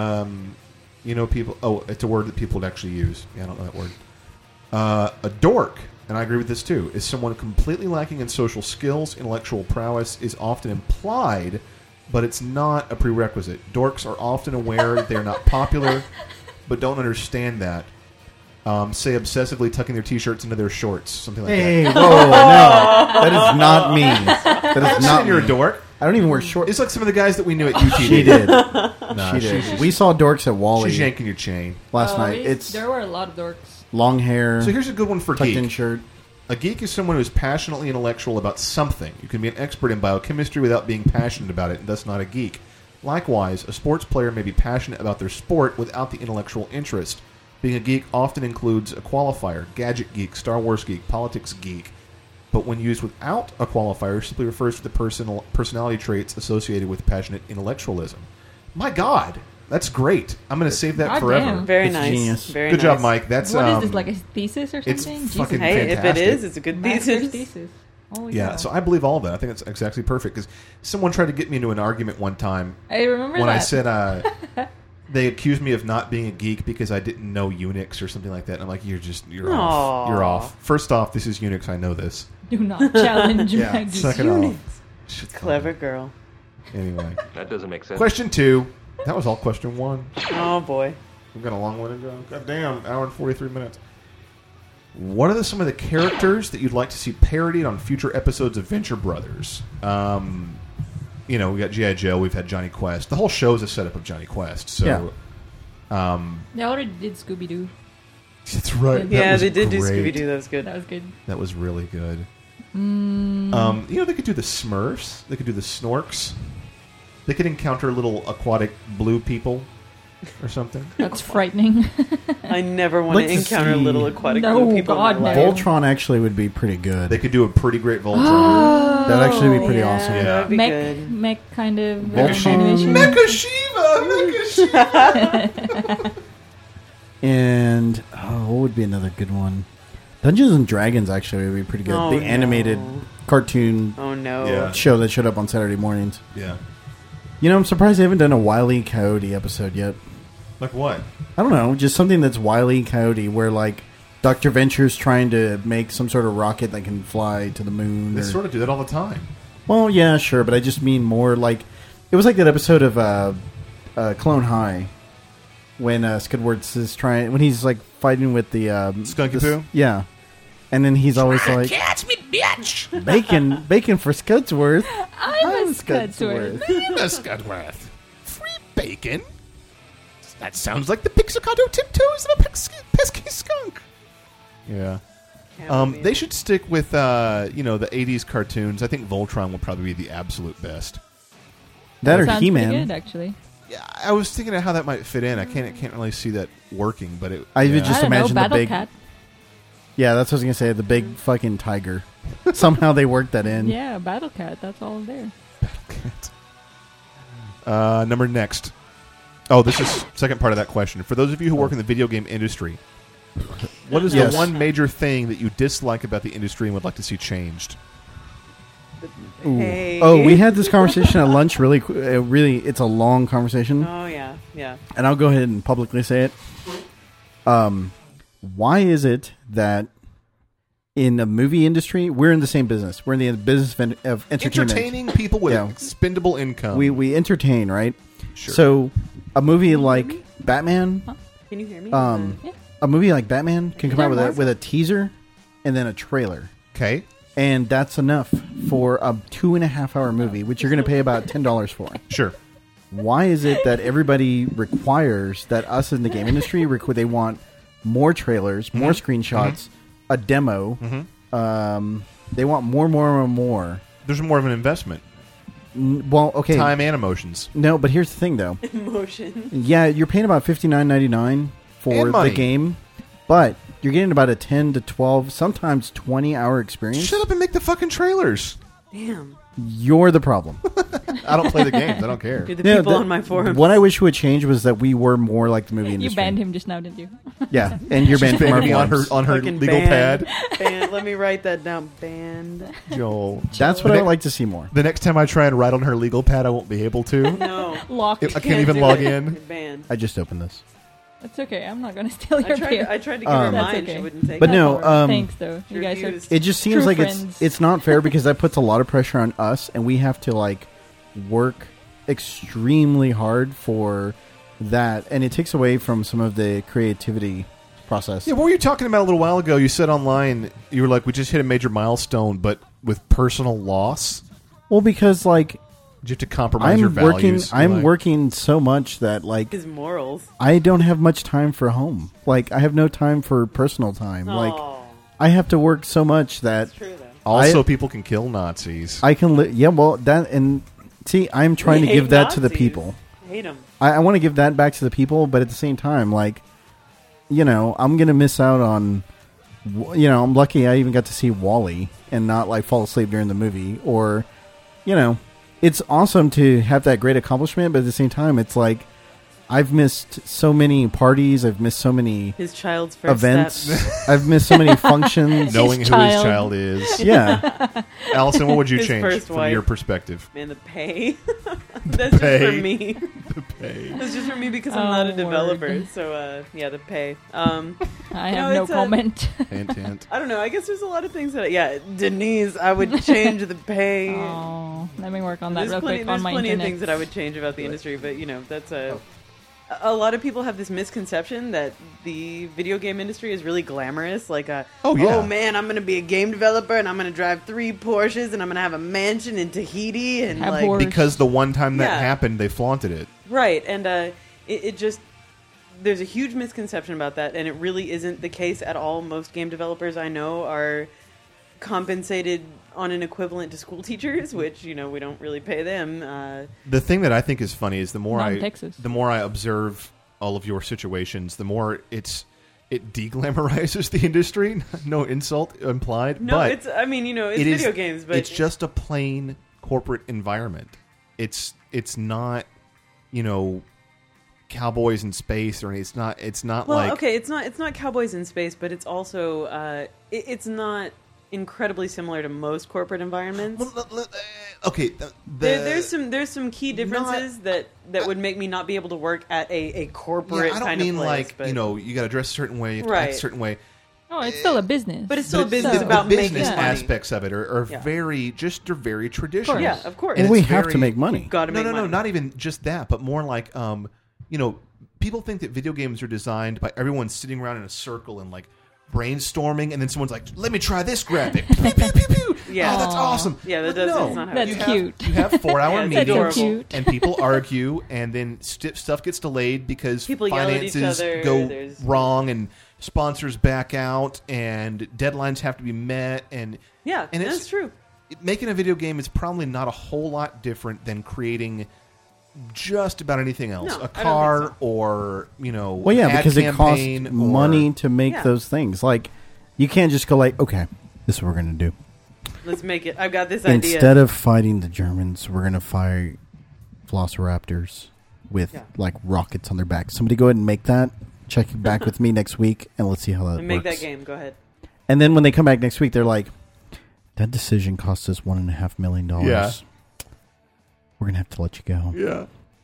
people. Oh, it's a word that people would actually use. Yeah, I don't know that word. A dork, and I agree with this too, is someone completely lacking in social skills. Intellectual prowess is often implied, but it's not a prerequisite. Dorks are often aware they're not popular, but don't understand that. Say obsessively tucking their t-shirts into their shorts, something like Hey, that. whoa, no, that is not me. That is not You're me. a dork. I don't even wear shorts. It's like some of the guys that we knew at UTD. She did. Nah, She did. she's- We saw dorks at Wally She's yanking your chain. last night. There were a lot of dorks. Long hair. So here's a good one for tucked geek. in shirt. A geek is someone who is passionately intellectual about something. You can be an expert in biochemistry without being passionate about it, and thus not a geek. Likewise, a sports player may be passionate about their sport without the intellectual interest. Being a geek often includes a qualifier: gadget geek, Star Wars geek, politics geek. But when used without a qualifier, simply refers to the personality traits associated with passionate intellectualism. My God, that's great. I'm going to save that God forever. damn. Very It's nice. genius. Very Good nice. job, Mike. That's What is this, like a thesis or it's something? fucking Hey, if it fantastic. is, it's a good Master's thesis. thesis. Oh, Yeah, so I believe all of that. I think it's exactly perfect because someone tried to get me into an argument one time. I remember when that. I said they accused me of not being a geek because I didn't know Unix or something like that. And I'm like, you're off. Aw. You're off. First off, this is Unix. I know this. Do not challenge Yeah. my Second Unix. off, shit, Clever girl. Anyway, That doesn't make sense. question 2. That was all question 1. Oh boy. We've got a long way to go. God damn, hour and 43 minutes. What are some of the characters that you'd like to see parodied on future episodes of Venture Brothers? We got G.I. Joe. We've had Johnny Quest. The whole show is a setup of Johnny Quest. So, They already did Scooby Doo. that's right. Yeah, That they was did do great. Scooby Doo. That was good. That was good. That was really good. Mm. They could do the Smurfs. They could do the Snorks. They could encounter little aquatic blue people or something. That's frightening. I never want Like to to encounter see- little aquatic No, blue people God, in my no. life. Voltron actually would be pretty good. They could do a pretty great Voltron. That'd actually be pretty Yeah, awesome. Yeah. that'd be Mech, good. mech kind of Voltron. animation. Mecha And what would be another good one? Dungeons and Dragons actually would be pretty good. Oh, The animated no. cartoon Oh no. Yeah. show that showed up on Saturday mornings. Yeah. You know, I'm surprised they haven't done a Wile E. Coyote episode yet. Like what? I don't know, just something that's Wile E. Coyote, where like Dr. Venture's trying to make some sort of rocket that can fly to the moon. They or- sort of do that all the time. Well, yeah, sure, but I just mean more like it was like that episode of Clone High when Skidward's is trying when he's like fighting with the Skunky Poo? Yeah, and then he's always like Catch me, bitch! bacon for Scudsworth. I'm a Scudsworth. I'm a Scudworth. Free bacon? That sounds like the Pixicado tiptoes of a pesky skunk. Yeah. They should stick with the 80s cartoons. I think Voltron would probably be the absolute best. That or Sounds He-Man. pretty good, actually. Yeah, I was thinking of how that might fit in. I can't really see that working, but I would yeah. just I don't know, imagine the Battle big. Cat. Yeah, that's what I was gonna say. The big fucking tiger. Somehow they worked that in. Yeah, Battle Cat. That's all there. Number next. Oh, this is second part of that question. For those of you who work in the video game industry, what is Yes. the one major thing that you dislike about the industry and would like to see changed? Ooh. Hey. Oh, we had this conversation at lunch. Really, it's a long conversation. Oh yeah, yeah. And I'll go ahead and publicly say it. Why is it that in the movie industry, we're in the same business? We're in the business of entertainment. Entertaining people with expendable income. We entertain, right? Sure. So, a movie like Batman, Can you hear me? a movie like Batman can come out there with a teaser and then a trailer, Okay. and that's enough for a 2.5-hour movie, which you're going to pay about $10 for. Sure. Why is it that everybody requires that us in the game industry they want more trailers, more screenshots, a demo? They want more. There's more of an investment. Well, okay, Time and emotions. No, but here's the thing, though. Emotion. Yeah, you're paying about $59.99 for And the money. game, but you're getting about a 10 to 12, sometimes 20-hour experience. Shut up and make the fucking trailers. Damn. You're the problem. I don't play the games. I don't care. You're the people on my forums. What I wish would change was that we were more like the movie You industry. banned him just now, didn't you? Yeah, and you're banned from our Banned me on forums. her Fucking legal banned. pad. Banned. Let me write that down. Banned. Joel. That's what I would like to see more. The next time I try and write on her legal pad, I won't be able to. No. Locked. I can't even log in. You're banned. I just opened this. That's okay. I'm not going to steal your beer. I tried to give her That's mine. okay. She wouldn't take But it. no, Thanks, though. You guys are refused. It just seems true like friends. it's not fair because that puts a lot of pressure on us, and we have to like work extremely hard for that, and it takes away from some of the creativity process. Yeah, what were you talking about a little while ago? You said online, you were like, we just hit a major milestone, but with personal loss? Well, because like You have to compromise your values. I'm working so much that like His morals. I don't have much time for home. Like I have no time for personal time. Like I have to work so much that True, though. Also, people can kill Nazis. I can yeah, well that and see I'm trying to We give hate that to the Nazis. people. Hate them. I want to give that back to the people, but at the same time, like, you know, I'm going to miss out on, you know, I'm lucky I even got to see Wall-E and not, like, fall asleep during the movie. Or, you know, it's awesome to have that great accomplishment, but at the same time, it's like, I've missed so many parties. I've missed so many His child's first events. step. I've missed so many functions. Knowing who his child is. Yeah. Allison, what would you His change first from wife. your perspective? Man, the pay. That's pay. just for me. The pay. That's just for me because I'm not a Oh, developer. word. So, yeah, the pay. I have no comment. Hint, hint. I don't know. I guess there's a lot of things that, yeah, Denise, I would change the pay. Oh, let me work on that There's real plenty, quick there's on my plenty internet. of things that I would change about the industry, but, you know, that's a lot of people have this misconception that the video game industry is really glamorous. Like, Oh, yeah. oh man, I'm going to be a game developer and I'm going to drive 3 Porsches and I'm going to have a mansion in Tahiti and Have like horse. Because the one time that Yeah. happened, they flaunted it. right. And it just there's a huge misconception about that, and it really isn't the case at all. Most game developers I know are compensated on an equivalent to school teachers, which, you know, we don't really pay them. The thing that I think is funny is the more Not in I Texas. the more I observe all of your situations, the more it de-glamorizes the industry. No insult implied. No, but it's video games, but it's just a plain corporate environment. It's not, cowboys in space, or it's not it's not cowboys in space, but it's also it's not incredibly similar to most corporate environments. Okay, there's some key differences that would make me not be able to work at a corporate I don't kind mean of place. like, you got to dress a certain way, you have to act a certain way. Oh, it's still a business. But it's still a business about the making business money. aspects of it are very traditional. Yeah, of course. And we have to make money. Gotta make money. No, not even just that, but more like, people think that video games are designed by everyone sitting around in a circle and like brainstorming, and then someone's like, "Let me try this graphic." Pew, pew, pew, pew. Yeah, that's awesome. Yeah, But that's no, not how That's it is. cute. You have 4-hour That's meetings, adorable. and people argue, and then stuff gets delayed because People yell at each finances other, go there's- wrong, and sponsors back out, and deadlines have to be met, and that's true. Making a video game is probably not a whole lot different than creating just about anything else. No, A I don't car think so. or, Well, yeah, ad because it costs campaign or- money to make those things. Like, you can't just go like, okay, this is what we're going to do. Let's make it. I've got this idea. Instead of fighting the Germans, we're going to fight velociraptors with like rockets on their back. Somebody go ahead and make that. Check back with me next week, and let's see how that And make works. that game. Go ahead. And then when they come back next week, they're like, that decision cost us $1.5 million. Yeah. We're going to have to let you go. Yeah.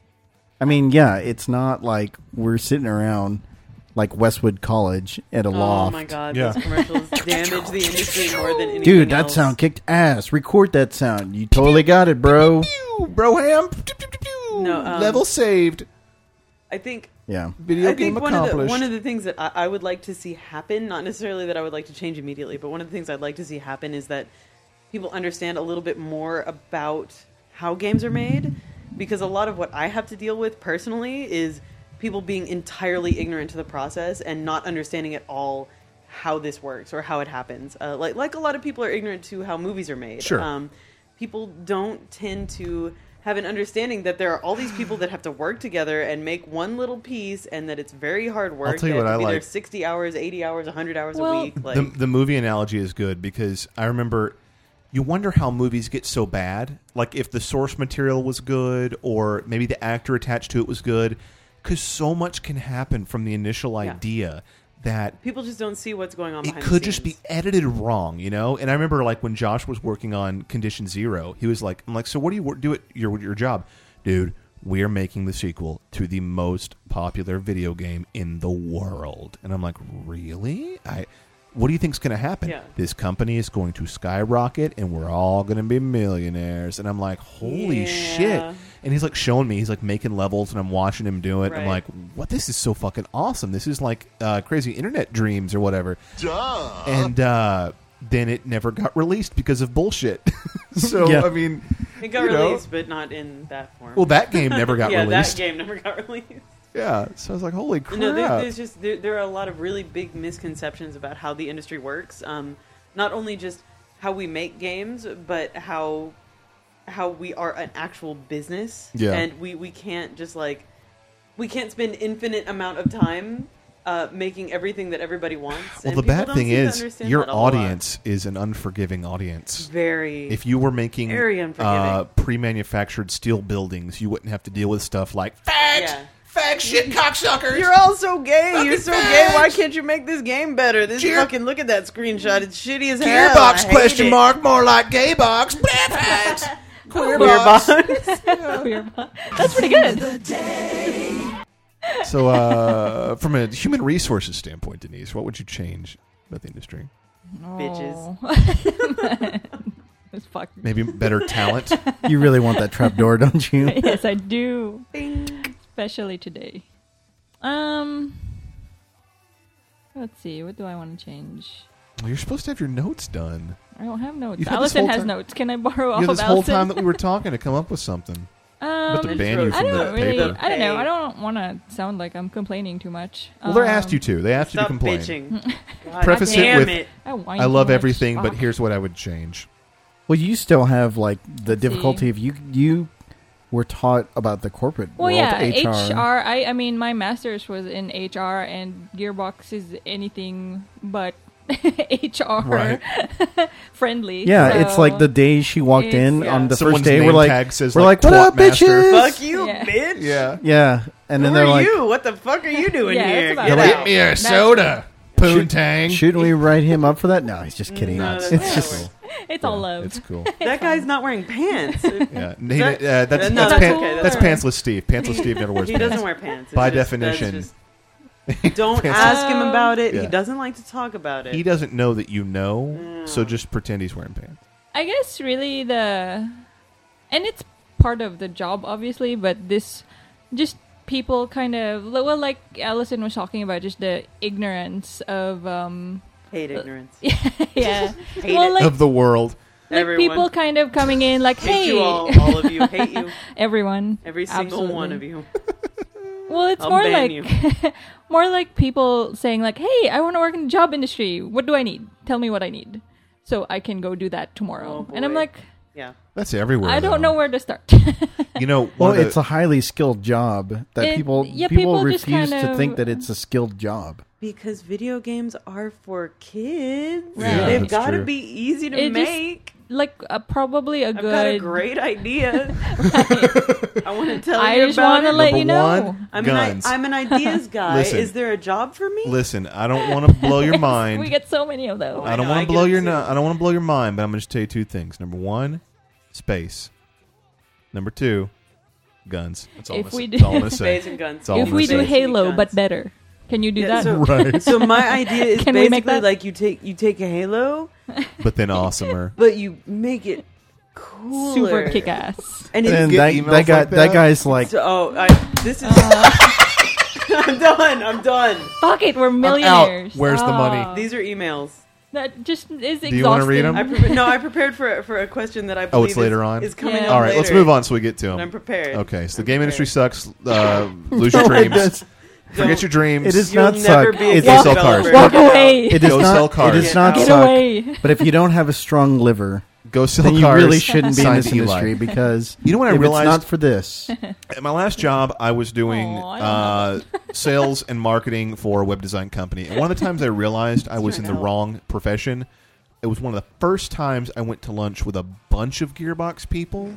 I mean, yeah, it's not like we're sitting around like Westwood College at a loft. Oh my God, those commercials damage the industry more than anything Dude, that else. sound kicked ass. Record that sound. You totally got it, bro. Broham. No, Level saved. I think. Yeah. Video I game think accomplished. one of the things that I would like to see happen, not necessarily that I would like to change immediately, but one of the things I'd like to see happen is that people understand a little bit more about how games are made, because a lot of what I have to deal with personally is people being entirely ignorant to the process and not understanding at all how this works or how it happens. Like a lot of people are ignorant to how movies are made. Sure. People don't tend to have an understanding that there are all these people that have to work together and make one little piece, and that it's very hard work. I'll tell you that what I be there like. 60 hours, 80 hours, 100 hours a week. Like, The movie analogy is good because I remember you wonder how movies get so bad. Like if the source material was good or maybe the actor attached to it was good, because so much can happen from the initial idea that people just don't see what's going on it behind could the just scenes. be edited wrong, And I remember like when Josh was working on Condition Zero, he was like, I'm like, so what do you do at your job? Dude, we're making the sequel to the most popular video game in the world. And I'm like, really? What do you think's going to happen? Yeah. This company is going to skyrocket, and we're all going to be millionaires. And I'm like, holy shit! And he's like showing me, he's like making levels, and I'm watching him do it. Right. I'm like, what? This is so fucking awesome. This is like crazy internet dreams or whatever. Duh. And then it never got released because of bullshit. So Yeah. I mean, It got released, but not in that form. Well, that game never got released. that game never got released. Yeah, so I was like, holy crap. No, there's just there are a lot of really big misconceptions about how the industry works. Not only just how we make games, but how we are an actual business. Yeah. And we can't just we can't spend infinite amount of time making everything that everybody wants. Well, and the people bad don't thing seem to is understand your that a whole lot. audience is an unforgiving audience. Very. If you were making Very unforgiving. pre-manufactured steel buildings, you wouldn't have to deal with stuff like Yeah. Fag shit cocksuckers. You're all so gay. You're so gay. fags. Why can't you make this game better? This Gear- fucking look at that screenshot. It's shitty as hell. I Gearbox hate question it. mark, more like gay box. Fags. Queer Queer box. box. That's pretty good. So, from a human resources standpoint, Denise, what would you change about the industry? Bitches. It's fucking. Maybe better talent. You really want that trapdoor, don't you? Yes, I do. Especially today. Let's see. What do I want to change? Well, you're supposed to have your notes done. I don't have notes. You've had this Allison whole has time- notes. Can I borrow You off had of this whole Allison? time that we were talking to come up with something. About to ban you I from the don't really. paper. I don't know. I don't want to sound like I'm complaining too much. Well, they asked you to. They asked you to Stop complain. bitching. God Preface damn it with, it. I love everything, but here's what I would change. Well, you still have like the difficulty of you we're taught about the corporate Well, world, yeah, HR. I mean, my master's was in HR, and Gearbox is anything but HR friendly. Yeah, so it's like the day she walked in it's- on the Someone's first day, name we're like, tag says, what like, up, Twat Master. bitches? Fuck you, Yeah. bitch. Yeah. Yeah, and then Who they're are like, you? What the fuck are you doing Yeah, here? it's about Get that. out. me a soda, Poontang. shouldn't we write him up for that? No, he's just kidding. No, it's that's just not it's all love. It's cool. That guy's not wearing pants. Yeah, That- that's no, that's, that's okay, that's that's pantsless Steve. Pantsless Steve never wears He pants. doesn't wear pants. It's By just- definition. that's just- don't Pants- ask him about it. Yeah. He doesn't like to talk about it. He doesn't know that you know, so just pretend he's wearing pants. I guess really and it's part of the job, obviously, but this just people kind of, well, like Allison was talking about, just the ignorance of Hate ignorance. yeah. Hate Well, it. like, Of the world. like Everyone. people kind of coming in like, Hate hey, you all of you. Hate you. everyone, Every single Absolutely. one of you. Well, it's I'll more ban like you. more like people saying like, "Hey, I want to work in the job industry. What do I need? Tell me what I need, so I can go do that tomorrow." Oh, and I'm boy. like, Yeah. That's everywhere. I don't though. know where to start. You know, well, one of it's a highly skilled job that It- people yeah, people just refuse kind to of- think that it's a skilled job. Because video games are for kids. Right. They've that's got to true. be easy to It just- make. like probably a I've good. got a great idea. I want to tell I you just about want to it. let Number you know. one, I'm guns. I'm an ideas guy. Listen. Is there a job for me? Listen, I don't want to blow your mind. We get so many of those. I don't know, I want to get blow it your too. I don't want to blow your mind, but I'm going to just tell you two things. Number one, space. Number two, guns. That's all. If I'm we gonna do- say. That's all I'm gonna say. Space and guns. That's all If I'm we gonna do say. Halo, Guns. but better, can you do Yeah, that? so, Right. so my idea is Can we make basically that? like you take a Halo, But then awesomer. but you make it cooler, Super kick ass. and And get that, emails that guy, like that that? guy's like, this is. I'm done. I'm done. Fuck it, we're I'm out. millionaires. Where's the money? Ah. These are emails. That just is exhausting. Do you wanna read 'em? I prepared for a question that I believe it's later is, on? is coming Yeah. up All right, later. let's move on so we get to And them. I'm prepared. Okay, so the I'm game prepared. industry sucks. Lose your No, it dreams. does. Forget your dreams. It is You'll not never suck. be a It's Go game sell cars. developer. Walk away. It is Go not, sell cars. It is not Get suck. away. But if you don't have a strong liver, Go sell then you cars. really shouldn't be in Sign this to Eli. industry because You know what I if realized? it's not for this. At my last job, I was doing Aw, I don't sales and marketing for a web design company. And one of the times I realized I was in the wrong profession, it was one of the first times I went to lunch with a bunch of Gearbox people.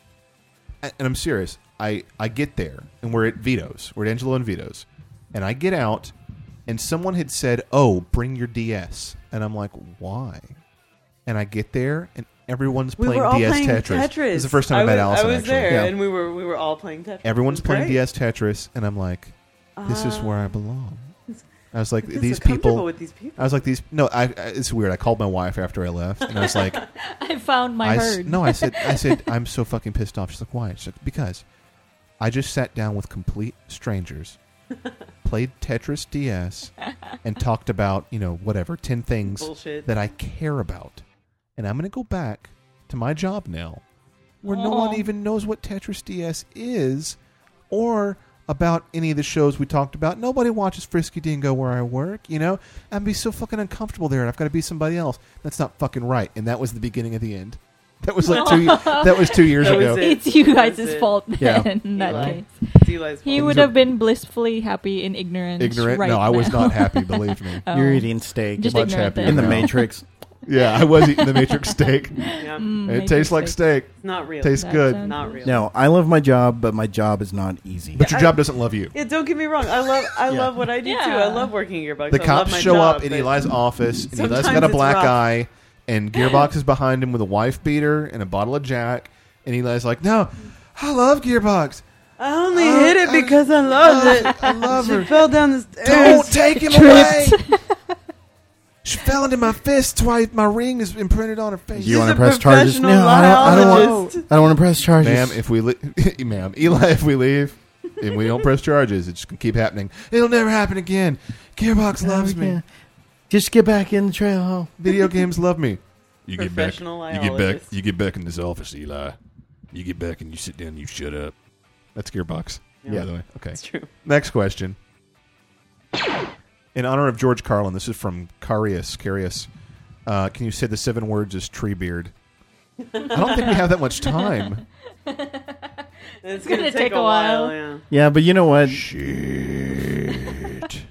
And I'm serious. I get there, and we're at Vito's. We're at Angelo and Vito's. And I get out, and someone had said, "Oh, bring your DS." And I'm like, why? And I get there, and everyone's We playing were all DS playing Tetris. Tetris. This is the first time I met Allison, I was actually. there, Yeah. and we were all playing Tetris. Everyone's It was playing great. DS Tetris, and I'm like, this is where I belong. I was like, You're these so comfortable people. with these people. I was like, these. No, it's weird. I called my wife after I left, and I was like, I found my herd. I said, I'm so fucking pissed off. She's like, why? She's like, because I just sat down with complete strangers, played Tetris DS, and talked about, whatever, 10 things Bullshit. that I care about. And I'm going to go back to my job now where no one even knows what Tetris DS is or about any of the shows we talked about. Nobody watches Frisky Dingo where I work, I'd be so fucking uncomfortable there and I've got to be somebody else. That's not fucking right. And that was the beginning of the end. That was like 2 years That was ago. it. It's you That's guys' it. fault Yeah. then, in that Eli. case. It's Eli's He fault. would have been blissfully happy in ignorance. Ignorant? Right No, I was now. not happy, believe me. Oh. You're eating steak Just Much ignorant happier then. in the now. Matrix. Yeah, I was eating the Matrix steak. Yeah. It Matrix tastes like steak. It's not real. Tastes That good. sounds Not good. real. No, I love my job, but my job is not easy. But your job doesn't love you. Yeah, don't get me wrong. I love what I do too. Yeah. I love working at Gearbox. The I love cops my show job, up in but Eli's office, and Eli's sometimes got a it's black rough. eye, and Gearbox is behind him with a wife beater and a bottle of Jack, and Eli's like, "No, I love Gearbox. I only hit it because I love it. I love She her. fell down the stairs. Don't take him away." She fell into my fist twice. My ring is imprinted on her face. Do you want a to press charges? professional No, I don't want. biologist. I don't want to press charges, Ma'am, if we ma'am, Eli, if we leave and we don't press charges, it's gonna keep happening. It'll never happen again. Gearbox loves me. Just get back in the trail. Video games love me. You Professional You get back in this office, Eli. You get back and you sit down and you shut up. That's Gearbox. Yeah. By the way. Okay. It's true. Next question. In honor of George Carlin, this is from Carius. Can you say the 7 words as Treebeard? I don't think we have that much time. It's gonna take a while. Yeah. Yeah, but you know what? Shit.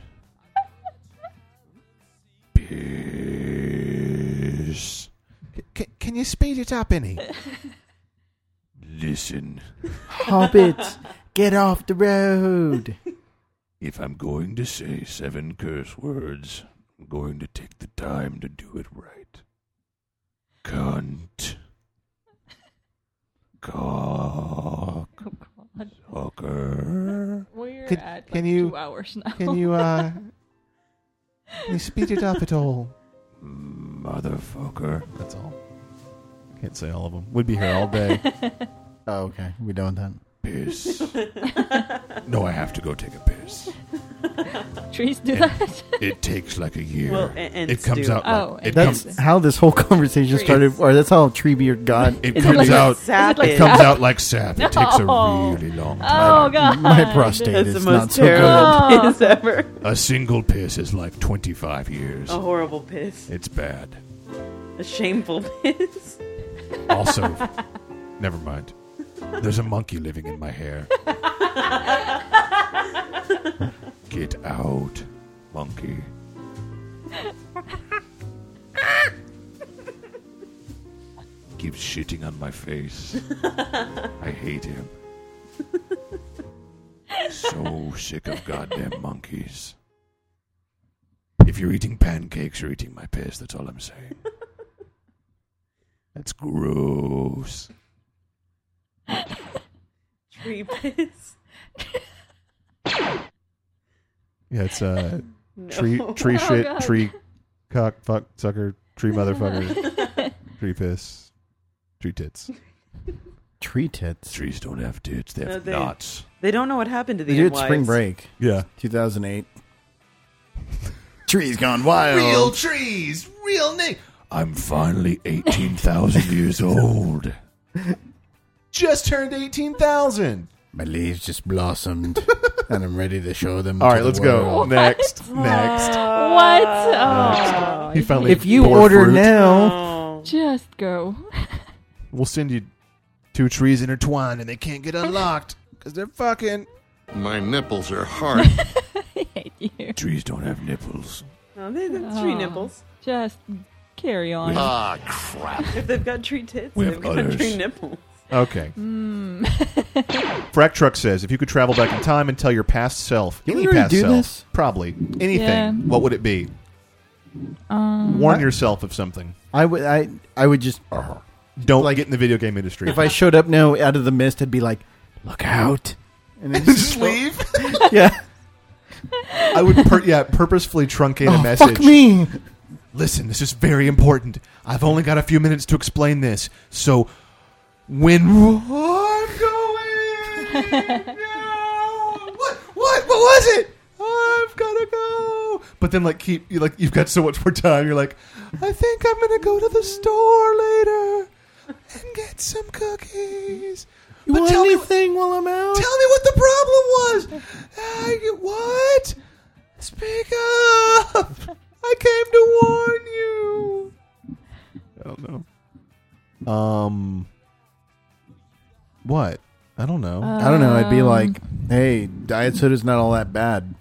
Piss. Can you speed it up any? Listen. Hobbit, get off the road. If I'm going to say 7 curse words, I'm going to take the time to do it right. Cunt. Cock. Sucker. We're Can- at can like you- 2 hours now. Can you speed it up at all? Motherfucker. That's all. Can't say all of them. We'd be here all day. Oh, okay. We done with that. Piss. No, I have to go take a piss. Trees do And that. It takes like a year. Well, and it comes do. out. Oh, Like, it That's comes. how this whole conversation started, or that's how Treebeard got. It Is comes like out. sap like It it? comes out like sap. It takes a No. really long Oh time. god. My prostate That's is the not most so good. terrible piss ever. A single piss is like 25 years. A horrible piss. It's bad. A shameful piss. Also, never mind. There's a monkey living in my hair. Get out, monkey. Keeps shitting on my face. I hate him. So sick of goddamn monkeys. If you're eating pancakes, you're eating my piss. That's all I'm saying. That's gross. Tree piss. Yeah, it's No. tree Oh, shit, God. tree cock, fuck, sucker, tree motherfucker, tree piss, tree tits. Tree tits. Trees don't have tits; they No, have they- knots. They don't know what happened to the They did NYs. Spring Break, Yeah, 2008. Trees gone wild. trees, real name. I'm finally 18,000 years old. Just turned 18,000. My leaves just blossomed, and I'm ready to show them. All to right, the let's go. world. Next. What? Oh, He finally If you bore order fruit. now, Oh. just go. We'll send you 2 trees intertwined, and they can't get unlocked because they're fucking. My nipples are hard. I hate you. Trees don't have nipples. No, they have tree Oh. nipples. Just carry on. Ah, crap. If they've got tree tits, We they've have got others. tree nipples. Okay. Frack Truck says, if you could travel back in time and tell your past self, Didn't any we already past do self, this? probably anything, Yeah. what would it be? Warn yourself of something. I would just. Don't Like, get in the video game industry. If I showed up now out of the mist, I'd be like, "Look out!" And then just leave, yeah. I would purposefully truncate a Oh, message. fuck me! Listen, this is very important. I've only got a few minutes to explain this. So, when I'm going, no. What was it? I've gotta go. But then, you've got so much more time. You're like, I think I'm gonna go to the store later and get some cookies. You But want tell me, anything while I'm out? tell me what the problem was. What? Speak up. I came to warn you. I don't know. What? I don't know. I don't know. I'd be like, "Hey, diet soda's not all that bad.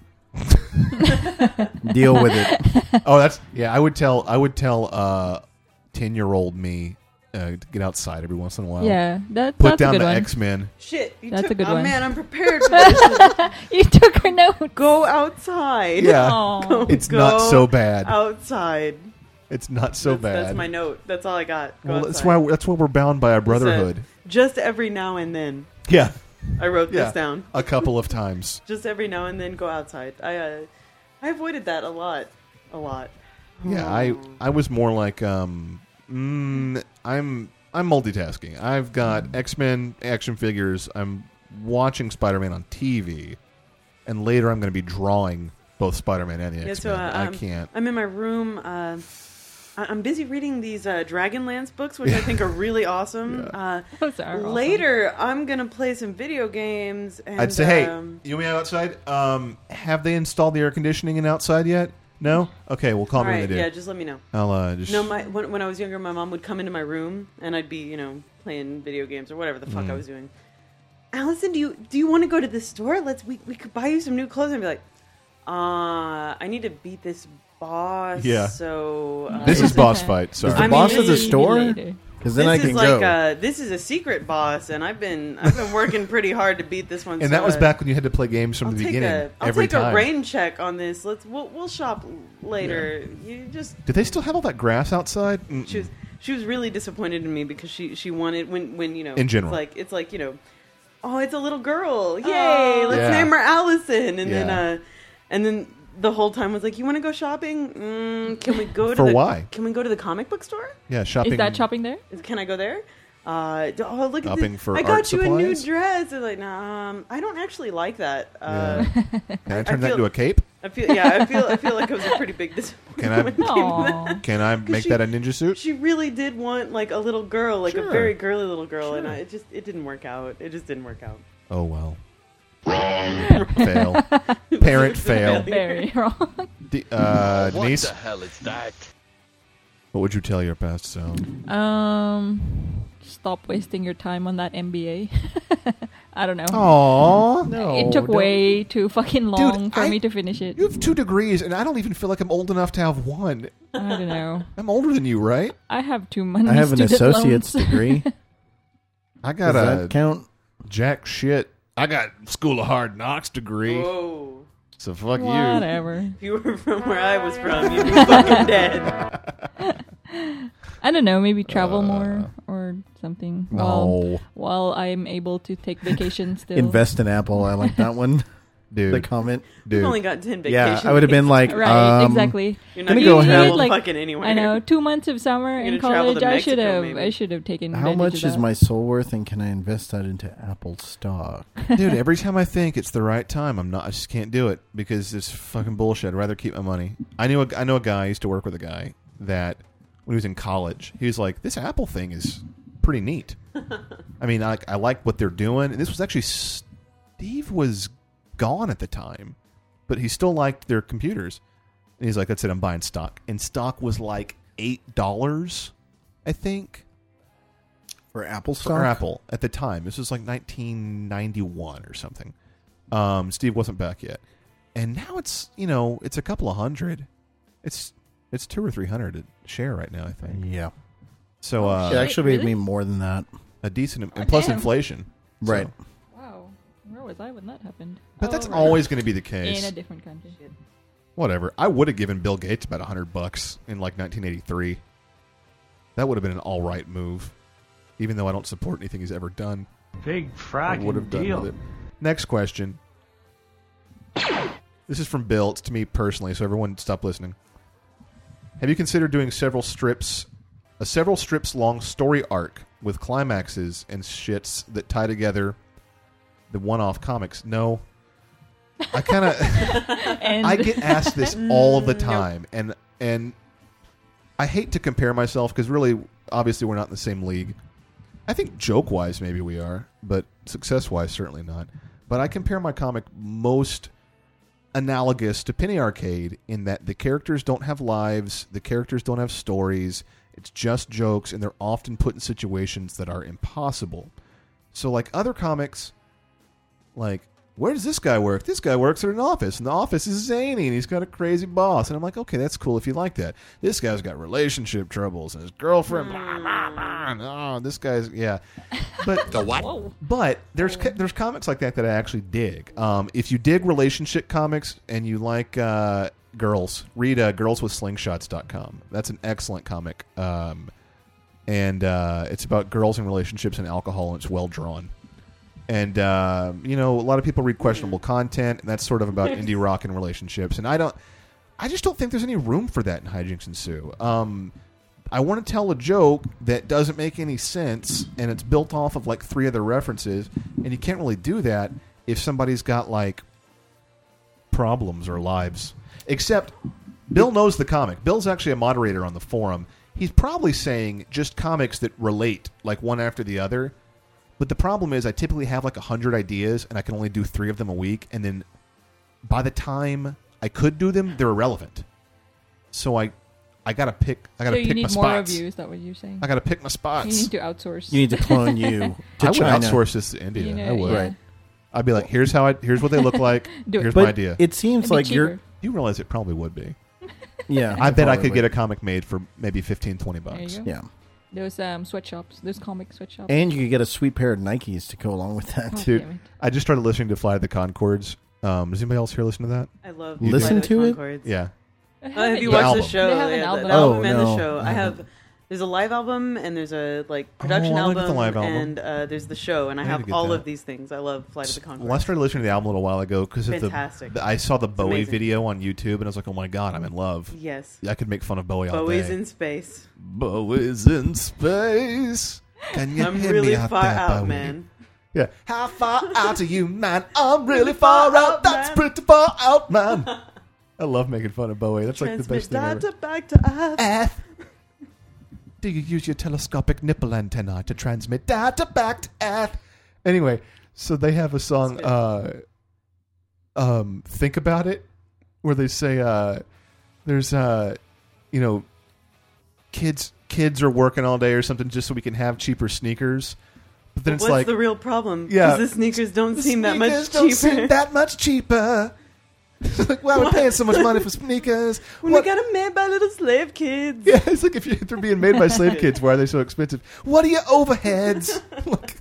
Deal with it." Oh, that's I would tell 10-year-old me to get outside every once in a while. Yeah, that's Put a down good the one. X-Men. Shit, you That's took, a good oh one. man, I'm prepared for this. You took her note. Go outside. Yeah, Aw. it's Go not so bad. Outside. It's not so bad. That's my note. That's all I got. Go Well, outside. that's why we're bound by our brotherhood. Just every now and then. Yeah, I wrote yeah. this down. A couple of times. Just every now and then go outside. I avoided that a lot. Yeah, I was more like I'm multitasking. I've got X-Men action figures. I'm watching Spider-Man on TV, and later I'm going to be drawing both Spider-Man and the X-Men. So, I can't. I'm in my room. I'm busy reading these Dragonlance books, which I think are really awesome. Those are awesome. Later, I'm gonna play some video games. And, I'd say, hey, you want me outside? Have they installed the air conditioning in outside yet? No? Okay, we'll call all me when right, they do. yeah, just let me know. I'll just... No, when I was younger, my mom would come into my room, and I'd be, playing video games or whatever the fuck I was doing. Allison, do you want to go to the store? We could buy you some new clothes. And be like, I need to beat this boss. Yeah. So this is boss fight. Sorry, is the boss of the store? Because then I can go. This is a secret boss, and I've been working pretty hard to beat this one. And that was back when you had to play games from the beginning. I'll every take time. a rain check on this. We'll shop later. Yeah. You just. Did they still have all that grass outside? She was really disappointed in me because she wanted when you know in general it's like you know, oh, it's a little girl, yay, let's name her Allison, and then the whole time was like, you want to go shopping? Can we go to why? Can we go to the comic book store? Yeah, shopping. Is that shopping there? Can I go there? Oh, look at this! For I art got you supplies? a new dress. It's like, nah, I don't actually like that. Can I turn that into a cape? I feel like it was a pretty big disappointment. Can I make that a ninja suit? She really did want like a little girl, like a very girly little girl, and it didn't work out. It just didn't work out. Oh well. Wrong. Fail. Parent fail. Very wrong. Denise? What the hell is that? What would you tell your past self? Stop wasting your time on that MBA. I don't know. Aww. No. It took way too fucking long for me to finish it. You have 2 degrees, and I don't even feel like I'm old enough to have one. I don't know. I'm older than you, right? I have too many I have an associate's degree. I got Does that count? Jack shit. I got School of Hard Knocks degree. Whoa. So fuck you. Whatever. If you were from where I was from, you'd be fucking dead. I don't know, maybe travel more or something. No. While I'm able to take vacations still. Invest in Apple. I like that one. Dude. The comment. Dude. You've only got 10 vacation Yeah, I would have been like, right, exactly. You're not going to travel fucking anywhere. I know, 2 months of summer in college, I should have taken How much advantage of is that. my soul worth, and can I invest that into Apple stock? Dude, every time I think it's the right time, I just can't do it because it's fucking bullshit. I'd rather keep my money. I know a guy, I used to work with a guy that when he was in college, he was like, this Apple thing is pretty neat. I mean, I like what they're doing. And this was actually, Steve was gone at the time, but he still liked their computers. And he's like, that's it, I'm buying stock. And stock was like $8, I think. For Apple stock? For Apple at the time. This was like 1991 or something. Steve wasn't back yet. And now it's, it's a couple of hundred. It's $200 or $300 a share right now, I think. Yeah. So it actually made me more than that. A decent, and plus inflation. Right. So. Wow. Where was I when that happened? But that's always going to be the case. In a different country. Whatever. I would have given Bill Gates about $100 in like 1983. That would have been an all right move, even though I don't support anything he's ever done. Big fracking would have done deal. with it. Next question. This is from Bill. It's to me personally, so everyone stop listening. Have you considered doing a several strips long story arc with climaxes and shits that tie together the one-off comics? No. I kind of I get asked this all the time, and I hate to compare myself because really, obviously, we're not in the same league. I think joke-wise maybe we are, but success-wise certainly not. But I compare my comic most analogous to Penny Arcade in that the characters don't have lives, the characters don't have stories, it's just jokes, and they're often put in situations that are impossible. So like other comics, like, where does this guy work? This guy works at an office, and the office is zany, and he's got a crazy boss. And I'm like, okay, that's cool if you like that. This guy's got relationship troubles, and his girlfriend, blah, blah, blah, and, oh, this guy's, yeah. But the what? But there's comics like that I actually dig. If you dig relationship comics and you like girls, read girlswithslingshots.com. That's an excellent comic. And it's about girls and relationships and alcohol, and it's well drawn. And, a lot of people read questionable content, and that's sort of about indie rock and relationships. And I just don't think there's any room for that in Hijinks Ensue. I want to tell a joke that doesn't make any sense, and it's built off of like 3 other references, and you can't really do that if somebody's got like problems or lives. Except Bill knows the comic. Bill's actually a moderator on the forum. He's probably saying just comics that relate, like one after the other. But the problem is I typically have like 100 ideas, and I can only do 3 of them a week, and then by the time I could do them, they're irrelevant. So I I gotta pick. I gotta So you pick my need more of spots. you. Is that what you're saying? I gotta pick my spots. You need to outsource. You need to clone you to I would China. outsource this to India. You know, I would. yeah. Right. I'd be like, here's what they look like. Do it. Here's But my idea. it seems It'd be like you're. cheaper. You realize it probably would be. Yeah. I bet I probably could get a would. comic made for maybe $15, $20. There you go. Yeah. Those sweatshops. Those comic sweatshops. And you could get a sweet pair of Nikes to go along with that. Oh, Dude, damn it. I just started listening to Flight of the Conchords. Does anybody else here listen to that? I love You Listen Flight of to the it? Conchords. Yeah. Have you The watched album. the show? They have an Yeah, album. the album Oh, and no, the show. I I haven't. have. There's a live album and there's a production I wanna get album, the live album. and there's the show, and I I need to have get all that. of these things. I love Flight of the Conchords. Well, I started listening to the album a little while ago because of Fantastic. I saw the Bowie amazing. video on YouTube, and I was like, oh my god, I'm in love. Yes. I could make fun of Bowie all Bowie's day. in space. Bowie's in space. Can you I'm hear really me out far there, out, Bowie? man. Yeah. How far out are you, man? I'm really far out. That's man. pretty far out, man. I love making fun of Bowie. That's like the Transmit best thing ever. data back to Earth. Earth. Do you use your telescopic nipple antenna to transmit data back to Earth? Anyway, so they have a song, Think About It, where they say, there's, kids are working all day or something just so we can have cheaper sneakers. But then it's What's like, the real problem? Yeah. Because the sneakers don't seem that much sneakers don't cheaper. seem that much cheaper. Like, why are we paying so much money for sneakers? when What- we got them made by little slave kids. Yeah, it's like if they're being made by slave kids, why are they so expensive? What are your overheads? Like,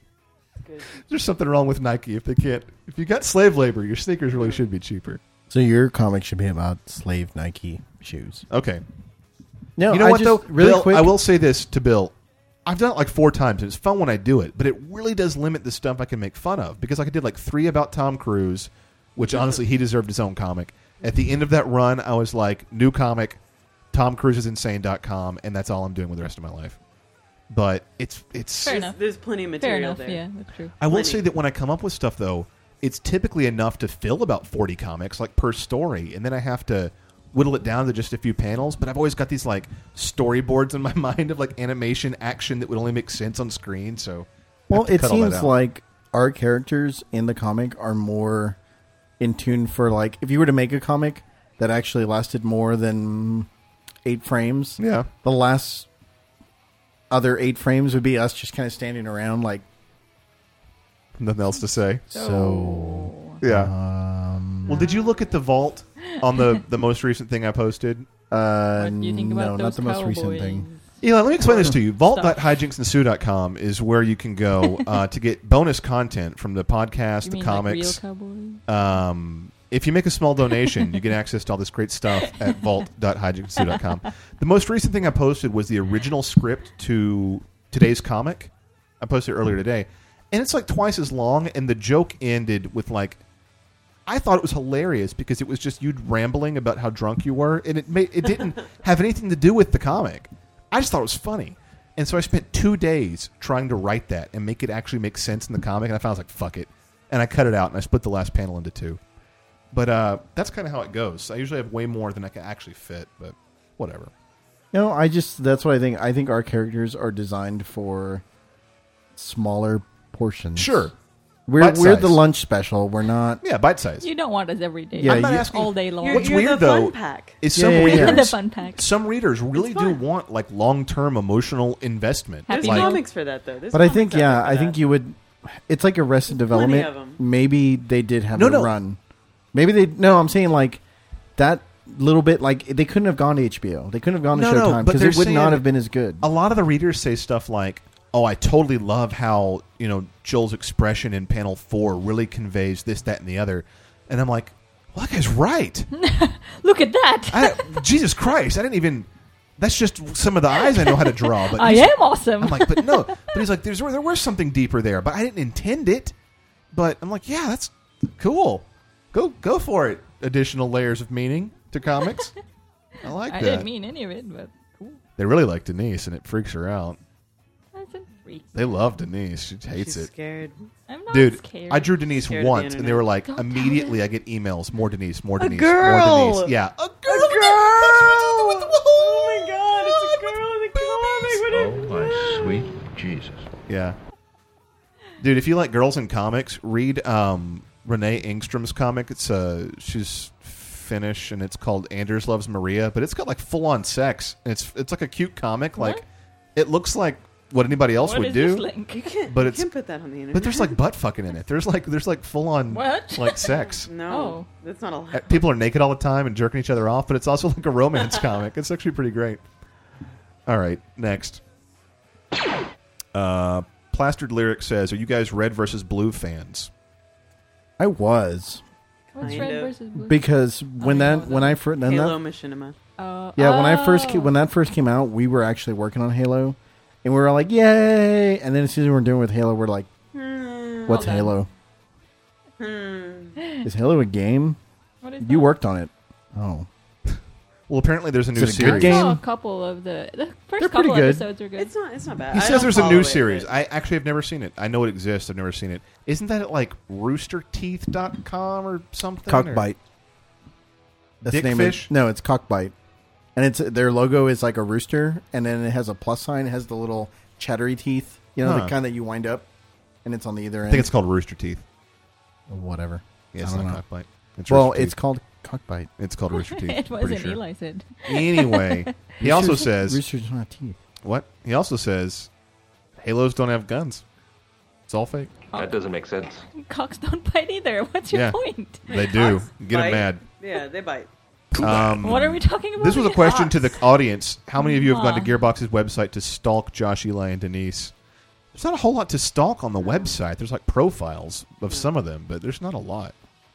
there's something wrong with Nike if they can't. If you got slave labor, your sneakers really should be cheaper. So your comic should be about slave Nike shoes. Okay. No, You know I what just, though? really Bill, quick. I will say this to Bill. I've done it like 4 times, and it's fun when I do it, but it really does limit the stuff I can make fun of. Because like I did like 3 about Tom Cruise, which honestly he deserved his own comic. At the end of that run, I was like, new comic, TomCruiseIsInsane.com, and that's all I'm doing with the rest of my life. But it's Fair enough. There's plenty of Fair material enough. there. Yeah, that's true. I will Plenty. say that when I come up with stuff, though, it's typically enough to fill about 40 comics, like per story, and then I have to whittle it down to just a few panels. But I've always got these like storyboards in my mind of like animation action that would only make sense on screen. So, I Well, have to it cut all that seems out. like our characters in the comic are more in tune for like if you were to make a comic that actually lasted more than 8 frames. Yeah. The last other 8 frames would be us just kind of standing around like nothing else to say. So Yeah. Well, did you look at the vault on the most recent thing I posted? What do you think no, about not those the most recent cowboys? thing. Eli, let me explain this to you. Stuff. Vault.hijinksandstew.com is where you can go to get bonus content from the podcast, You the mean comics. like real cowboys? If you make a small donation, you get access to all this great stuff at vault.hijinksandstew.com. The most recent thing I posted was the original script to today's comic. I posted it earlier today. And it's like twice as long, and the joke ended with like, I thought it was hilarious because it was just you rambling about how drunk you were, and it didn't have anything to do with the comic. I just thought it was funny. And so I spent 2 days trying to write that and make it actually make sense in the comic, and I found I was like, fuck it. And I cut it out, and I split the last panel into 2. But that's kind of how it goes. I usually have way more than I can actually fit, but whatever. No, that's what I think. I think our characters are designed for smaller portions. Sure. We're Bite-sized. the lunch special. We're not. Yeah, bite size. You don't want us every day. Yeah, I'm not you- asking all day long. You're, What's you're weird the though fun pack. is some Yeah, yeah, yeah. readers The fun pack. some readers really It's do fun. want like long-term emotional investment. There's Happy Meal. comics for that, though. There's But I comics think, out there yeah, for I that. think you would. It's like Arrested There's plenty Development. of 'em. Maybe they did have No, a no. run. Maybe they. No, I'm saying like that little bit. Like they couldn't have gone to HBO. They couldn't have gone to No, no, Showtime but because they're it would not saying- have been as good. A lot of the readers say stuff like, "Oh, I totally love how Joel's expression in panel 4 really conveys this, that, and the other," and I'm like, "Well, that guy's right." Look at that. Jesus Christ, I didn't even. That's just some of the eyes I know how to draw. But I he's- am awesome. I'm like, but no. But he's like, there was something deeper there, but I didn't intend it. But I'm like, yeah, that's cool. Go for it. Additional layers of meaning to comics. I like I that. didn't mean any of it, but cool. They really like Denise, and it freaks her out. Doesn't freak. They love Denise. She hates She's it. scared. I'm not Dude, scared. I drew Denise Scared of the once, and they were like, Don't tell immediately I get emails. More Denise, more A Denise, girl! more Denise. Yeah, a girl. Oh my god, it's a girl in the comic. What Oh, my sweet Jesus. Yeah. Dude, if you like girls in comics, read Renee Engstrom's comic. It's she's finish, and it's called Anders Loves Maria, but it's got like full on sex. And it's like a cute comic. Like it looks like what anybody else would do. You can't put that on the internet. But there's like butt fucking in it. There's like full on like sex. No, that's not allowed. People are naked all the time and jerking each other off, but it's also like a romance comic. It's actually pretty great. All right, next. Plastered Lyric says, "Are you guys red versus blue fans?" I was. What's red versus blue? Because when I first Halo Machinima. when that first came out, we were actually working on Halo, and we were like, "Yay!" And then as soon as we were doing with Halo, we're like, "What's Halo? Is Halo a game? What is you that? worked on it? Oh, well, apparently there's a new Is it a good series. game? I saw a couple of the first They're couple pretty good. episodes are good. It's not bad. He I says don't there's a follow new it, series. but- I actually have never seen it. I know it exists. I've never seen it. Isn't that at like roosterteeth.com or something? Cockbite. That's the name of it. Dickfish? No, it's Cockbite, and it's their logo is like a rooster, and then it has a plus sign. It has the little chattery teeth, the Huh. kind that you wind up, and it's on the either end. I think it's called Rooster Teeth. Or whatever. Yeah, it's I don't not know. Cockbite. It's Well, Rooster it's Teeth. called Cockbite. It's called Rooster Teeth. It pretty wasn't sure. Eli said. Anyway, he also Roosters- says roosters don't have teeth. What? He also says Halos don't have guns. It's all fake. That doesn't make sense. Cocks don't bite either. What's your Yeah. point? They do. Cocks Get them bite. mad. Yeah, they bite. What are we talking about? This was a again? question to the audience. How many of you have gone to Huh. Gearbox's website to stalk Josh, Eli, and Denise? There's not a whole lot to stalk on the website. There's like profiles of some of them, but there's not a lot.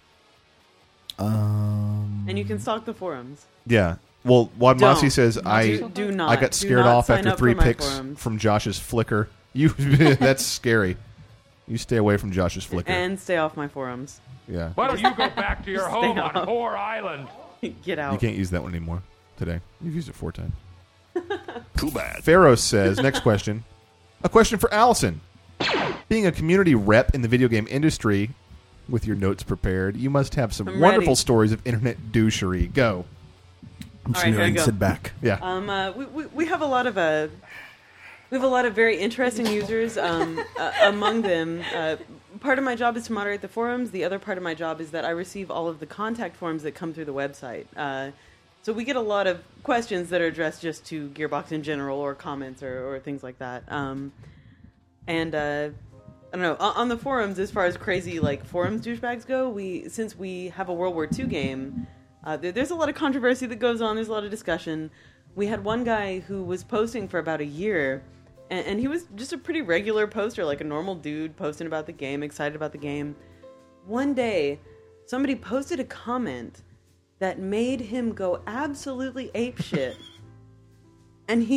And you can stalk the forums. Yeah. Well, Wadmasi Don't. says Do not. I got Do scared not off sign after up 3 for my pics forums. from Josh's Flickr. You that's scary. You stay away from Josh's Flickr. And stay off my forums. Yeah. Why don't you go back to your Stay home on off. Whore Island? Get out. You can't use that one anymore today. You've used it 4 times. Too bad. Pharaoh says, next question. A question for Allison. Being a community rep in the video game industry, with your notes prepared, you must have some I'm wonderful ready. stories of internet douchery. Go. I'm All right, here we go. sit back. Yeah. We have a lot of we have a lot of very interesting users. Among them, part of my job is to moderate the forums. The other part of my job is that I receive all of the contact forms that come through the website. So we get a lot of questions that are addressed just to Gearbox in general, or comments, or things like that. I don't know, on the forums, as far as crazy like forums douchebags go, since we have a World War II game, there's a lot of controversy that goes on. There's a lot of discussion. We had one guy who was posting for about a year, and he was just a pretty regular poster, like a normal dude posting about the game, excited about the game. One day, somebody posted a comment that made him go absolutely apeshit. And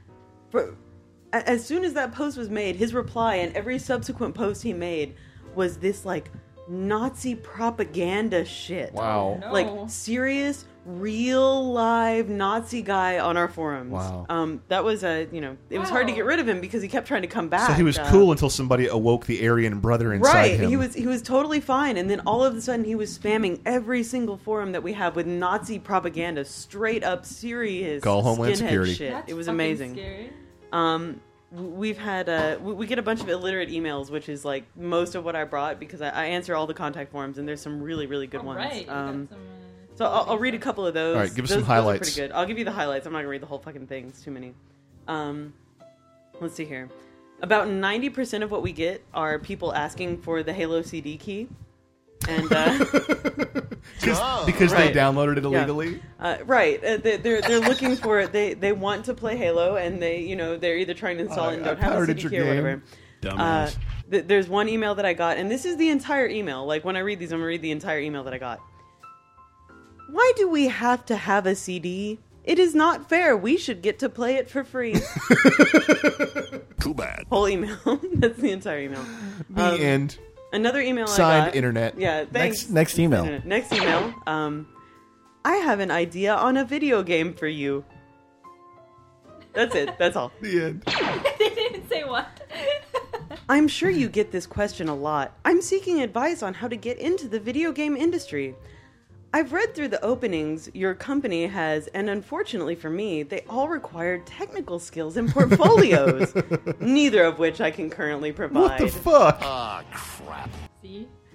as soon as that post was made, his reply and every subsequent post he made was this like Nazi propaganda shit. Wow. No. Like serious, real live Nazi guy on our forums. Wow. That was it was hard to get rid of him because he kept trying to come back. So he was cool until somebody awoke the Aryan brother inside Right, him. he was totally fine, and then all of a sudden he was spamming every single forum that we have with Nazi propaganda, straight up serious Call Homeland skinhead Security. shit. That's It was fucking amazing. scary. We've had we get a bunch of illiterate emails, which is like most of what I brought because I answer all the contact forums, and there's some really really good ones. Right. you got some, So I'll read a couple of those. All right, give us Those- some highlights. Those are pretty good. I'll give you the highlights. I'm not gonna read the whole fucking thing. It's too many. Let's see here. About 90% of what we get are people asking for the Halo CD key, and because Right. they downloaded it Yeah. illegally. right, they're looking for it. They want to play Halo, and they're either trying to install it and I don't have a pirated CD your key or game. whatever. Dumbass. There's one email that I got, and this is the entire email. Like when I read these, I'm gonna read the entire email that I got. Why do we have to have a CD? It is not fair. We should get to play it for free. Too bad. Whole email. That's the entire email. The end. Another email Signed I got. internet. Yeah, thanks. Next email. Internet. Next email. I have an idea on a video game for you. That's it. That's all. The end. They didn't say what. I'm sure you get this question a lot. I'm seeking advice on how to get into the video game industry. I've read through the openings your company has, and unfortunately for me, they all require technical skills and portfolios, neither of which I can currently provide. What the fuck? Ah, crap. See?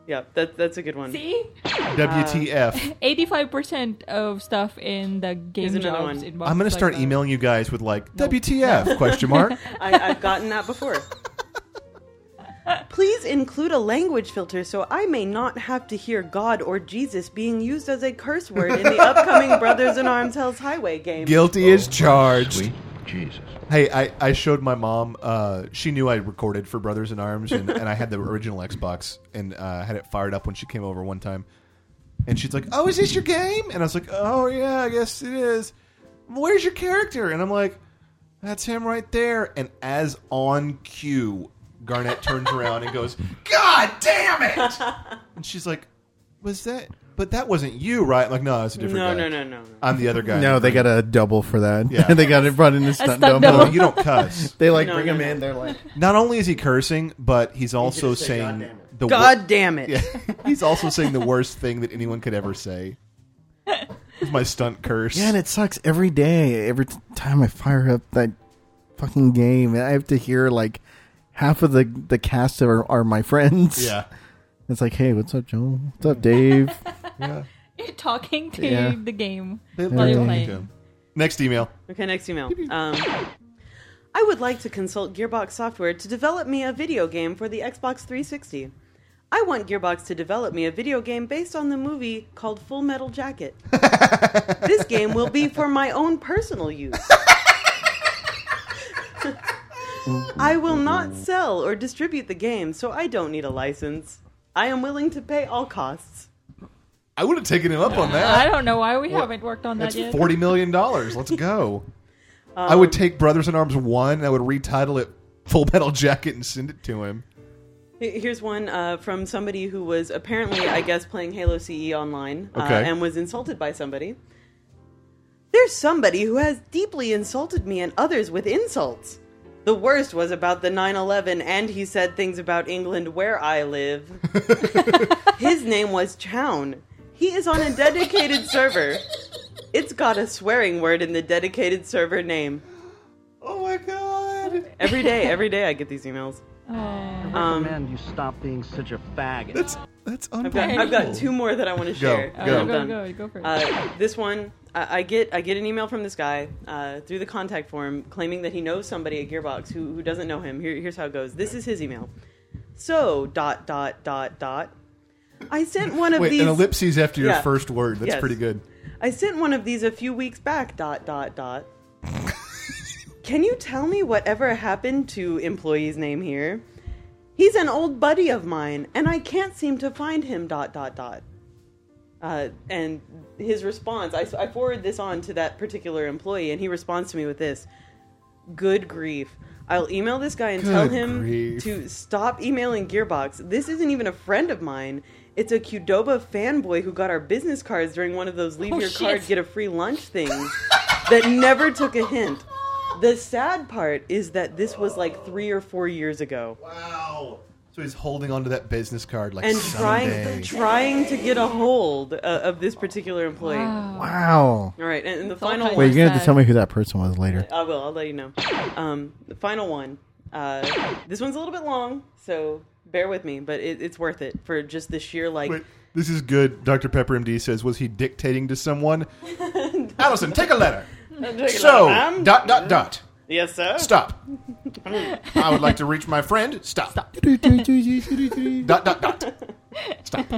Yeah, that's a good one. See? WTF. 85% of stuff in the game Here's another jobs one. inbox I'm going to like start that. emailing you guys with like, WTF, question mark. I've gotten that before. Please include a language filter so I may not have to hear God or Jesus being used as a curse word in the upcoming Brothers in Arms Hell's Highway game. Guilty as charged. Sweet Jesus. Hey, I showed my mom. She knew I recorded for Brothers in Arms, and I had the original Xbox, and had it fired up when she came over one time. And she's like, "Oh, is this your game?" And I was like, "Oh, yeah, I guess it is." "Where's your character?" And I'm like, "That's him right there." And as on cue, Garnett turns around and goes, "God damn it!" And she's like, "Was that? But that wasn't you, right?" I'm like, no, it's a different guy. No. I'm the other guy. No, they got a double for that. Yeah. They got it brought in a stunt double. No, you don't cuss. They bring him in. They're like, not only is he cursing, but he's also saying the God damn it. Yeah, he's also saying the worst thing that anyone could ever say. It's my stunt curse. yeah, and it sucks every day. Every time I fire up that fucking game, I have to hear like half of the cast are my friends. Yeah. It's like, hey, what's up, Joel? What's up, Dave? Yeah. You're talking to Yeah. the game They while you're talking playing. to him. Next email. Okay, next email. I would like to consult Gearbox Software to develop me a video game for the Xbox 360. I want Gearbox to develop me a video game based on the movie called Full Metal Jacket. This game will be for my own personal use. I will not sell or distribute the game, so I don't need a license. I am willing to pay all costs. I would have taken him up on that. I don't know why we haven't worked on that That's yet. $40 million. Let's go. I would take Brothers in Arms 1, and I would retitle it Full Metal Jacket and send it to him. Here's one from somebody who was apparently, I guess, playing Halo CE online and was insulted by somebody. There's somebody who has deeply insulted me and others with insults. The worst was about the 9/11, and he said things about England where I live. His name was Chown. He is on a dedicated server. It's got a swearing word in the dedicated server name. Oh my god. Every day I get these emails. I recommend you stop being such a faggot. That's I've unbelievable. got two more that I want to share. Go for it. This one, I get an email from this guy through the contact form claiming that he knows somebody at Gearbox who doesn't know him. Here's how it goes. This is his email. So ... I sent one of these. An ellipses after your Yeah. first word. That's Yes. pretty good. I sent one of these a few weeks back. ... Can you tell me whatever happened to employee's name here? He's an old buddy of mine, and I can't seem to find him ... And his response, I forwarded this on to that particular employee, and he responds to me with this. Good grief. I'll email this guy and tell him to stop emailing Gearbox. This isn't even a friend of mine. It's a Qdoba fanboy who got our business cards during one of those leave your card, get a free lunch things that never took a hint. The sad part is that this was like 3 or 4 years ago. Wow. So he's holding onto that business card like and someday. trying to get a hold of this particular employee. Wow. All right, and the final one. Wait, you're going to have to tell me who that person was later. I will. I'll let you know. The final one. This one's a little bit long, so bear with me, but it's worth it for just the sheer like. Wait, this is good. Dr. Pepper MD says, was he dictating to someone? Allison, take a letter. So, ... Yes, sir. Stop. I would like to reach my friend. Stop. Stop. Stop.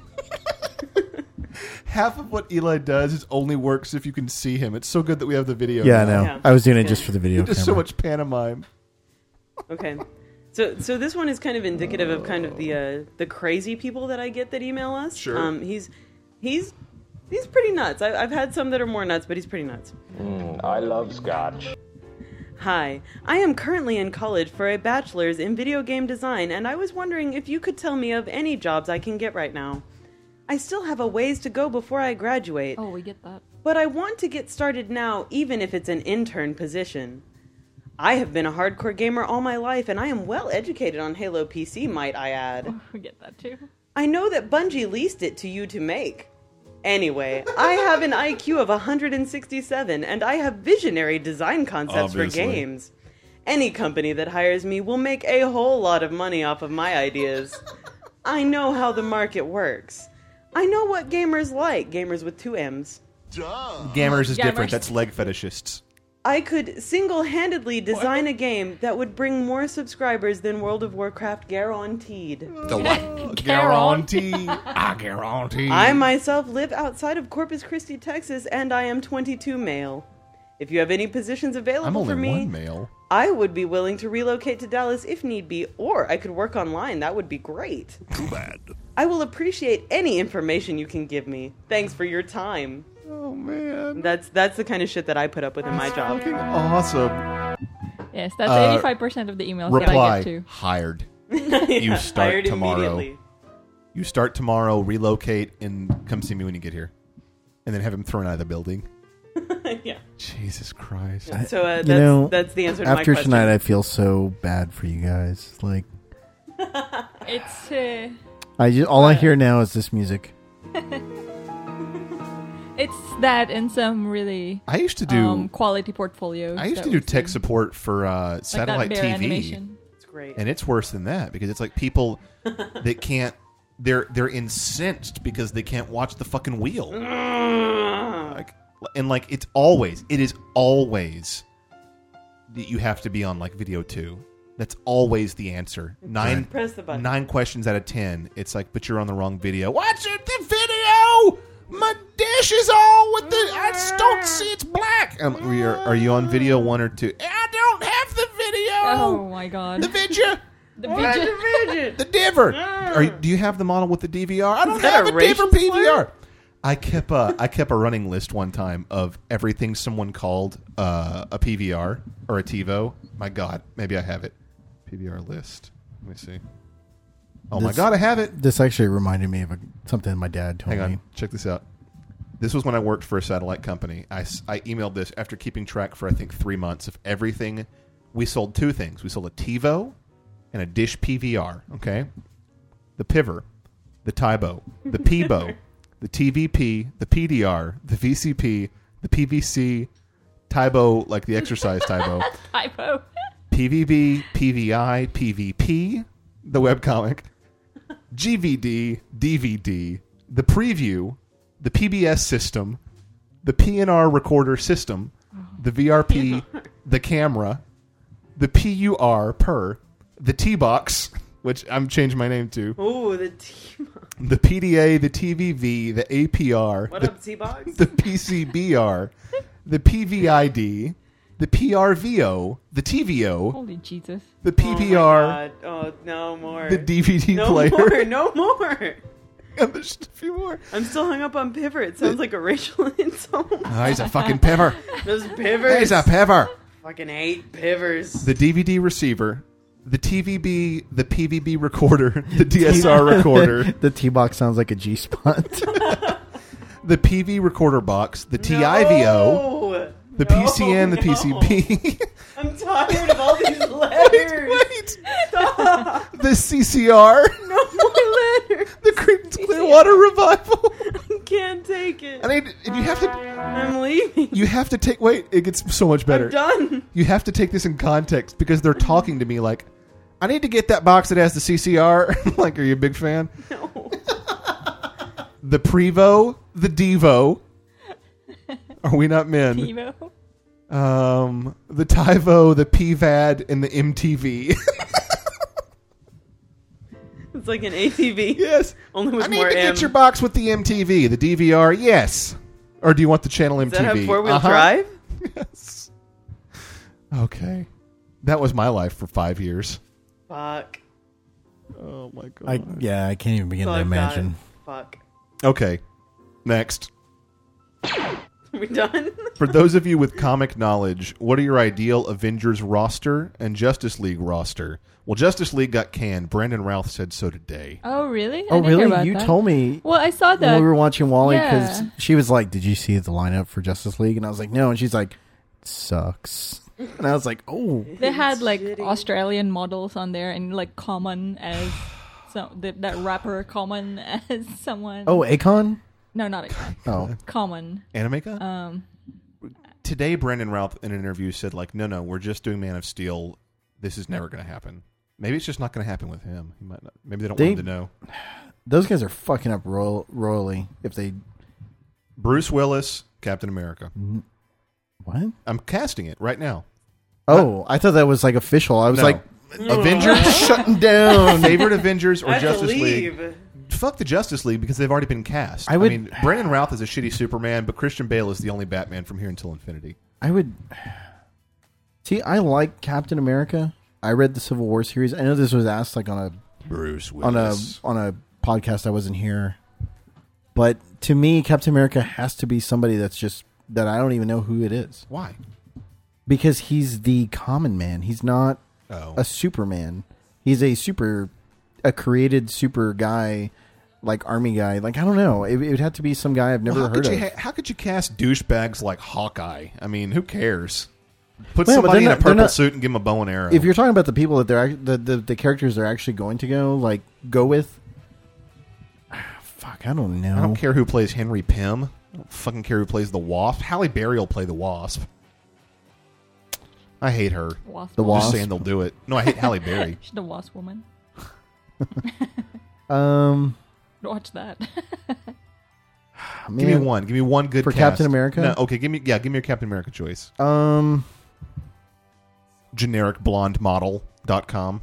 Half of what Eli does is only works if you can see him. It's so good that we have the video. Yeah, now. I know. I was doing it just for the video There's camera. so much pantomime. Okay. So this one is kind of indicative of kind of the crazy people that I get that email us. Sure. He's pretty nuts. I've had some that are more nuts, but he's pretty nuts. I love scotch. Hi, I am currently in college for a bachelor's in video game design, and I was wondering if you could tell me of any jobs I can get right now. I still have a ways to go before I graduate. Oh, we get that. But I want to get started now, even if it's an intern position. I have been a hardcore gamer all my life, and I am well educated on Halo PC, might I add. Oh, we get that too. I know that Bungie leased it to you to make. Anyway, I have an IQ of 167, and I have visionary design concepts for games. Any company that hires me will make a whole lot of money off of my ideas. I know how the market works. I know what gamers like. Gamers with 2 M's. Gamers is different. That's leg fetishists. I could single-handedly design a game that would bring more subscribers than World of Warcraft guaranteed. The what? Guarantee. I guarantee. I myself live outside of Corpus Christi, Texas, and I am 22 male. If you have any positions available I'm only for me, 1 male. I would be willing to relocate to Dallas if need be, or I could work online. That would be great. Too bad. I will appreciate any information you can give me. Thanks for your time. Oh, man. That's the kind of shit that I put up with in my job. Fucking awesome. Yes, that's 85% of the emails reply, that I get too. Hired. Yeah, You start hired tomorrow. immediately. You start tomorrow, relocate, and come see me when you get here. And then have him thrown out of the building. Yeah. Jesus Christ. So that's the answer to my after question. tonight, I feel so bad for you guys. Like, It's all I hear now is this music. it's that and some really I used to do quality portfolios. I used that to do we've tech seen. support for satellite Bear TV. animation. It's great. And it's worse than that because it's like people that can't they're incensed because they can't watch the fucking wheel. It is always that you have to be on like video 2. That's always the answer. Press the button. 9 questions out of 10. It's like, but you're on the wrong video. Watch the video. My dish is all with the. I don't see it's black. Are you on video 1 or 2? I don't have the video. Oh my god. The vidya. The video. The diver. Do you have the model with the DVR? I don't that have a a diver racial PVR. slur? I kept a running list one time of everything someone called a PVR or a TiVo. My God, maybe I have it. PVR list. Let me see. Oh my God, I have it. This actually reminded me of something my dad told Hang me. on, check this out. This was when I worked for a satellite company. I emailed this after keeping track for I think 3 months of everything. We sold 2 things. We sold a TiVo and a dish PVR. Okay, the Piver, the Tybo, the Peebo, the TVP, the PDR, the VCP, the PVC, Tybo, like the exercise Tybo, Typo. PVB, PVI, PVP, the webcomic, GVD, DVD, the preview, the PBS system, the PNR recorder system, the VRP, the camera, the PUR, the T-Box, which I'm changing my name to. Oh, the T-Box. The PDA, the TVV, the APR. What up, T-Box? The PCBR, the PVID, the PRVO, the TVO. Holy Jesus. The PPR. Oh, my God. Oh, no more. The DVD no player. No more. And there's just a few more. I'm still hung up on Piver. It sounds like a racial insult. Oh, he's a fucking Piver. Those Pivers. He's a Piver. Fucking hate Pivers. The DVD receiver, the TVB, the PVB recorder, the DSR recorder. The T-Box sounds like a G-spot. The PV recorder box, the TIVO, the PCN, the PCB. I'm tired of all these letters. Wait. Stop. The CCR. No more letters. The Creedence Clearwater Revival. I can't take it. And you have to. I'm leaving. You have to take. Wait, it gets so much better. I'm done. You have to take this in context because they're talking to me like, I need to get that box that has the CCR. Like, are you a big fan? No. The Prevo, the Devo. Are we not men? Evo. The TiVo, the PVAD, and the MTV. It's like an ATV. Yes. Only with I need more to M. get your box with the MTV, the DVR. Yes. Or do you want the channel MTV? Does that have four-wheel drive? Yes. Okay. That was my life for 5 years. Fuck. Oh my God. I can't even begin to Fuck imagine. that. Fuck. Okay. Next. Are we done? For those of you with comic knowledge, what are your ideal Avengers roster and Justice League roster? Well, Justice League got canned. Brandon Routh said so today. Oh, really? Oh, really? You told me. Well, I saw that When we were watching Wally, because Yeah. she was like, "Did you see the lineup for Justice League?" And I was like, "No." And she's like, "Sucks." And I was like, "Oh." They had like Australian models on there, and like Common as that rapper Common as someone. Oh, Akon? No, not Akon. Oh. Common. Animeka? Today, Brandon Routh in an interview said, like, no, we're just doing Man of Steel. This is never going to happen. Maybe it's just not going to happen with him. He might not. Maybe they don't want him to know. Those guys are fucking up royally if they... Bruce Willis, Captain America. What? I'm casting it right now. Oh, I thought that was like official. I was like... Avengers shutting down. Favorite Avengers or I Justice believe. League? Fuck the Justice League because they've already been cast. I mean, Brandon Routh is a shitty Superman, but Christian Bale is the only Batman from here until infinity. I would... See, I like Captain America. I read the Civil War series. I know this was asked like on a... Bruce Willis. On a podcast. I wasn't here. But to me, Captain America has to be somebody that's just... that I don't even know who it is. Why? Because he's the common man. He's not a Superman. He's a created super guy, like army guy. Like, I don't know. It would have to be some guy I've never heard of. How could you cast douchebags like Hawkeye? I mean, who cares? Put somebody in a purple suit and give him a bow and arrow. If you're talking about the people that they're the characters they're actually going to go with, fuck, I don't know. I don't care who plays Henry Pym. I don't fucking care who plays the Wasp. Halle Berry will play the Wasp. I hate her. Wasp. The I'm Wasp. just saying they'll do it. No, I hate Halle Berry. She's the Wasp woman. Watch that. Man, give me one. Give me one good for cast. Captain America. No, okay, give me your Captain America choice. Genericblondemodel.com.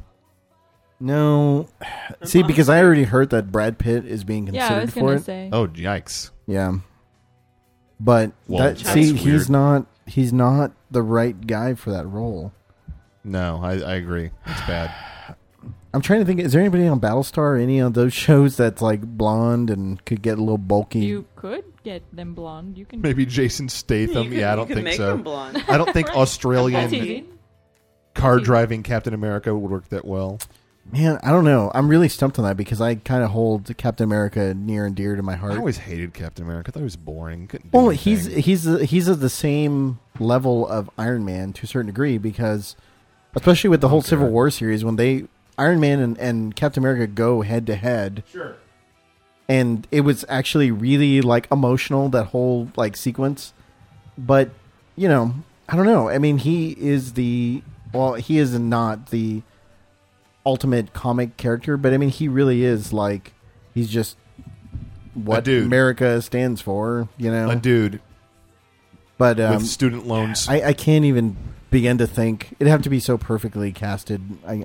No, see, because I already heard that Brad Pitt is being considered Yeah, I was for gonna it. say. Oh, yikes! Yeah, but Well, he's not the right guy for that role. No, I agree. It's bad. I'm trying to think. Is there anybody on Battlestar or any of those shows that's like blonde and could get a little bulky? You could get them blonde. You can Maybe Jason Statham. You I could don't think make so. them blonde. I don't think That's Australian easy. car driving Captain America would work that well. Man, I don't know. I'm really stumped on that because I kind of hold Captain America near and dear to my heart. I always hated Captain America. I thought he was boring. Couldn't do Well, anything. he's of the same level of Iron Man to a certain degree because, especially with the whole Civil War series, when Iron Man and Captain America go head to head, sure, and it was actually really like emotional, that whole like sequence. But I don't know. I mean, he is not the ultimate comic character, but I mean, he really is like he's just what America stands for, a dude. But with student loans. I can't even begin to think. It'd have to be so perfectly casted.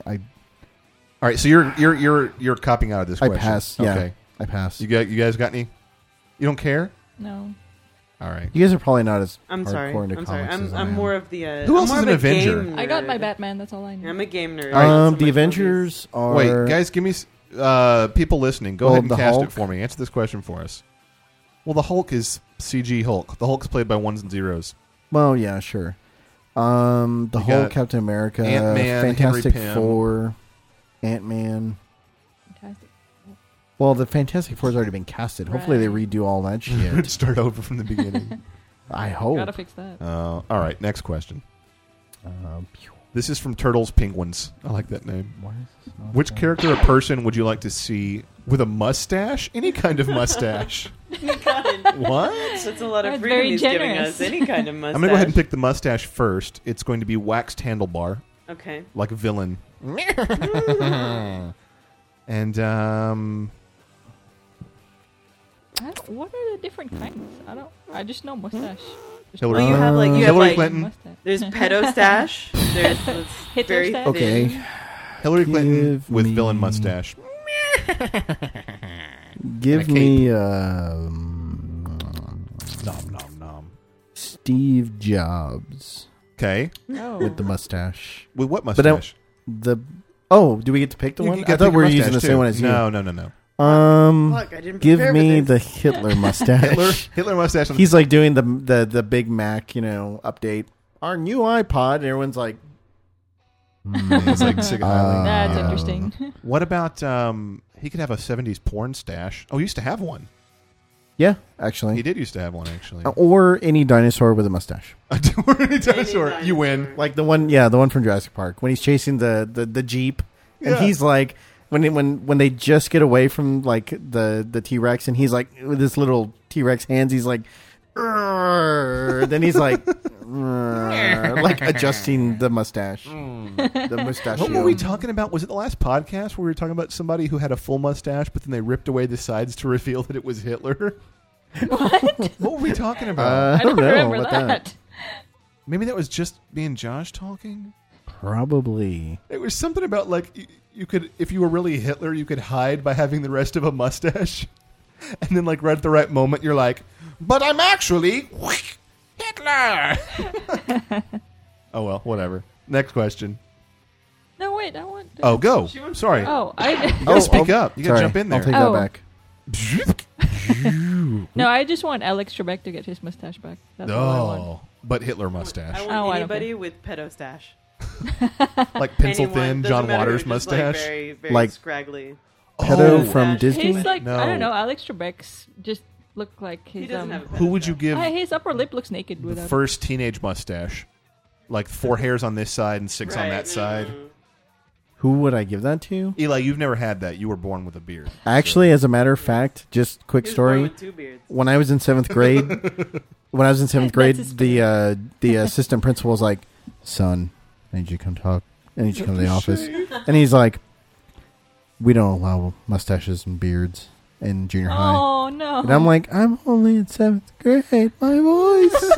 All right, so you're copying out of this I question. pass. Yeah, okay. I pass. You guys got any? You don't care? No. All right. You guys are probably not as I'm sorry. hardcore into I'm sorry. comics as I I'm am. more of the. Who else I'm is more an of a Avenger? game I got nerd. my Batman. That's all I know. I'm a game nerd. The Avengers are. Wait, guys, give me people listening. Go ahead and the cast Hulk. it for me. Answer this question for us. Well, the Hulk is CG Hulk. The Hulk's played by ones and zeros. Well, yeah, sure. The You whole got Captain America, Ant-Man, Fantastic Henry Pym. Four, Ant-Man. Fantastic. Well, the Fantastic Four's already been casted. Hopefully, they redo all that shit. Start over from the beginning. I hope. Gotta fix that. All right, next question. This is from Turtles Penguins. I like that name. Which character or person would you like to see with a mustache? Any kind of mustache. What? That's a lot of That's freedom very he's giving generous. us. Any kind of mustache. I'm going to go ahead and pick the mustache first. It's going to be waxed handlebar. Okay. Like a villain. And, What are the different kinds? I just know mustache. Hillary, Well, you have like Hillary Clinton. Mustache. There's pedo stash. There's Hitler very stash? Okay. thin. Hillary Clinton Give with me- villain mustache. Give And a me Nom nom nom. Steve Jobs Okay. Oh. with the mustache. With what But I- mustache? do we get to pick the You one? gotta I thought pick we were your using the mustache, same too. one as you. No. Look, I didn't Give prepare for me this. the Hitler mustache. Hitler mustache. He's like doing the Big Mac, update. Our new iPod, and everyone's like, It's like Sig Heil. That's interesting. What about he could have a 70s porn stash? Oh, he used to have one. yeah, actually. He did used to have one, actually. Or any dinosaur with a mustache. Dinosaur. You win. Like the one from Jurassic Park when he's chasing the Jeep, and Yeah. he's like when they just get away from like the T-Rex, and he's like with his little T-Rex hands, he's like, "Arr." Then he's like, like adjusting the mustache. The mustache. What were we talking about? Was it the last podcast where we were talking about somebody who had a full mustache, but then they ripped away the sides to reveal that it was Hitler? What? What were we talking about? I don't know remember about that. Maybe that was just me and Josh talking. Probably. It was something about like you could, if you were really Hitler, you could hide by having the rest of a mustache, and then like right at the right moment, you're like, "But I'm actually Hitler." Oh well, whatever. Next question. No, wait, I want. Oh, go. Sorry. Oh, You gotta speak up. You gotta sorry. jump in there. I'll take that back. No, I just want Alex Trebek to get his mustache back. That's all I want. Oh, but Hitler mustache. I Oh, want I don't anybody care. with pedo stash. Like pencil Anyone. thin Doesn't John matter, Waters just, mustache. Like, very, very Like- scraggly. Pedo Oh. from Disney. He's like, No. I don't know, Alex Trebek's just look like his. He doesn't have a pedo Who would you stash. give His upper lip looks naked the without. first teenage mustache? Like 4 hairs on this side and 6 on that side. Who would I give that to? Eli, you've never had that. You were born with a beard. Actually, as a matter of fact, just quick He was born story. with 2 beards. When I was in 7th grade, the assistant principal was like, "Son, I need you to come talk. I need you to come to the office." And he's like, "We don't allow mustaches and beards in junior high." Oh no! And I'm like, "I'm only in 7th grade. My voice."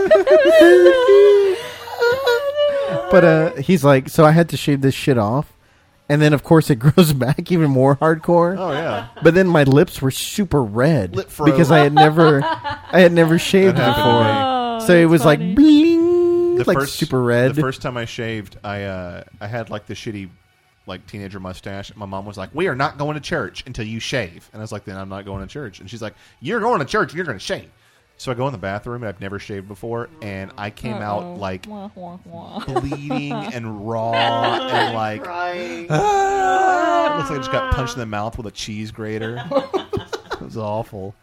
But he's like, so I had to shave this shit off. And then, of course, it grows back even more hardcore. Oh, yeah. But then my lips were super red Lip froze. because I had never shaved That happened to me. before. So it was like bling, like super red. The first time I shaved, I had like the shitty like teenager mustache. My mom was like, "We are not going to church until you shave." And I was like, "Then I'm not going to church." And she's like, "You're going to church and you're going to shave." So I go in the bathroom and I've never shaved before, and I came out like Wah, wah, wah. bleeding and raw and like Crying. it looks like I just got punched in the mouth with a cheese grater. It was awful.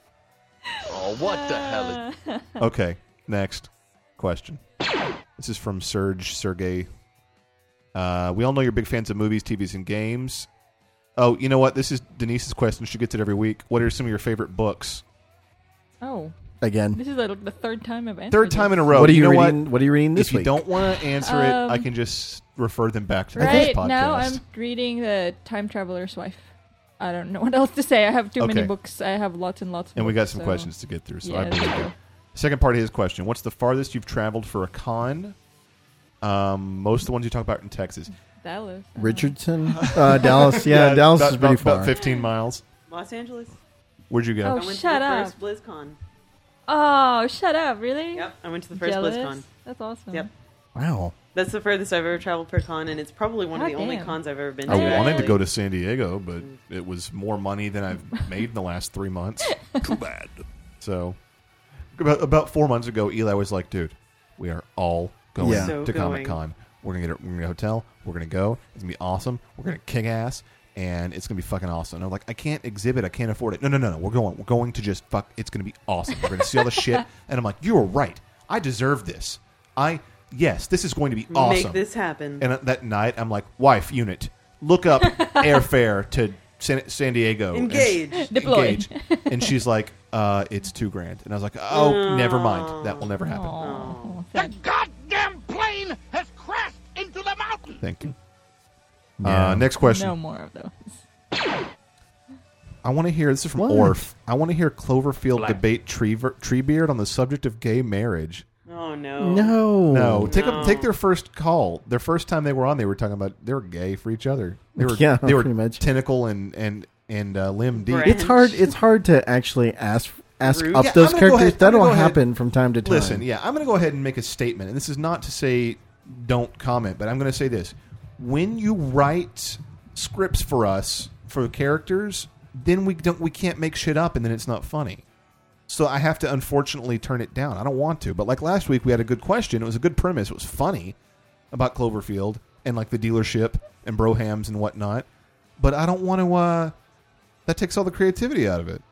Oh, what the hell is... Okay, next question. This is from Sergey. We all know you're big fans of movies, TVs, and games. Oh, you know what? This is Denise's question. She gets it every week. What are some of your favorite books? Oh, Again. this is like the third time I've answered. Third time in a row. What are you know reading? What are you reading this If you week? don't want to answer it, I can just refer them back to the Right first podcast. now, I'm reading The Time Traveler's Wife. I don't know what else to say. I have too many Okay. books. I have lots and lots of And we books, got some so- questions to get through, so Yeah, I believe let's you. go. Second part of his question. What's the farthest you've traveled for a con? Most of the ones you talk about in Texas. Dallas. Richardson? Dallas. Yeah, Dallas is pretty far. About 15 miles. Los Angeles. Where'd you go? Oh, I went shut to the up. first BlizzCon. Oh, shut up. Really? Yep, I went to the first Jealous? BlizzCon. That's awesome. Yep. Wow. That's the furthest I've ever traveled for a con, and it's probably one of the God only damn. cons I've ever been to. I wanted to actually. go to San Diego, but it was more money than I've made in the last 3 months. Too bad. So, about 4 months ago, Eli was like, "Dude, we are all going Yeah. So to going. Comic Con. We're gonna get a hotel. We're gonna go. It's gonna be awesome. We're gonna kick ass, and it's gonna be fucking awesome." And I'm like, "I can't exhibit. I can't afford it. No. We're going. We're going to just fuck. It's gonna be awesome. We're gonna see all the shit." And I'm like, "You were right. I deserve this. Yes, this is going to be awesome. Make this happen. And that night, I'm like, "Wife, unit, look up airfare to San Diego. Engage. And Deploy. Engage." And she's like, "It's $2,000." And I was like, "Oh, never mind. That will never happen." Oh, The goddamn plane has crashed into the mountain. Thank you. Yeah. Next question. no more of those. I want to hear. This is from What? Orf. I want to hear Cloverfield debate Treebeard on the subject of gay marriage. Oh no. No. No, take No. take their first call. Their first time they were on, they were talking about they were gay for each other. They were Yeah, they were pretty much. tentacle and limb deep. Right. It's hard to actually ask Rude. up Yeah, those I'm gonna go characters. ahead- I'm That'll gonna go ahead. happen from time to time. Listen, yeah, I'm going to go ahead and make a statement, and this is not to say don't comment, but I'm going to say this: when you write scripts for us for characters, then we can't make shit up, and then it's not funny. So I have to unfortunately turn it down. I don't want to, but like last week, we had a good question. It was a good premise. It was funny about Cloverfield and like the dealership and brohams and whatnot. But I don't want to. That takes all the creativity out of it.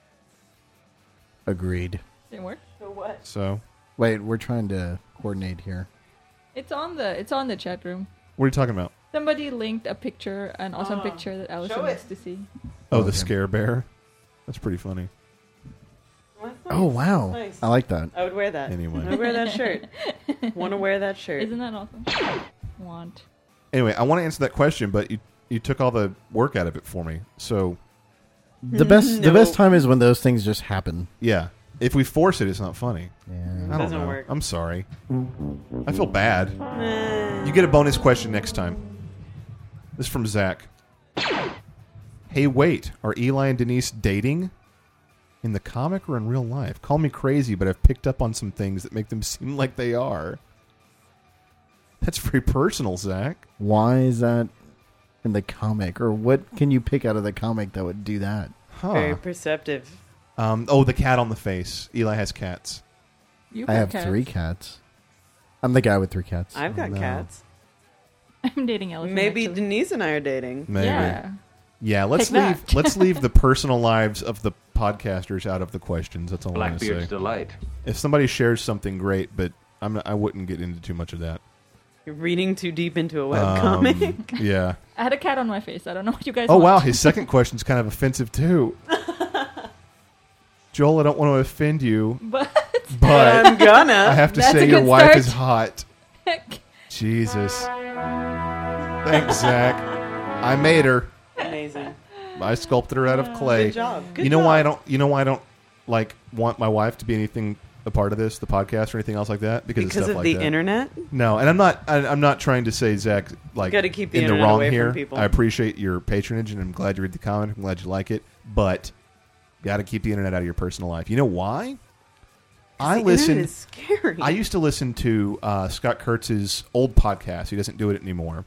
Agreed. Didn't work. So what? So Wait, we're trying to coordinate here. It's on the chat room. what are you talking about? Somebody linked a picture, an awesome picture that Allison show wants it. to see. Oh, the Okay. scare bear. That's pretty funny. Well, that's Oh, wow. Nice. I like that. I would wear that. Anyway. I would wear that shirt. Want to wear that shirt. Isn't that awesome? Want. Anyway, I want to answer that question, but you took all the work out of it for me. So The best time is when those things just happen. yeah, if we force it, it's not funny. Yeah. I don't Doesn't know. work. I'm sorry. I feel bad. You get a bonus question next time. This is from Zach. Hey, wait. Are Eli and Denise dating? In the comic or in real life? Call me crazy, but I've picked up on some things that make them seem like they are. That's very personal, Zach. Why is that in the comic? Or what can you pick out of the comic that would do that? Very perceptive. The cat on the face. Eli has cats. I have 3 cats. I'm the guy with 3 cats. I've got cats. I'm dating Elephant. Maybe actually. Denise and I are dating. Maybe. Yeah. Yeah, let's Take leave that. let's leave the personal lives of the podcasters out of the questions. That's all I want to say. Blackbeard's delight. If somebody shares something great, but I wouldn't get into too much of that. You're reading too deep into a webcomic. Yeah. I had a cat on my face. I don't know what you guys Oh want. wow, his second question's kind of offensive too. Joel, I don't want to offend you, But I'm gonna. I have to That's say a your good wife start. is hot. Jesus. Thanks, Zach. I made her. Amazing. I sculpted her out of clay. Good job. Good you know job. why I don't like want my wife to be anything a part of this, the podcast or anything else like that? Because Because stuff of like the that. internet? No, and I'm not trying to say Zach like Gotta keep the in the internet wrong away from here. people. I appreciate your patronage and I'm glad you read the comment. I'm glad you like it, but got to keep the internet out of your personal life. You know why? I the listen. internet is scary. I used to listen to Scott Kurtz's old podcast. He doesn't do it anymore.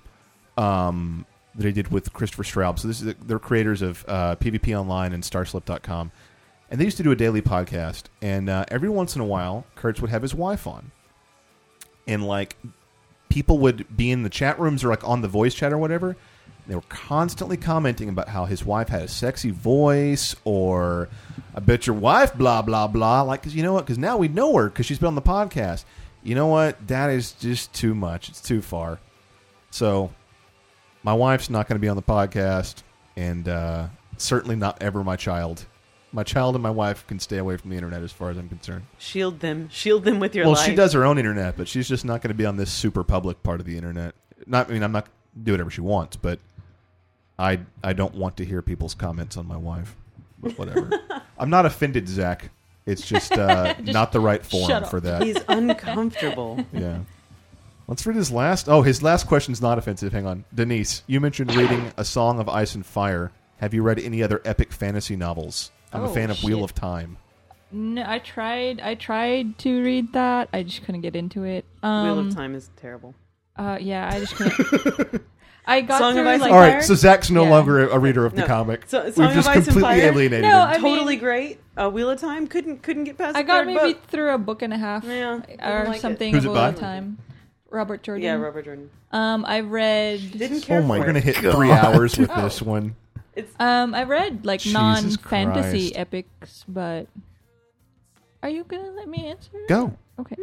That he did with Christopher Straub. So this is they're creators of PvP Online and Starslip.com. And they used to do a daily podcast. And every once in a while, Kurtz would have his wife on. And like people would be in the chat rooms or like on the voice chat or whatever. They were constantly commenting about how his wife had a sexy voice, or I bet your wife, blah, blah, blah. Like, because you know what? Because now we know her because she's been on the podcast. You know what? That is just too much. It's too far. So my wife's not going to be on the podcast, and certainly not ever my child. My child and my wife can stay away from the internet as far as I'm concerned. Shield them with your Well, life. she does her own internet, but she's just not going to be on this super public part of the internet. I'm not do whatever she wants, but I don't want to hear people's comments on my wife. But whatever. I'm not offended, Zach. It's just, not the right forum for that. He's uncomfortable. Yeah. Let's read his last. Oh, his last question's not offensive. Hang on. Denise, you mentioned reading A Song of Ice and Fire. Have you read any other epic fantasy novels? I'm a fan of Wheel of Time. No, I tried to read that. I just couldn't get into it. Wheel of Time is terrible. Yeah, I just couldn't. I got Song of through, Ice like, and All Fire? right, so Zach's no Yeah. longer a reader of the No. comic. So, We've Song of just Ice and completely Fire? alienated No, him. I Totally mean- great. Wheel of Time couldn't get past. I the got third maybe book. through a book and a half, Yeah, or didn't like it. something. Who's of it by? Wheel of Time. Robert Jordan. Yeah, Robert Jordan. I read. Didn't care. Oh my for We're going to it. hit 3 hours with this one. I read like Jesus non-fantasy Christ. epics, but are you gonna let me answer? Go. Okay.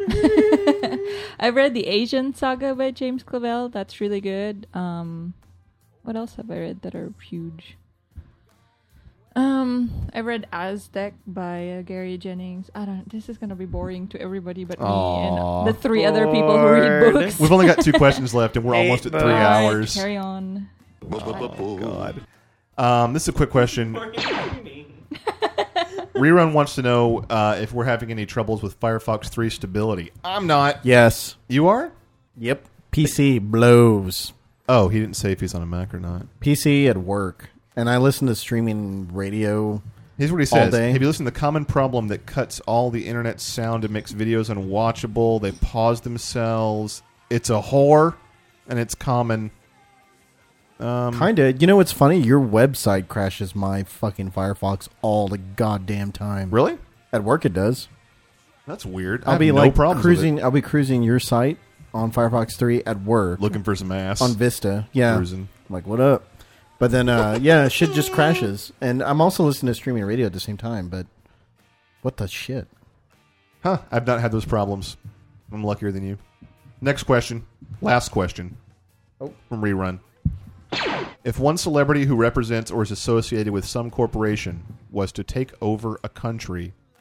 I read the Asian Saga by James Clavell. That's really good. What else have I read that are huge? I read Aztec by Gary Jennings. This is gonna be boring to everybody but me Aw. and the 3 other people who read Bored. books. We've only got 2 questions left, and we're Hate almost at 3 books. hours. Carry on. Oh, God. This is a quick question. Rerun wants to know if we're having any troubles with Firefox 3 stability. I'm not. Yes. You are? Yep. PC blows. Oh, he didn't say if he's on a Mac or not. PC at work. And I listen to streaming radio Here's what he all says. day. Have you listened to the common problem that cuts all the internet sound and makes videos unwatchable? They pause themselves. It's a whore, and it's common. Kinda. You know what's funny? Your website crashes my fucking Firefox all the goddamn time. Really? At work it does. That's weird. I'll I be have no like problems with cruising. it. I'll be cruising your site on Firefox 3 at work Looking for some ass. on Vista. Yeah. Cruising. I'm like, what up? But then, yeah, shit just crashes. And I'm also listening to streaming radio at the same time. But what the shit? Huh. I've not had those problems. I'm luckier than you. Next question. Last question. Oh. From Rerun. If one celebrity who represents or is associated with some corporation was to take over a country,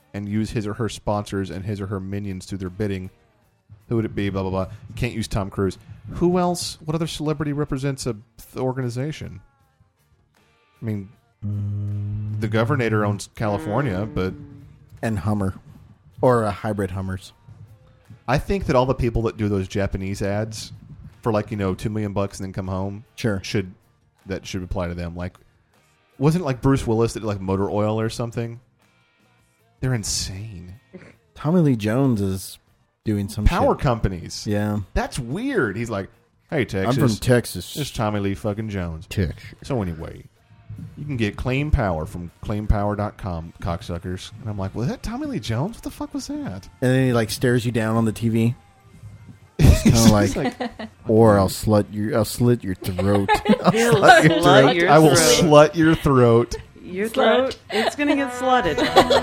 and use his or her sponsors and his or her minions through their bidding, who would it be? Blah, blah, blah. You can't use Tom Cruise. Who else? What other celebrity represents a organization? I mean, the governor owns California, but... And Hummer. Or hybrid Hummers. I think that all the people that do those Japanese ads for like, $2 million and then come home... Sure. should apply to them. Like, wasn't it like Bruce Willis that did like motor oil or something? They're insane. Tommy Lee Jones is doing some power shit. companies. Yeah. That's weird. He's like, hey, Texas. I'm from Texas. It's Tommy Lee fucking Jones. Texas. So anyway, you can get Claim Power from claimpower.com, cocksuckers. And I'm like, was that Tommy Lee Jones? What the fuck was that? And then he like stares you down on the TV. Kind of like, or I'll slit your throat. I will slut your throat. Your throat, it's gonna get slutted.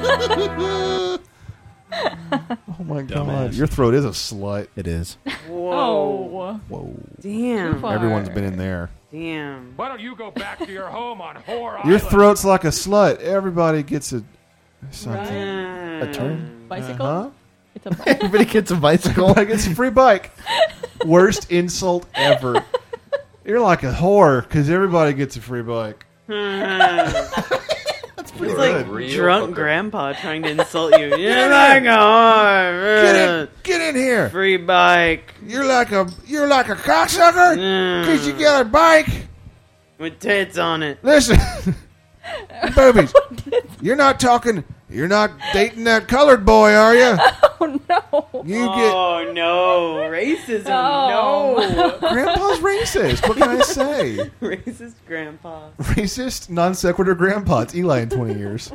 Oh my god, your throat is a slut. It is. Whoa. Whoa. Damn. Everyone's been in there. Damn. Why don't you go back to your home on Whore Your Island? throat's like a slut. Everybody gets a something. A turn? Bicycle? Huh? It's a bike. Everybody gets a bicycle. Everybody gets a free bike. Worst insult ever. You're like a whore because everybody gets a free bike. That's pretty it's good. like drunk grandpa trying to insult you. You're like a whore. Get in here. Free bike. You're like a cocksucker because you got a bike with tits on it. Listen, boobies. You're not dating that colored boy, are you? Oh no! Oh no! Racism! No! Grandpa's racist. What can I say? Racist grandpa. Racist non sequitur grandpa. It's Eli in 20 years.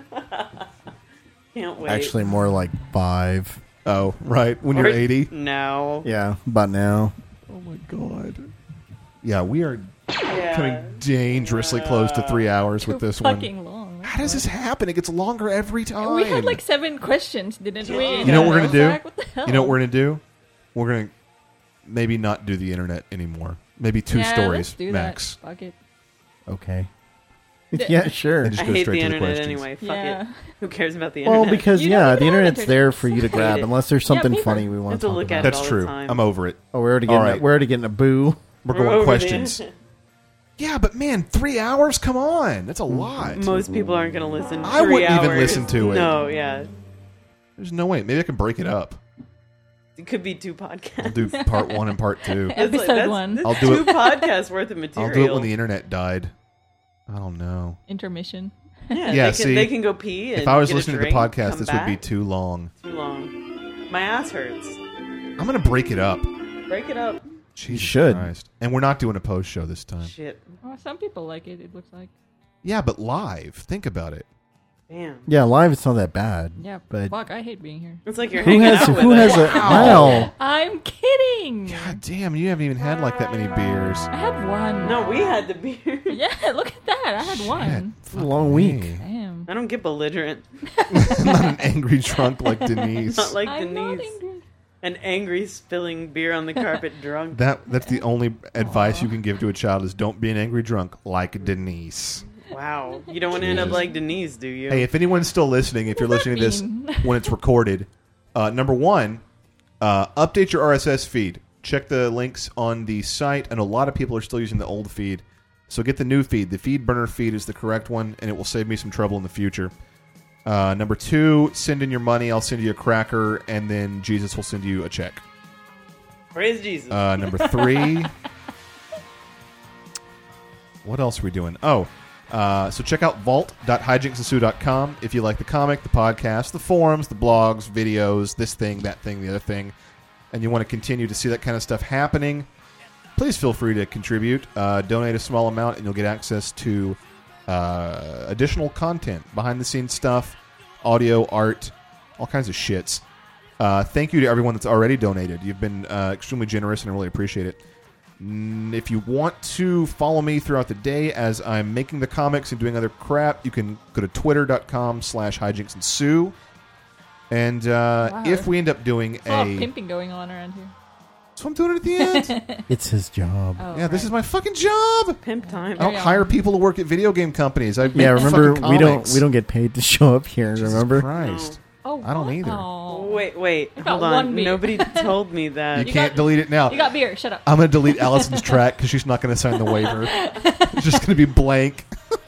Can't wait. Actually, more like 5. Oh, right. When you're 80. No. Yeah, about now. Oh my god. Yeah, we are coming dangerously close to 3 hours with this one. Fucking long. How does this happen? It gets longer every time. We had like 7 questions, didn't we? You know what we're gonna do? What the hell? You know what we're gonna do? We're gonna maybe not do the internet anymore. Maybe 2 stories let's do max. That. Fuck it. Okay. Yeah, sure. I hate the internet anyway. Fuck it. Who cares about the internet? Well, because the internet's there for you to grab unless there's something funny we want to look talk at about. it all That's the true. time. I'm over it. Oh, we're already getting a boo. We're going questions. Yeah, but man, 3 hours? Come on. That's a lot. Most people aren't going to listen. I wouldn't even listen to it. No, yeah. There's no way. Maybe I can break it up. It could be 2 podcasts. I'll do part 1 and part 2. Episode 1. I'll do 2 podcasts worth of material. I'll do it when the internet died. I don't know. Intermission. Yeah, they can go pee. And if I was get listening a to the drink, podcast, come this back. would be too long. Too long. My ass hurts. I'm going to break it up. Break it up. Jesus should. Christ. And we're not doing a post show this time. Shit. Oh, some people like it. It looks like. Yeah, but live. Think about it. Damn. Yeah, live it's not that bad. Yeah, but fuck, I hate being here. It's like you're who hanging has out with who has us. a wow? I'm kidding. God damn, you haven't even had like that many beers. I had 1. No, we had the beer. Yeah, look at that. I had 1. It's a long week. Damn. I don't get belligerent. I'm not an angry drunk like Denise. Not like I'm not Denise. angry. An angry spilling beer on the carpet drunk. That's the only advice you can give to a child is don't be an angry drunk like Denise. Wow. You don't want to end up like Denise, do you? Hey, if anyone's still listening, if you're listening to this when it's recorded, number 1, update your RSS feed. Check the links on the site. I know a lot of people are still using the old feed. So get the new feed. The feed burner feed is the correct one, and it will save me some trouble in the future. Number 2, send in your money. I'll send you a cracker, and then Jesus will send you a check. Praise Jesus. Number 3. What else are we doing? Oh, so check out vault.hijinksandSue.com if you like the comic, the podcast, the forums, the blogs, videos, this thing, that thing, the other thing, and you want to continue to see that kind of stuff happening. Please feel free to contribute. Donate a small amount, and you'll get access to additional content, behind-the-scenes stuff, audio, art, all kinds of shits. Thank you to everyone that's already donated. You've been extremely generous, and I really appreciate it. If you want to follow me throughout the day as I'm making the comics and doing other crap, you can go to twitter.com/hijinksandSue. And Wow. if we end up doing There's a lot of pimping going on around here. So I'm doing it at the end. It's his job. Oh, Yeah, this is my fucking job. Pimp time. I don't hire people to work at video game companies. I Yeah, make remember fucking comics. we don't get paid to show up here. Jesus remember? Christ. Oh, I don't either. Oh. Wait. got Hold one on. beer. Nobody told me that. You can't delete it now. You got beer. Shut up. I'm going to delete Allison's track because she's not going to sign the waiver. It's just going to be blank.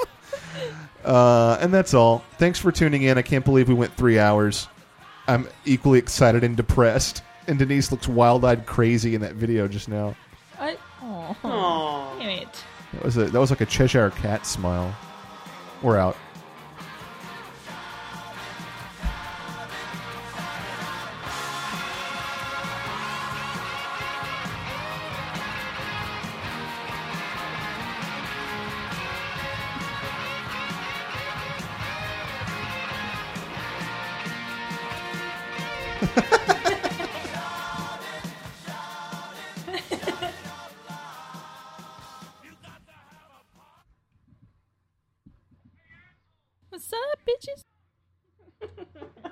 And that's all. Thanks for tuning in. I can't believe we went 3 hours. I'm equally excited and depressed. And Denise looks wild-eyed crazy in that video just now. Aww. Damn it. That was like a Cheshire Cat smile. We're out. What's up, bitches?